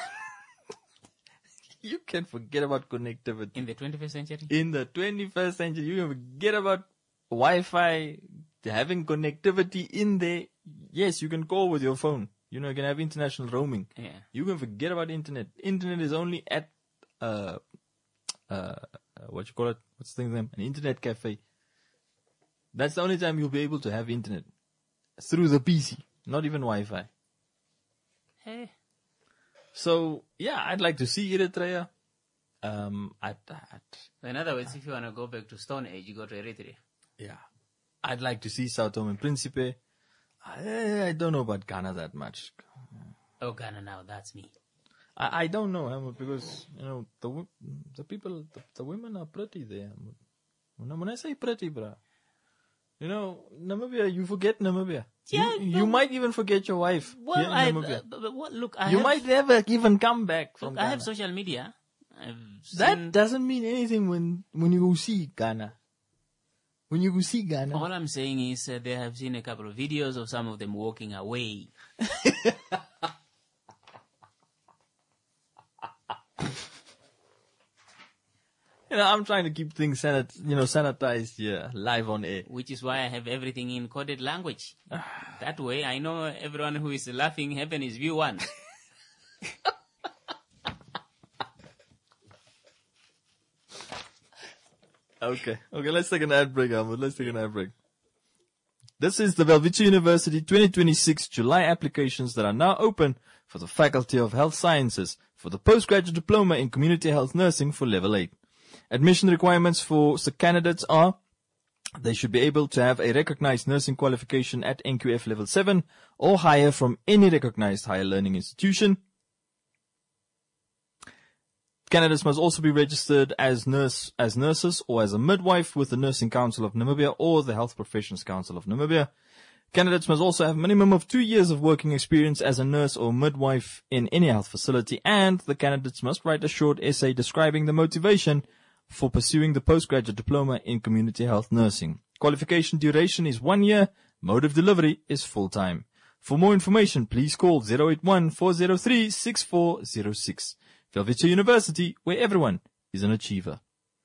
You can forget about connectivity in the twenty-first century. In the twenty-first century, you can forget about Wi-Fi, having connectivity in there. Yes, you can call with your phone. You know, you can have international roaming. Yeah. You can forget about internet. Internet is only at uh, uh, what you call it? What's the thing's name? An internet cafe. That's the only time you'll be able to have internet through the P C, not even Wi-Fi. Hey. So yeah, I'd like to see Eritrea. Um, I'd, I'd, in other words, if you want to go back to Stone Age, you go to Eritrea. Yeah, I'd like to see Sao Tome and Principe. I, I don't know about Ghana that much. Oh, Ghana now, that's me. I, I don't know because you know the the people, the, the women are pretty there. When I say pretty, bruh, you know, Namibia, you forget Namibia. Yeah, you, you might even forget your wife. Well, here in I, Namibia. uh, but what, look, I you have, might never even come back from look, Ghana. I have social media. I've that seen, doesn't mean anything when, when you go see Ghana. When you go see Ghana. All I'm saying is uh, they have seen a couple of videos of some of them walking away. You know, I'm trying to keep things sanit- you know, sanitized here, live on air. Which is why I have everything in coded language. That way, I know everyone who is laughing, heaven is view one. Okay, okay, let's take an ad break, Ahmed. Let's take an ad break. This is the Welwitschia University twenty twenty-six July applications that are now open for the Faculty of Health Sciences for the postgraduate diploma in community health nursing for level eight. Admission requirements for the candidates are they should be able to have a recognized nursing qualification at N Q F level seven or higher from any recognized higher learning institution. Candidates must also be registered as nurse, as nurses or as a midwife with the Nursing Council of Namibia or the Health Professions Council of Namibia. Candidates must also have a minimum of two years of working experience as a nurse or midwife in any health facility, and the candidates must write a short essay describing the motivation for pursuing the postgraduate diploma in community health nursing. Qualification duration is one year. Mode of delivery is full-time. For more information, please call zero eight one, four zero three, six four zero six. Welwitschia University, where everyone is an achiever.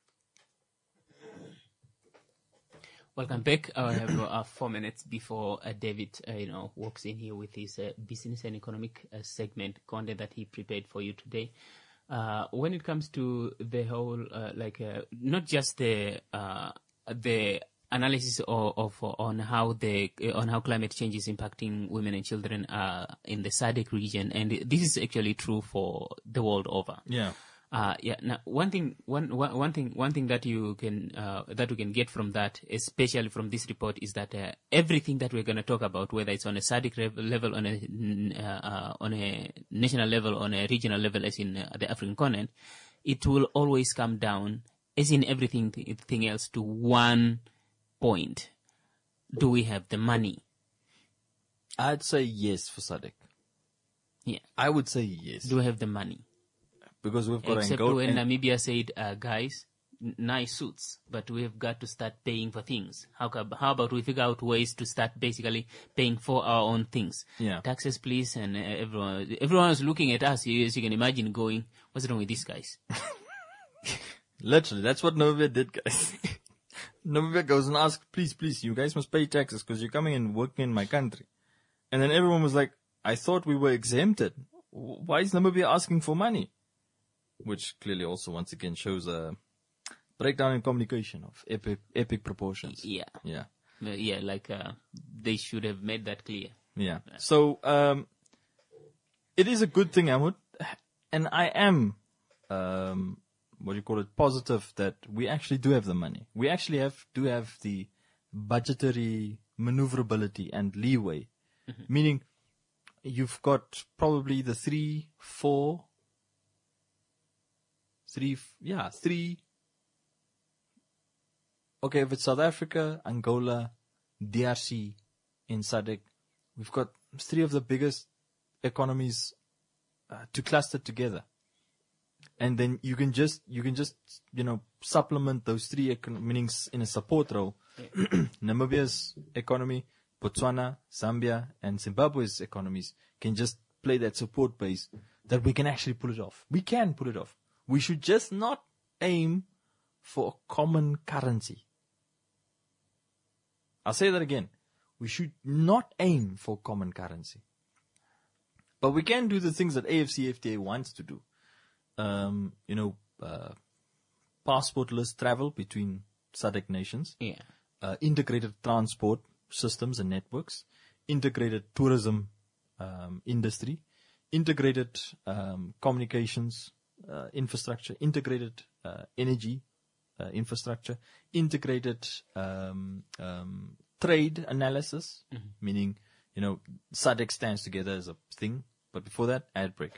Welcome back. I have uh, four minutes before uh, David, uh, you know, walks in here with his uh, business and economic uh, segment content that he prepared for you today. Uh, when it comes to the whole, uh, like, uh, not just the uh, the analysis of, of on how the on how climate change is impacting women and children uh, in the S A D C region, and this is actually true for the world over. Yeah. Uh, yeah. Now, one thing, one, one, one thing, one thing that you can, uh, that we can get from that, especially from this report, is that uh, everything that we're going to talk about, whether it's on a S A D C level, on a, uh, uh, on a national level, on a regional level, as in uh, the African continent, it will always come down, as in everything, everything else, to one point: do we have the money? I'd say yes for S A D C. Yeah. I would say yes. Do we have the money? Because we've got Except Angola. when Namibia said, uh, guys, n- nice suits, but we have got to start paying for things. How, ca- how about we figure out ways to start basically paying for our own things? Yeah. Taxes, please, and uh, everyone, everyone is looking at us, as you can imagine, going, what's wrong with these guys? Literally, that's what Namibia did, guys. Namibia goes and asks, please, please, you guys must pay taxes because you're coming and working in my country. And then everyone was like, I thought we were exempted. Why is Namibia asking for money? Which clearly also, once again, shows a breakdown in communication of epic, epic proportions. Yeah. Yeah. Uh, yeah, like uh, they should have made that clear. Yeah. So, um, it is a good thing, Ahmad. And I am, um, what do you call it, positive that we actually do have the money. We actually have do have the budgetary maneuverability and leeway. Mm-hmm. Meaning, you've got probably the three, four, three, yeah, three. Okay, if it's South Africa, Angola, D R C, in S A D C, we've got three of the biggest economies uh, to cluster together. And then you can just, you can just, you know, supplement those three econ- meanings in a support role. Yeah. Namibia's economy, Botswana, Zambia, and Zimbabwe's economies can just play that support base that we can actually pull it off. We can pull it off. We should just not aim for a common currency. I'll say that again. We should not aim for common currency. But we can do the things that A F C F T A wants to do. Um, you know, uh, passportless travel between S A D C nations. Yeah. Uh, integrated transport systems and networks. Integrated tourism um, industry. Integrated um, communications uh, infrastructure. Integrated uh, energy uh, infrastructure. Integrated um, um, trade analysis. Mm-hmm. Meaning, you know, S A D C stands together as a thing. But before that, ad break.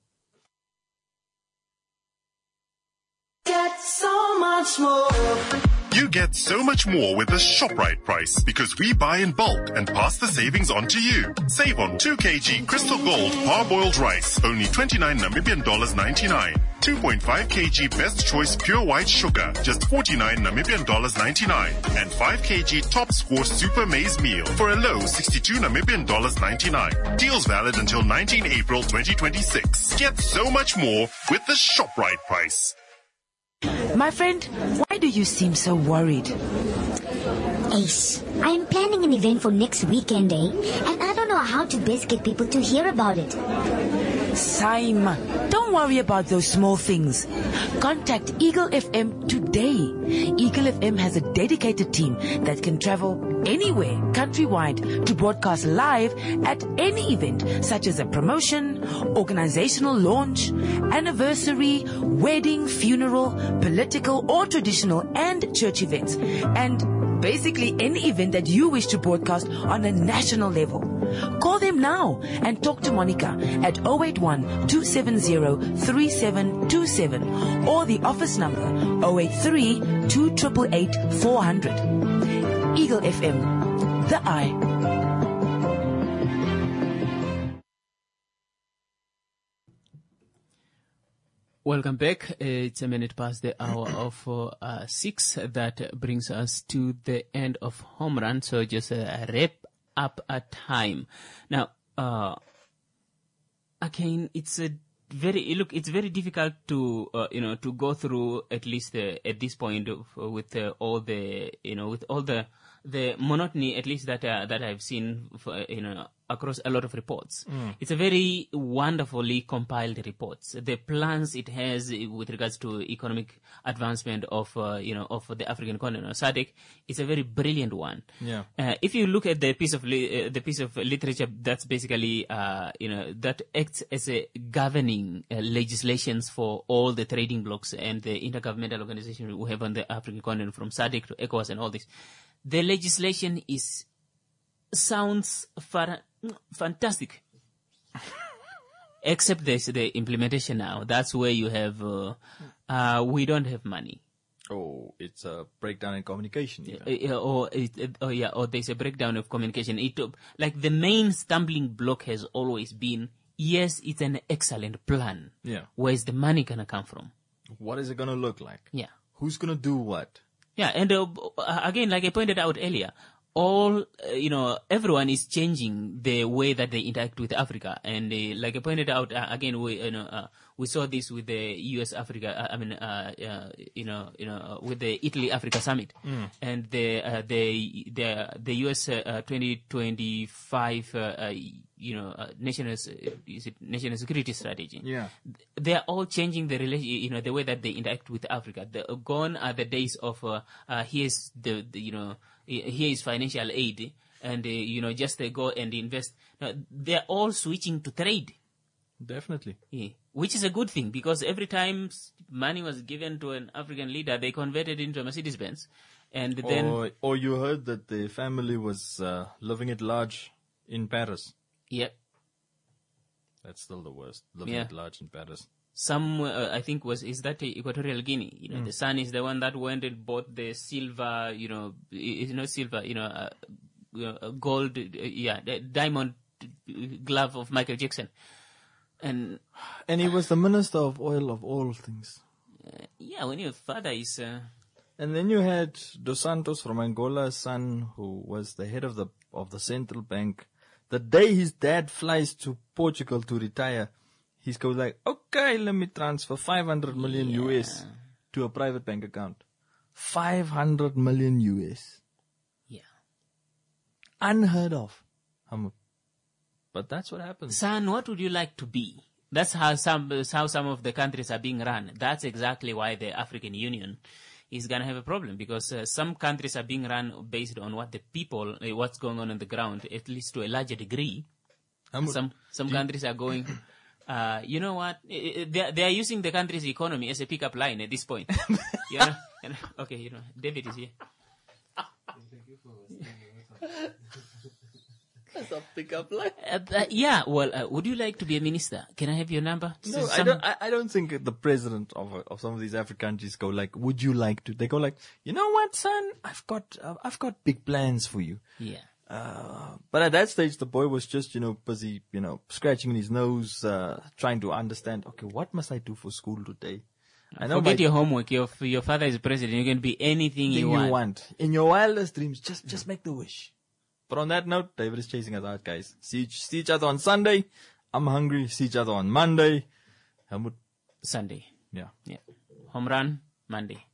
Get so much more. You get so much more with the ShopRite price because we buy in bulk and pass the savings on to you. Save on two kilograms Crystal Gold parboiled rice, only twenty-nine Namibian dollars ninety-nine. two point five kilograms Best Choice Pure White Sugar, just forty-nine Namibian dollars ninety-nine. And five kilograms Top Score Super Maize Meal for a low sixty-two Namibian dollars ninety-nine. Deals valid until nineteenth April twenty twenty-six. Get so much more with the ShopRite price. My friend, why do you seem so worried? Ace, I am planning an event for next weekend, eh? And I don't know how to best get people to hear about it. Saima, don't worry about those small things. Contact Eagle F M today. Eagle F M has a dedicated team that can travel anywhere countrywide to broadcast live at any event, such as a promotion, organizational launch, anniversary, wedding, funeral, political or traditional and church events, and basically any event that you wish to broadcast on a national level. Call them now and talk to Monica at zero eight one, two seven zero, three seven two seven or the office number zero eight three, two eight eight, four hundred. Eagle F M, the eye. Welcome back. Uh, it's a minute past the hour of uh, six. That brings us to the end of Home Run. So just a wrap up a time. Now, uh, again, it's a very look. It's very difficult to uh, you know to go through at least uh, at this point of, uh, with uh, all the you know with all the the monotony at least that uh, that I've seen for, uh, you know across a lot of reports. Mm. It's a very wonderfully compiled reports. The plans it has with regards to economic advancement of uh, you know of the African continent, S A D C, it's a very brilliant one. Yeah. Uh, if you look at the piece of li- uh, the piece of literature that's basically uh, you know that acts as a governing uh, legislations for all the trading blocs and the intergovernmental organizations we have on the African continent, from S A D C to ECOWAS and all this. The legislation is sounds far, fantastic, except there's the implementation now. That's where you have uh, uh, we don't have money. Oh, it's a breakdown in communication. Uh, or it, oh yeah, or there's a breakdown of communication. It like the main stumbling block has always been, yes, it's an excellent plan. Yeah. Where's the money gonna come from? What is it gonna look like? Yeah. Who's gonna do what? Yeah, and uh, again, like I pointed out earlier, all, uh, you know, everyone is changing the way that they interact with Africa. And uh, like I pointed out, uh, again, we, you know, uh, we saw this with the U S Africa, uh, I mean, uh, uh, you know, you know, with the Italy Africa Summit. Mm. And the, uh, the, the, the U S uh, twenty twenty-five, uh, uh, you know, uh, national, is it national security strategy. Yeah. They are all changing the relation, you know, the way that they interact with Africa. The, uh, gone are the days of, uh, uh, here's the, the, you know, here is financial aid, and uh, you know, just uh, go and invest. Now, they're all switching to trade. Definitely. Yeah. Which is a good thing, because every time money was given to an African leader, they converted into a Mercedes-Benz, and then Or, or you heard that the family was uh, living at large in Paris. yeah, That's still the worst. Living Yeah. at large in Paris. some uh, I think was is that Equatorial Guinea. You know, Mm. the son is the one that went and bought the silver. You know, it's not silver. You know, uh, you know, uh, gold. Uh, yeah, the diamond glove of Michael Jackson, and And he was the minister of oil of all things. uh, yeah, when your father is. Uh, And then you had Dos Santos from Angola's son, who was the head of the of the central bank. The day his dad flies to Portugal to retire, he's goes like, okay, let me transfer five hundred million U S to a private bank account. five hundred million U S. Yeah. Unheard of. Um, But that's what happens. Son, what would you like to be? That's how some how some of the countries are being run. That's exactly why the African Union is going to have a problem, because uh, some countries are being run based on what the people, uh, what's going on on the ground, at least to a larger degree. Um, some some countries are going, uh, you know what? They they are using the country's economy as a pickup line at this point. you know? Okay, you know, David is here. That's a pickup line. Uh, uh, yeah, well, uh, would you like to be a minister? Can I have your number? No, Some- I don't. I, I don't think the president of of some of these African countries go like, "Would you like to?" They go like, "You know what, son? I've got uh, I've got big plans for you." Yeah. Uh, but at that stage, the boy was just, you know, busy, you know, scratching his nose, uh, trying to understand. Okay, what must I do for school today? I know Forget my- your homework. Your your father is president. You can be anything you thing want. you want in your wildest dreams. Just just make the wish. But on that note, David is chasing us out, guys. See each, see each other on Sunday. I'm hungry. See each other on Monday. Helmut. Sunday. Yeah. Yeah. Home run Monday.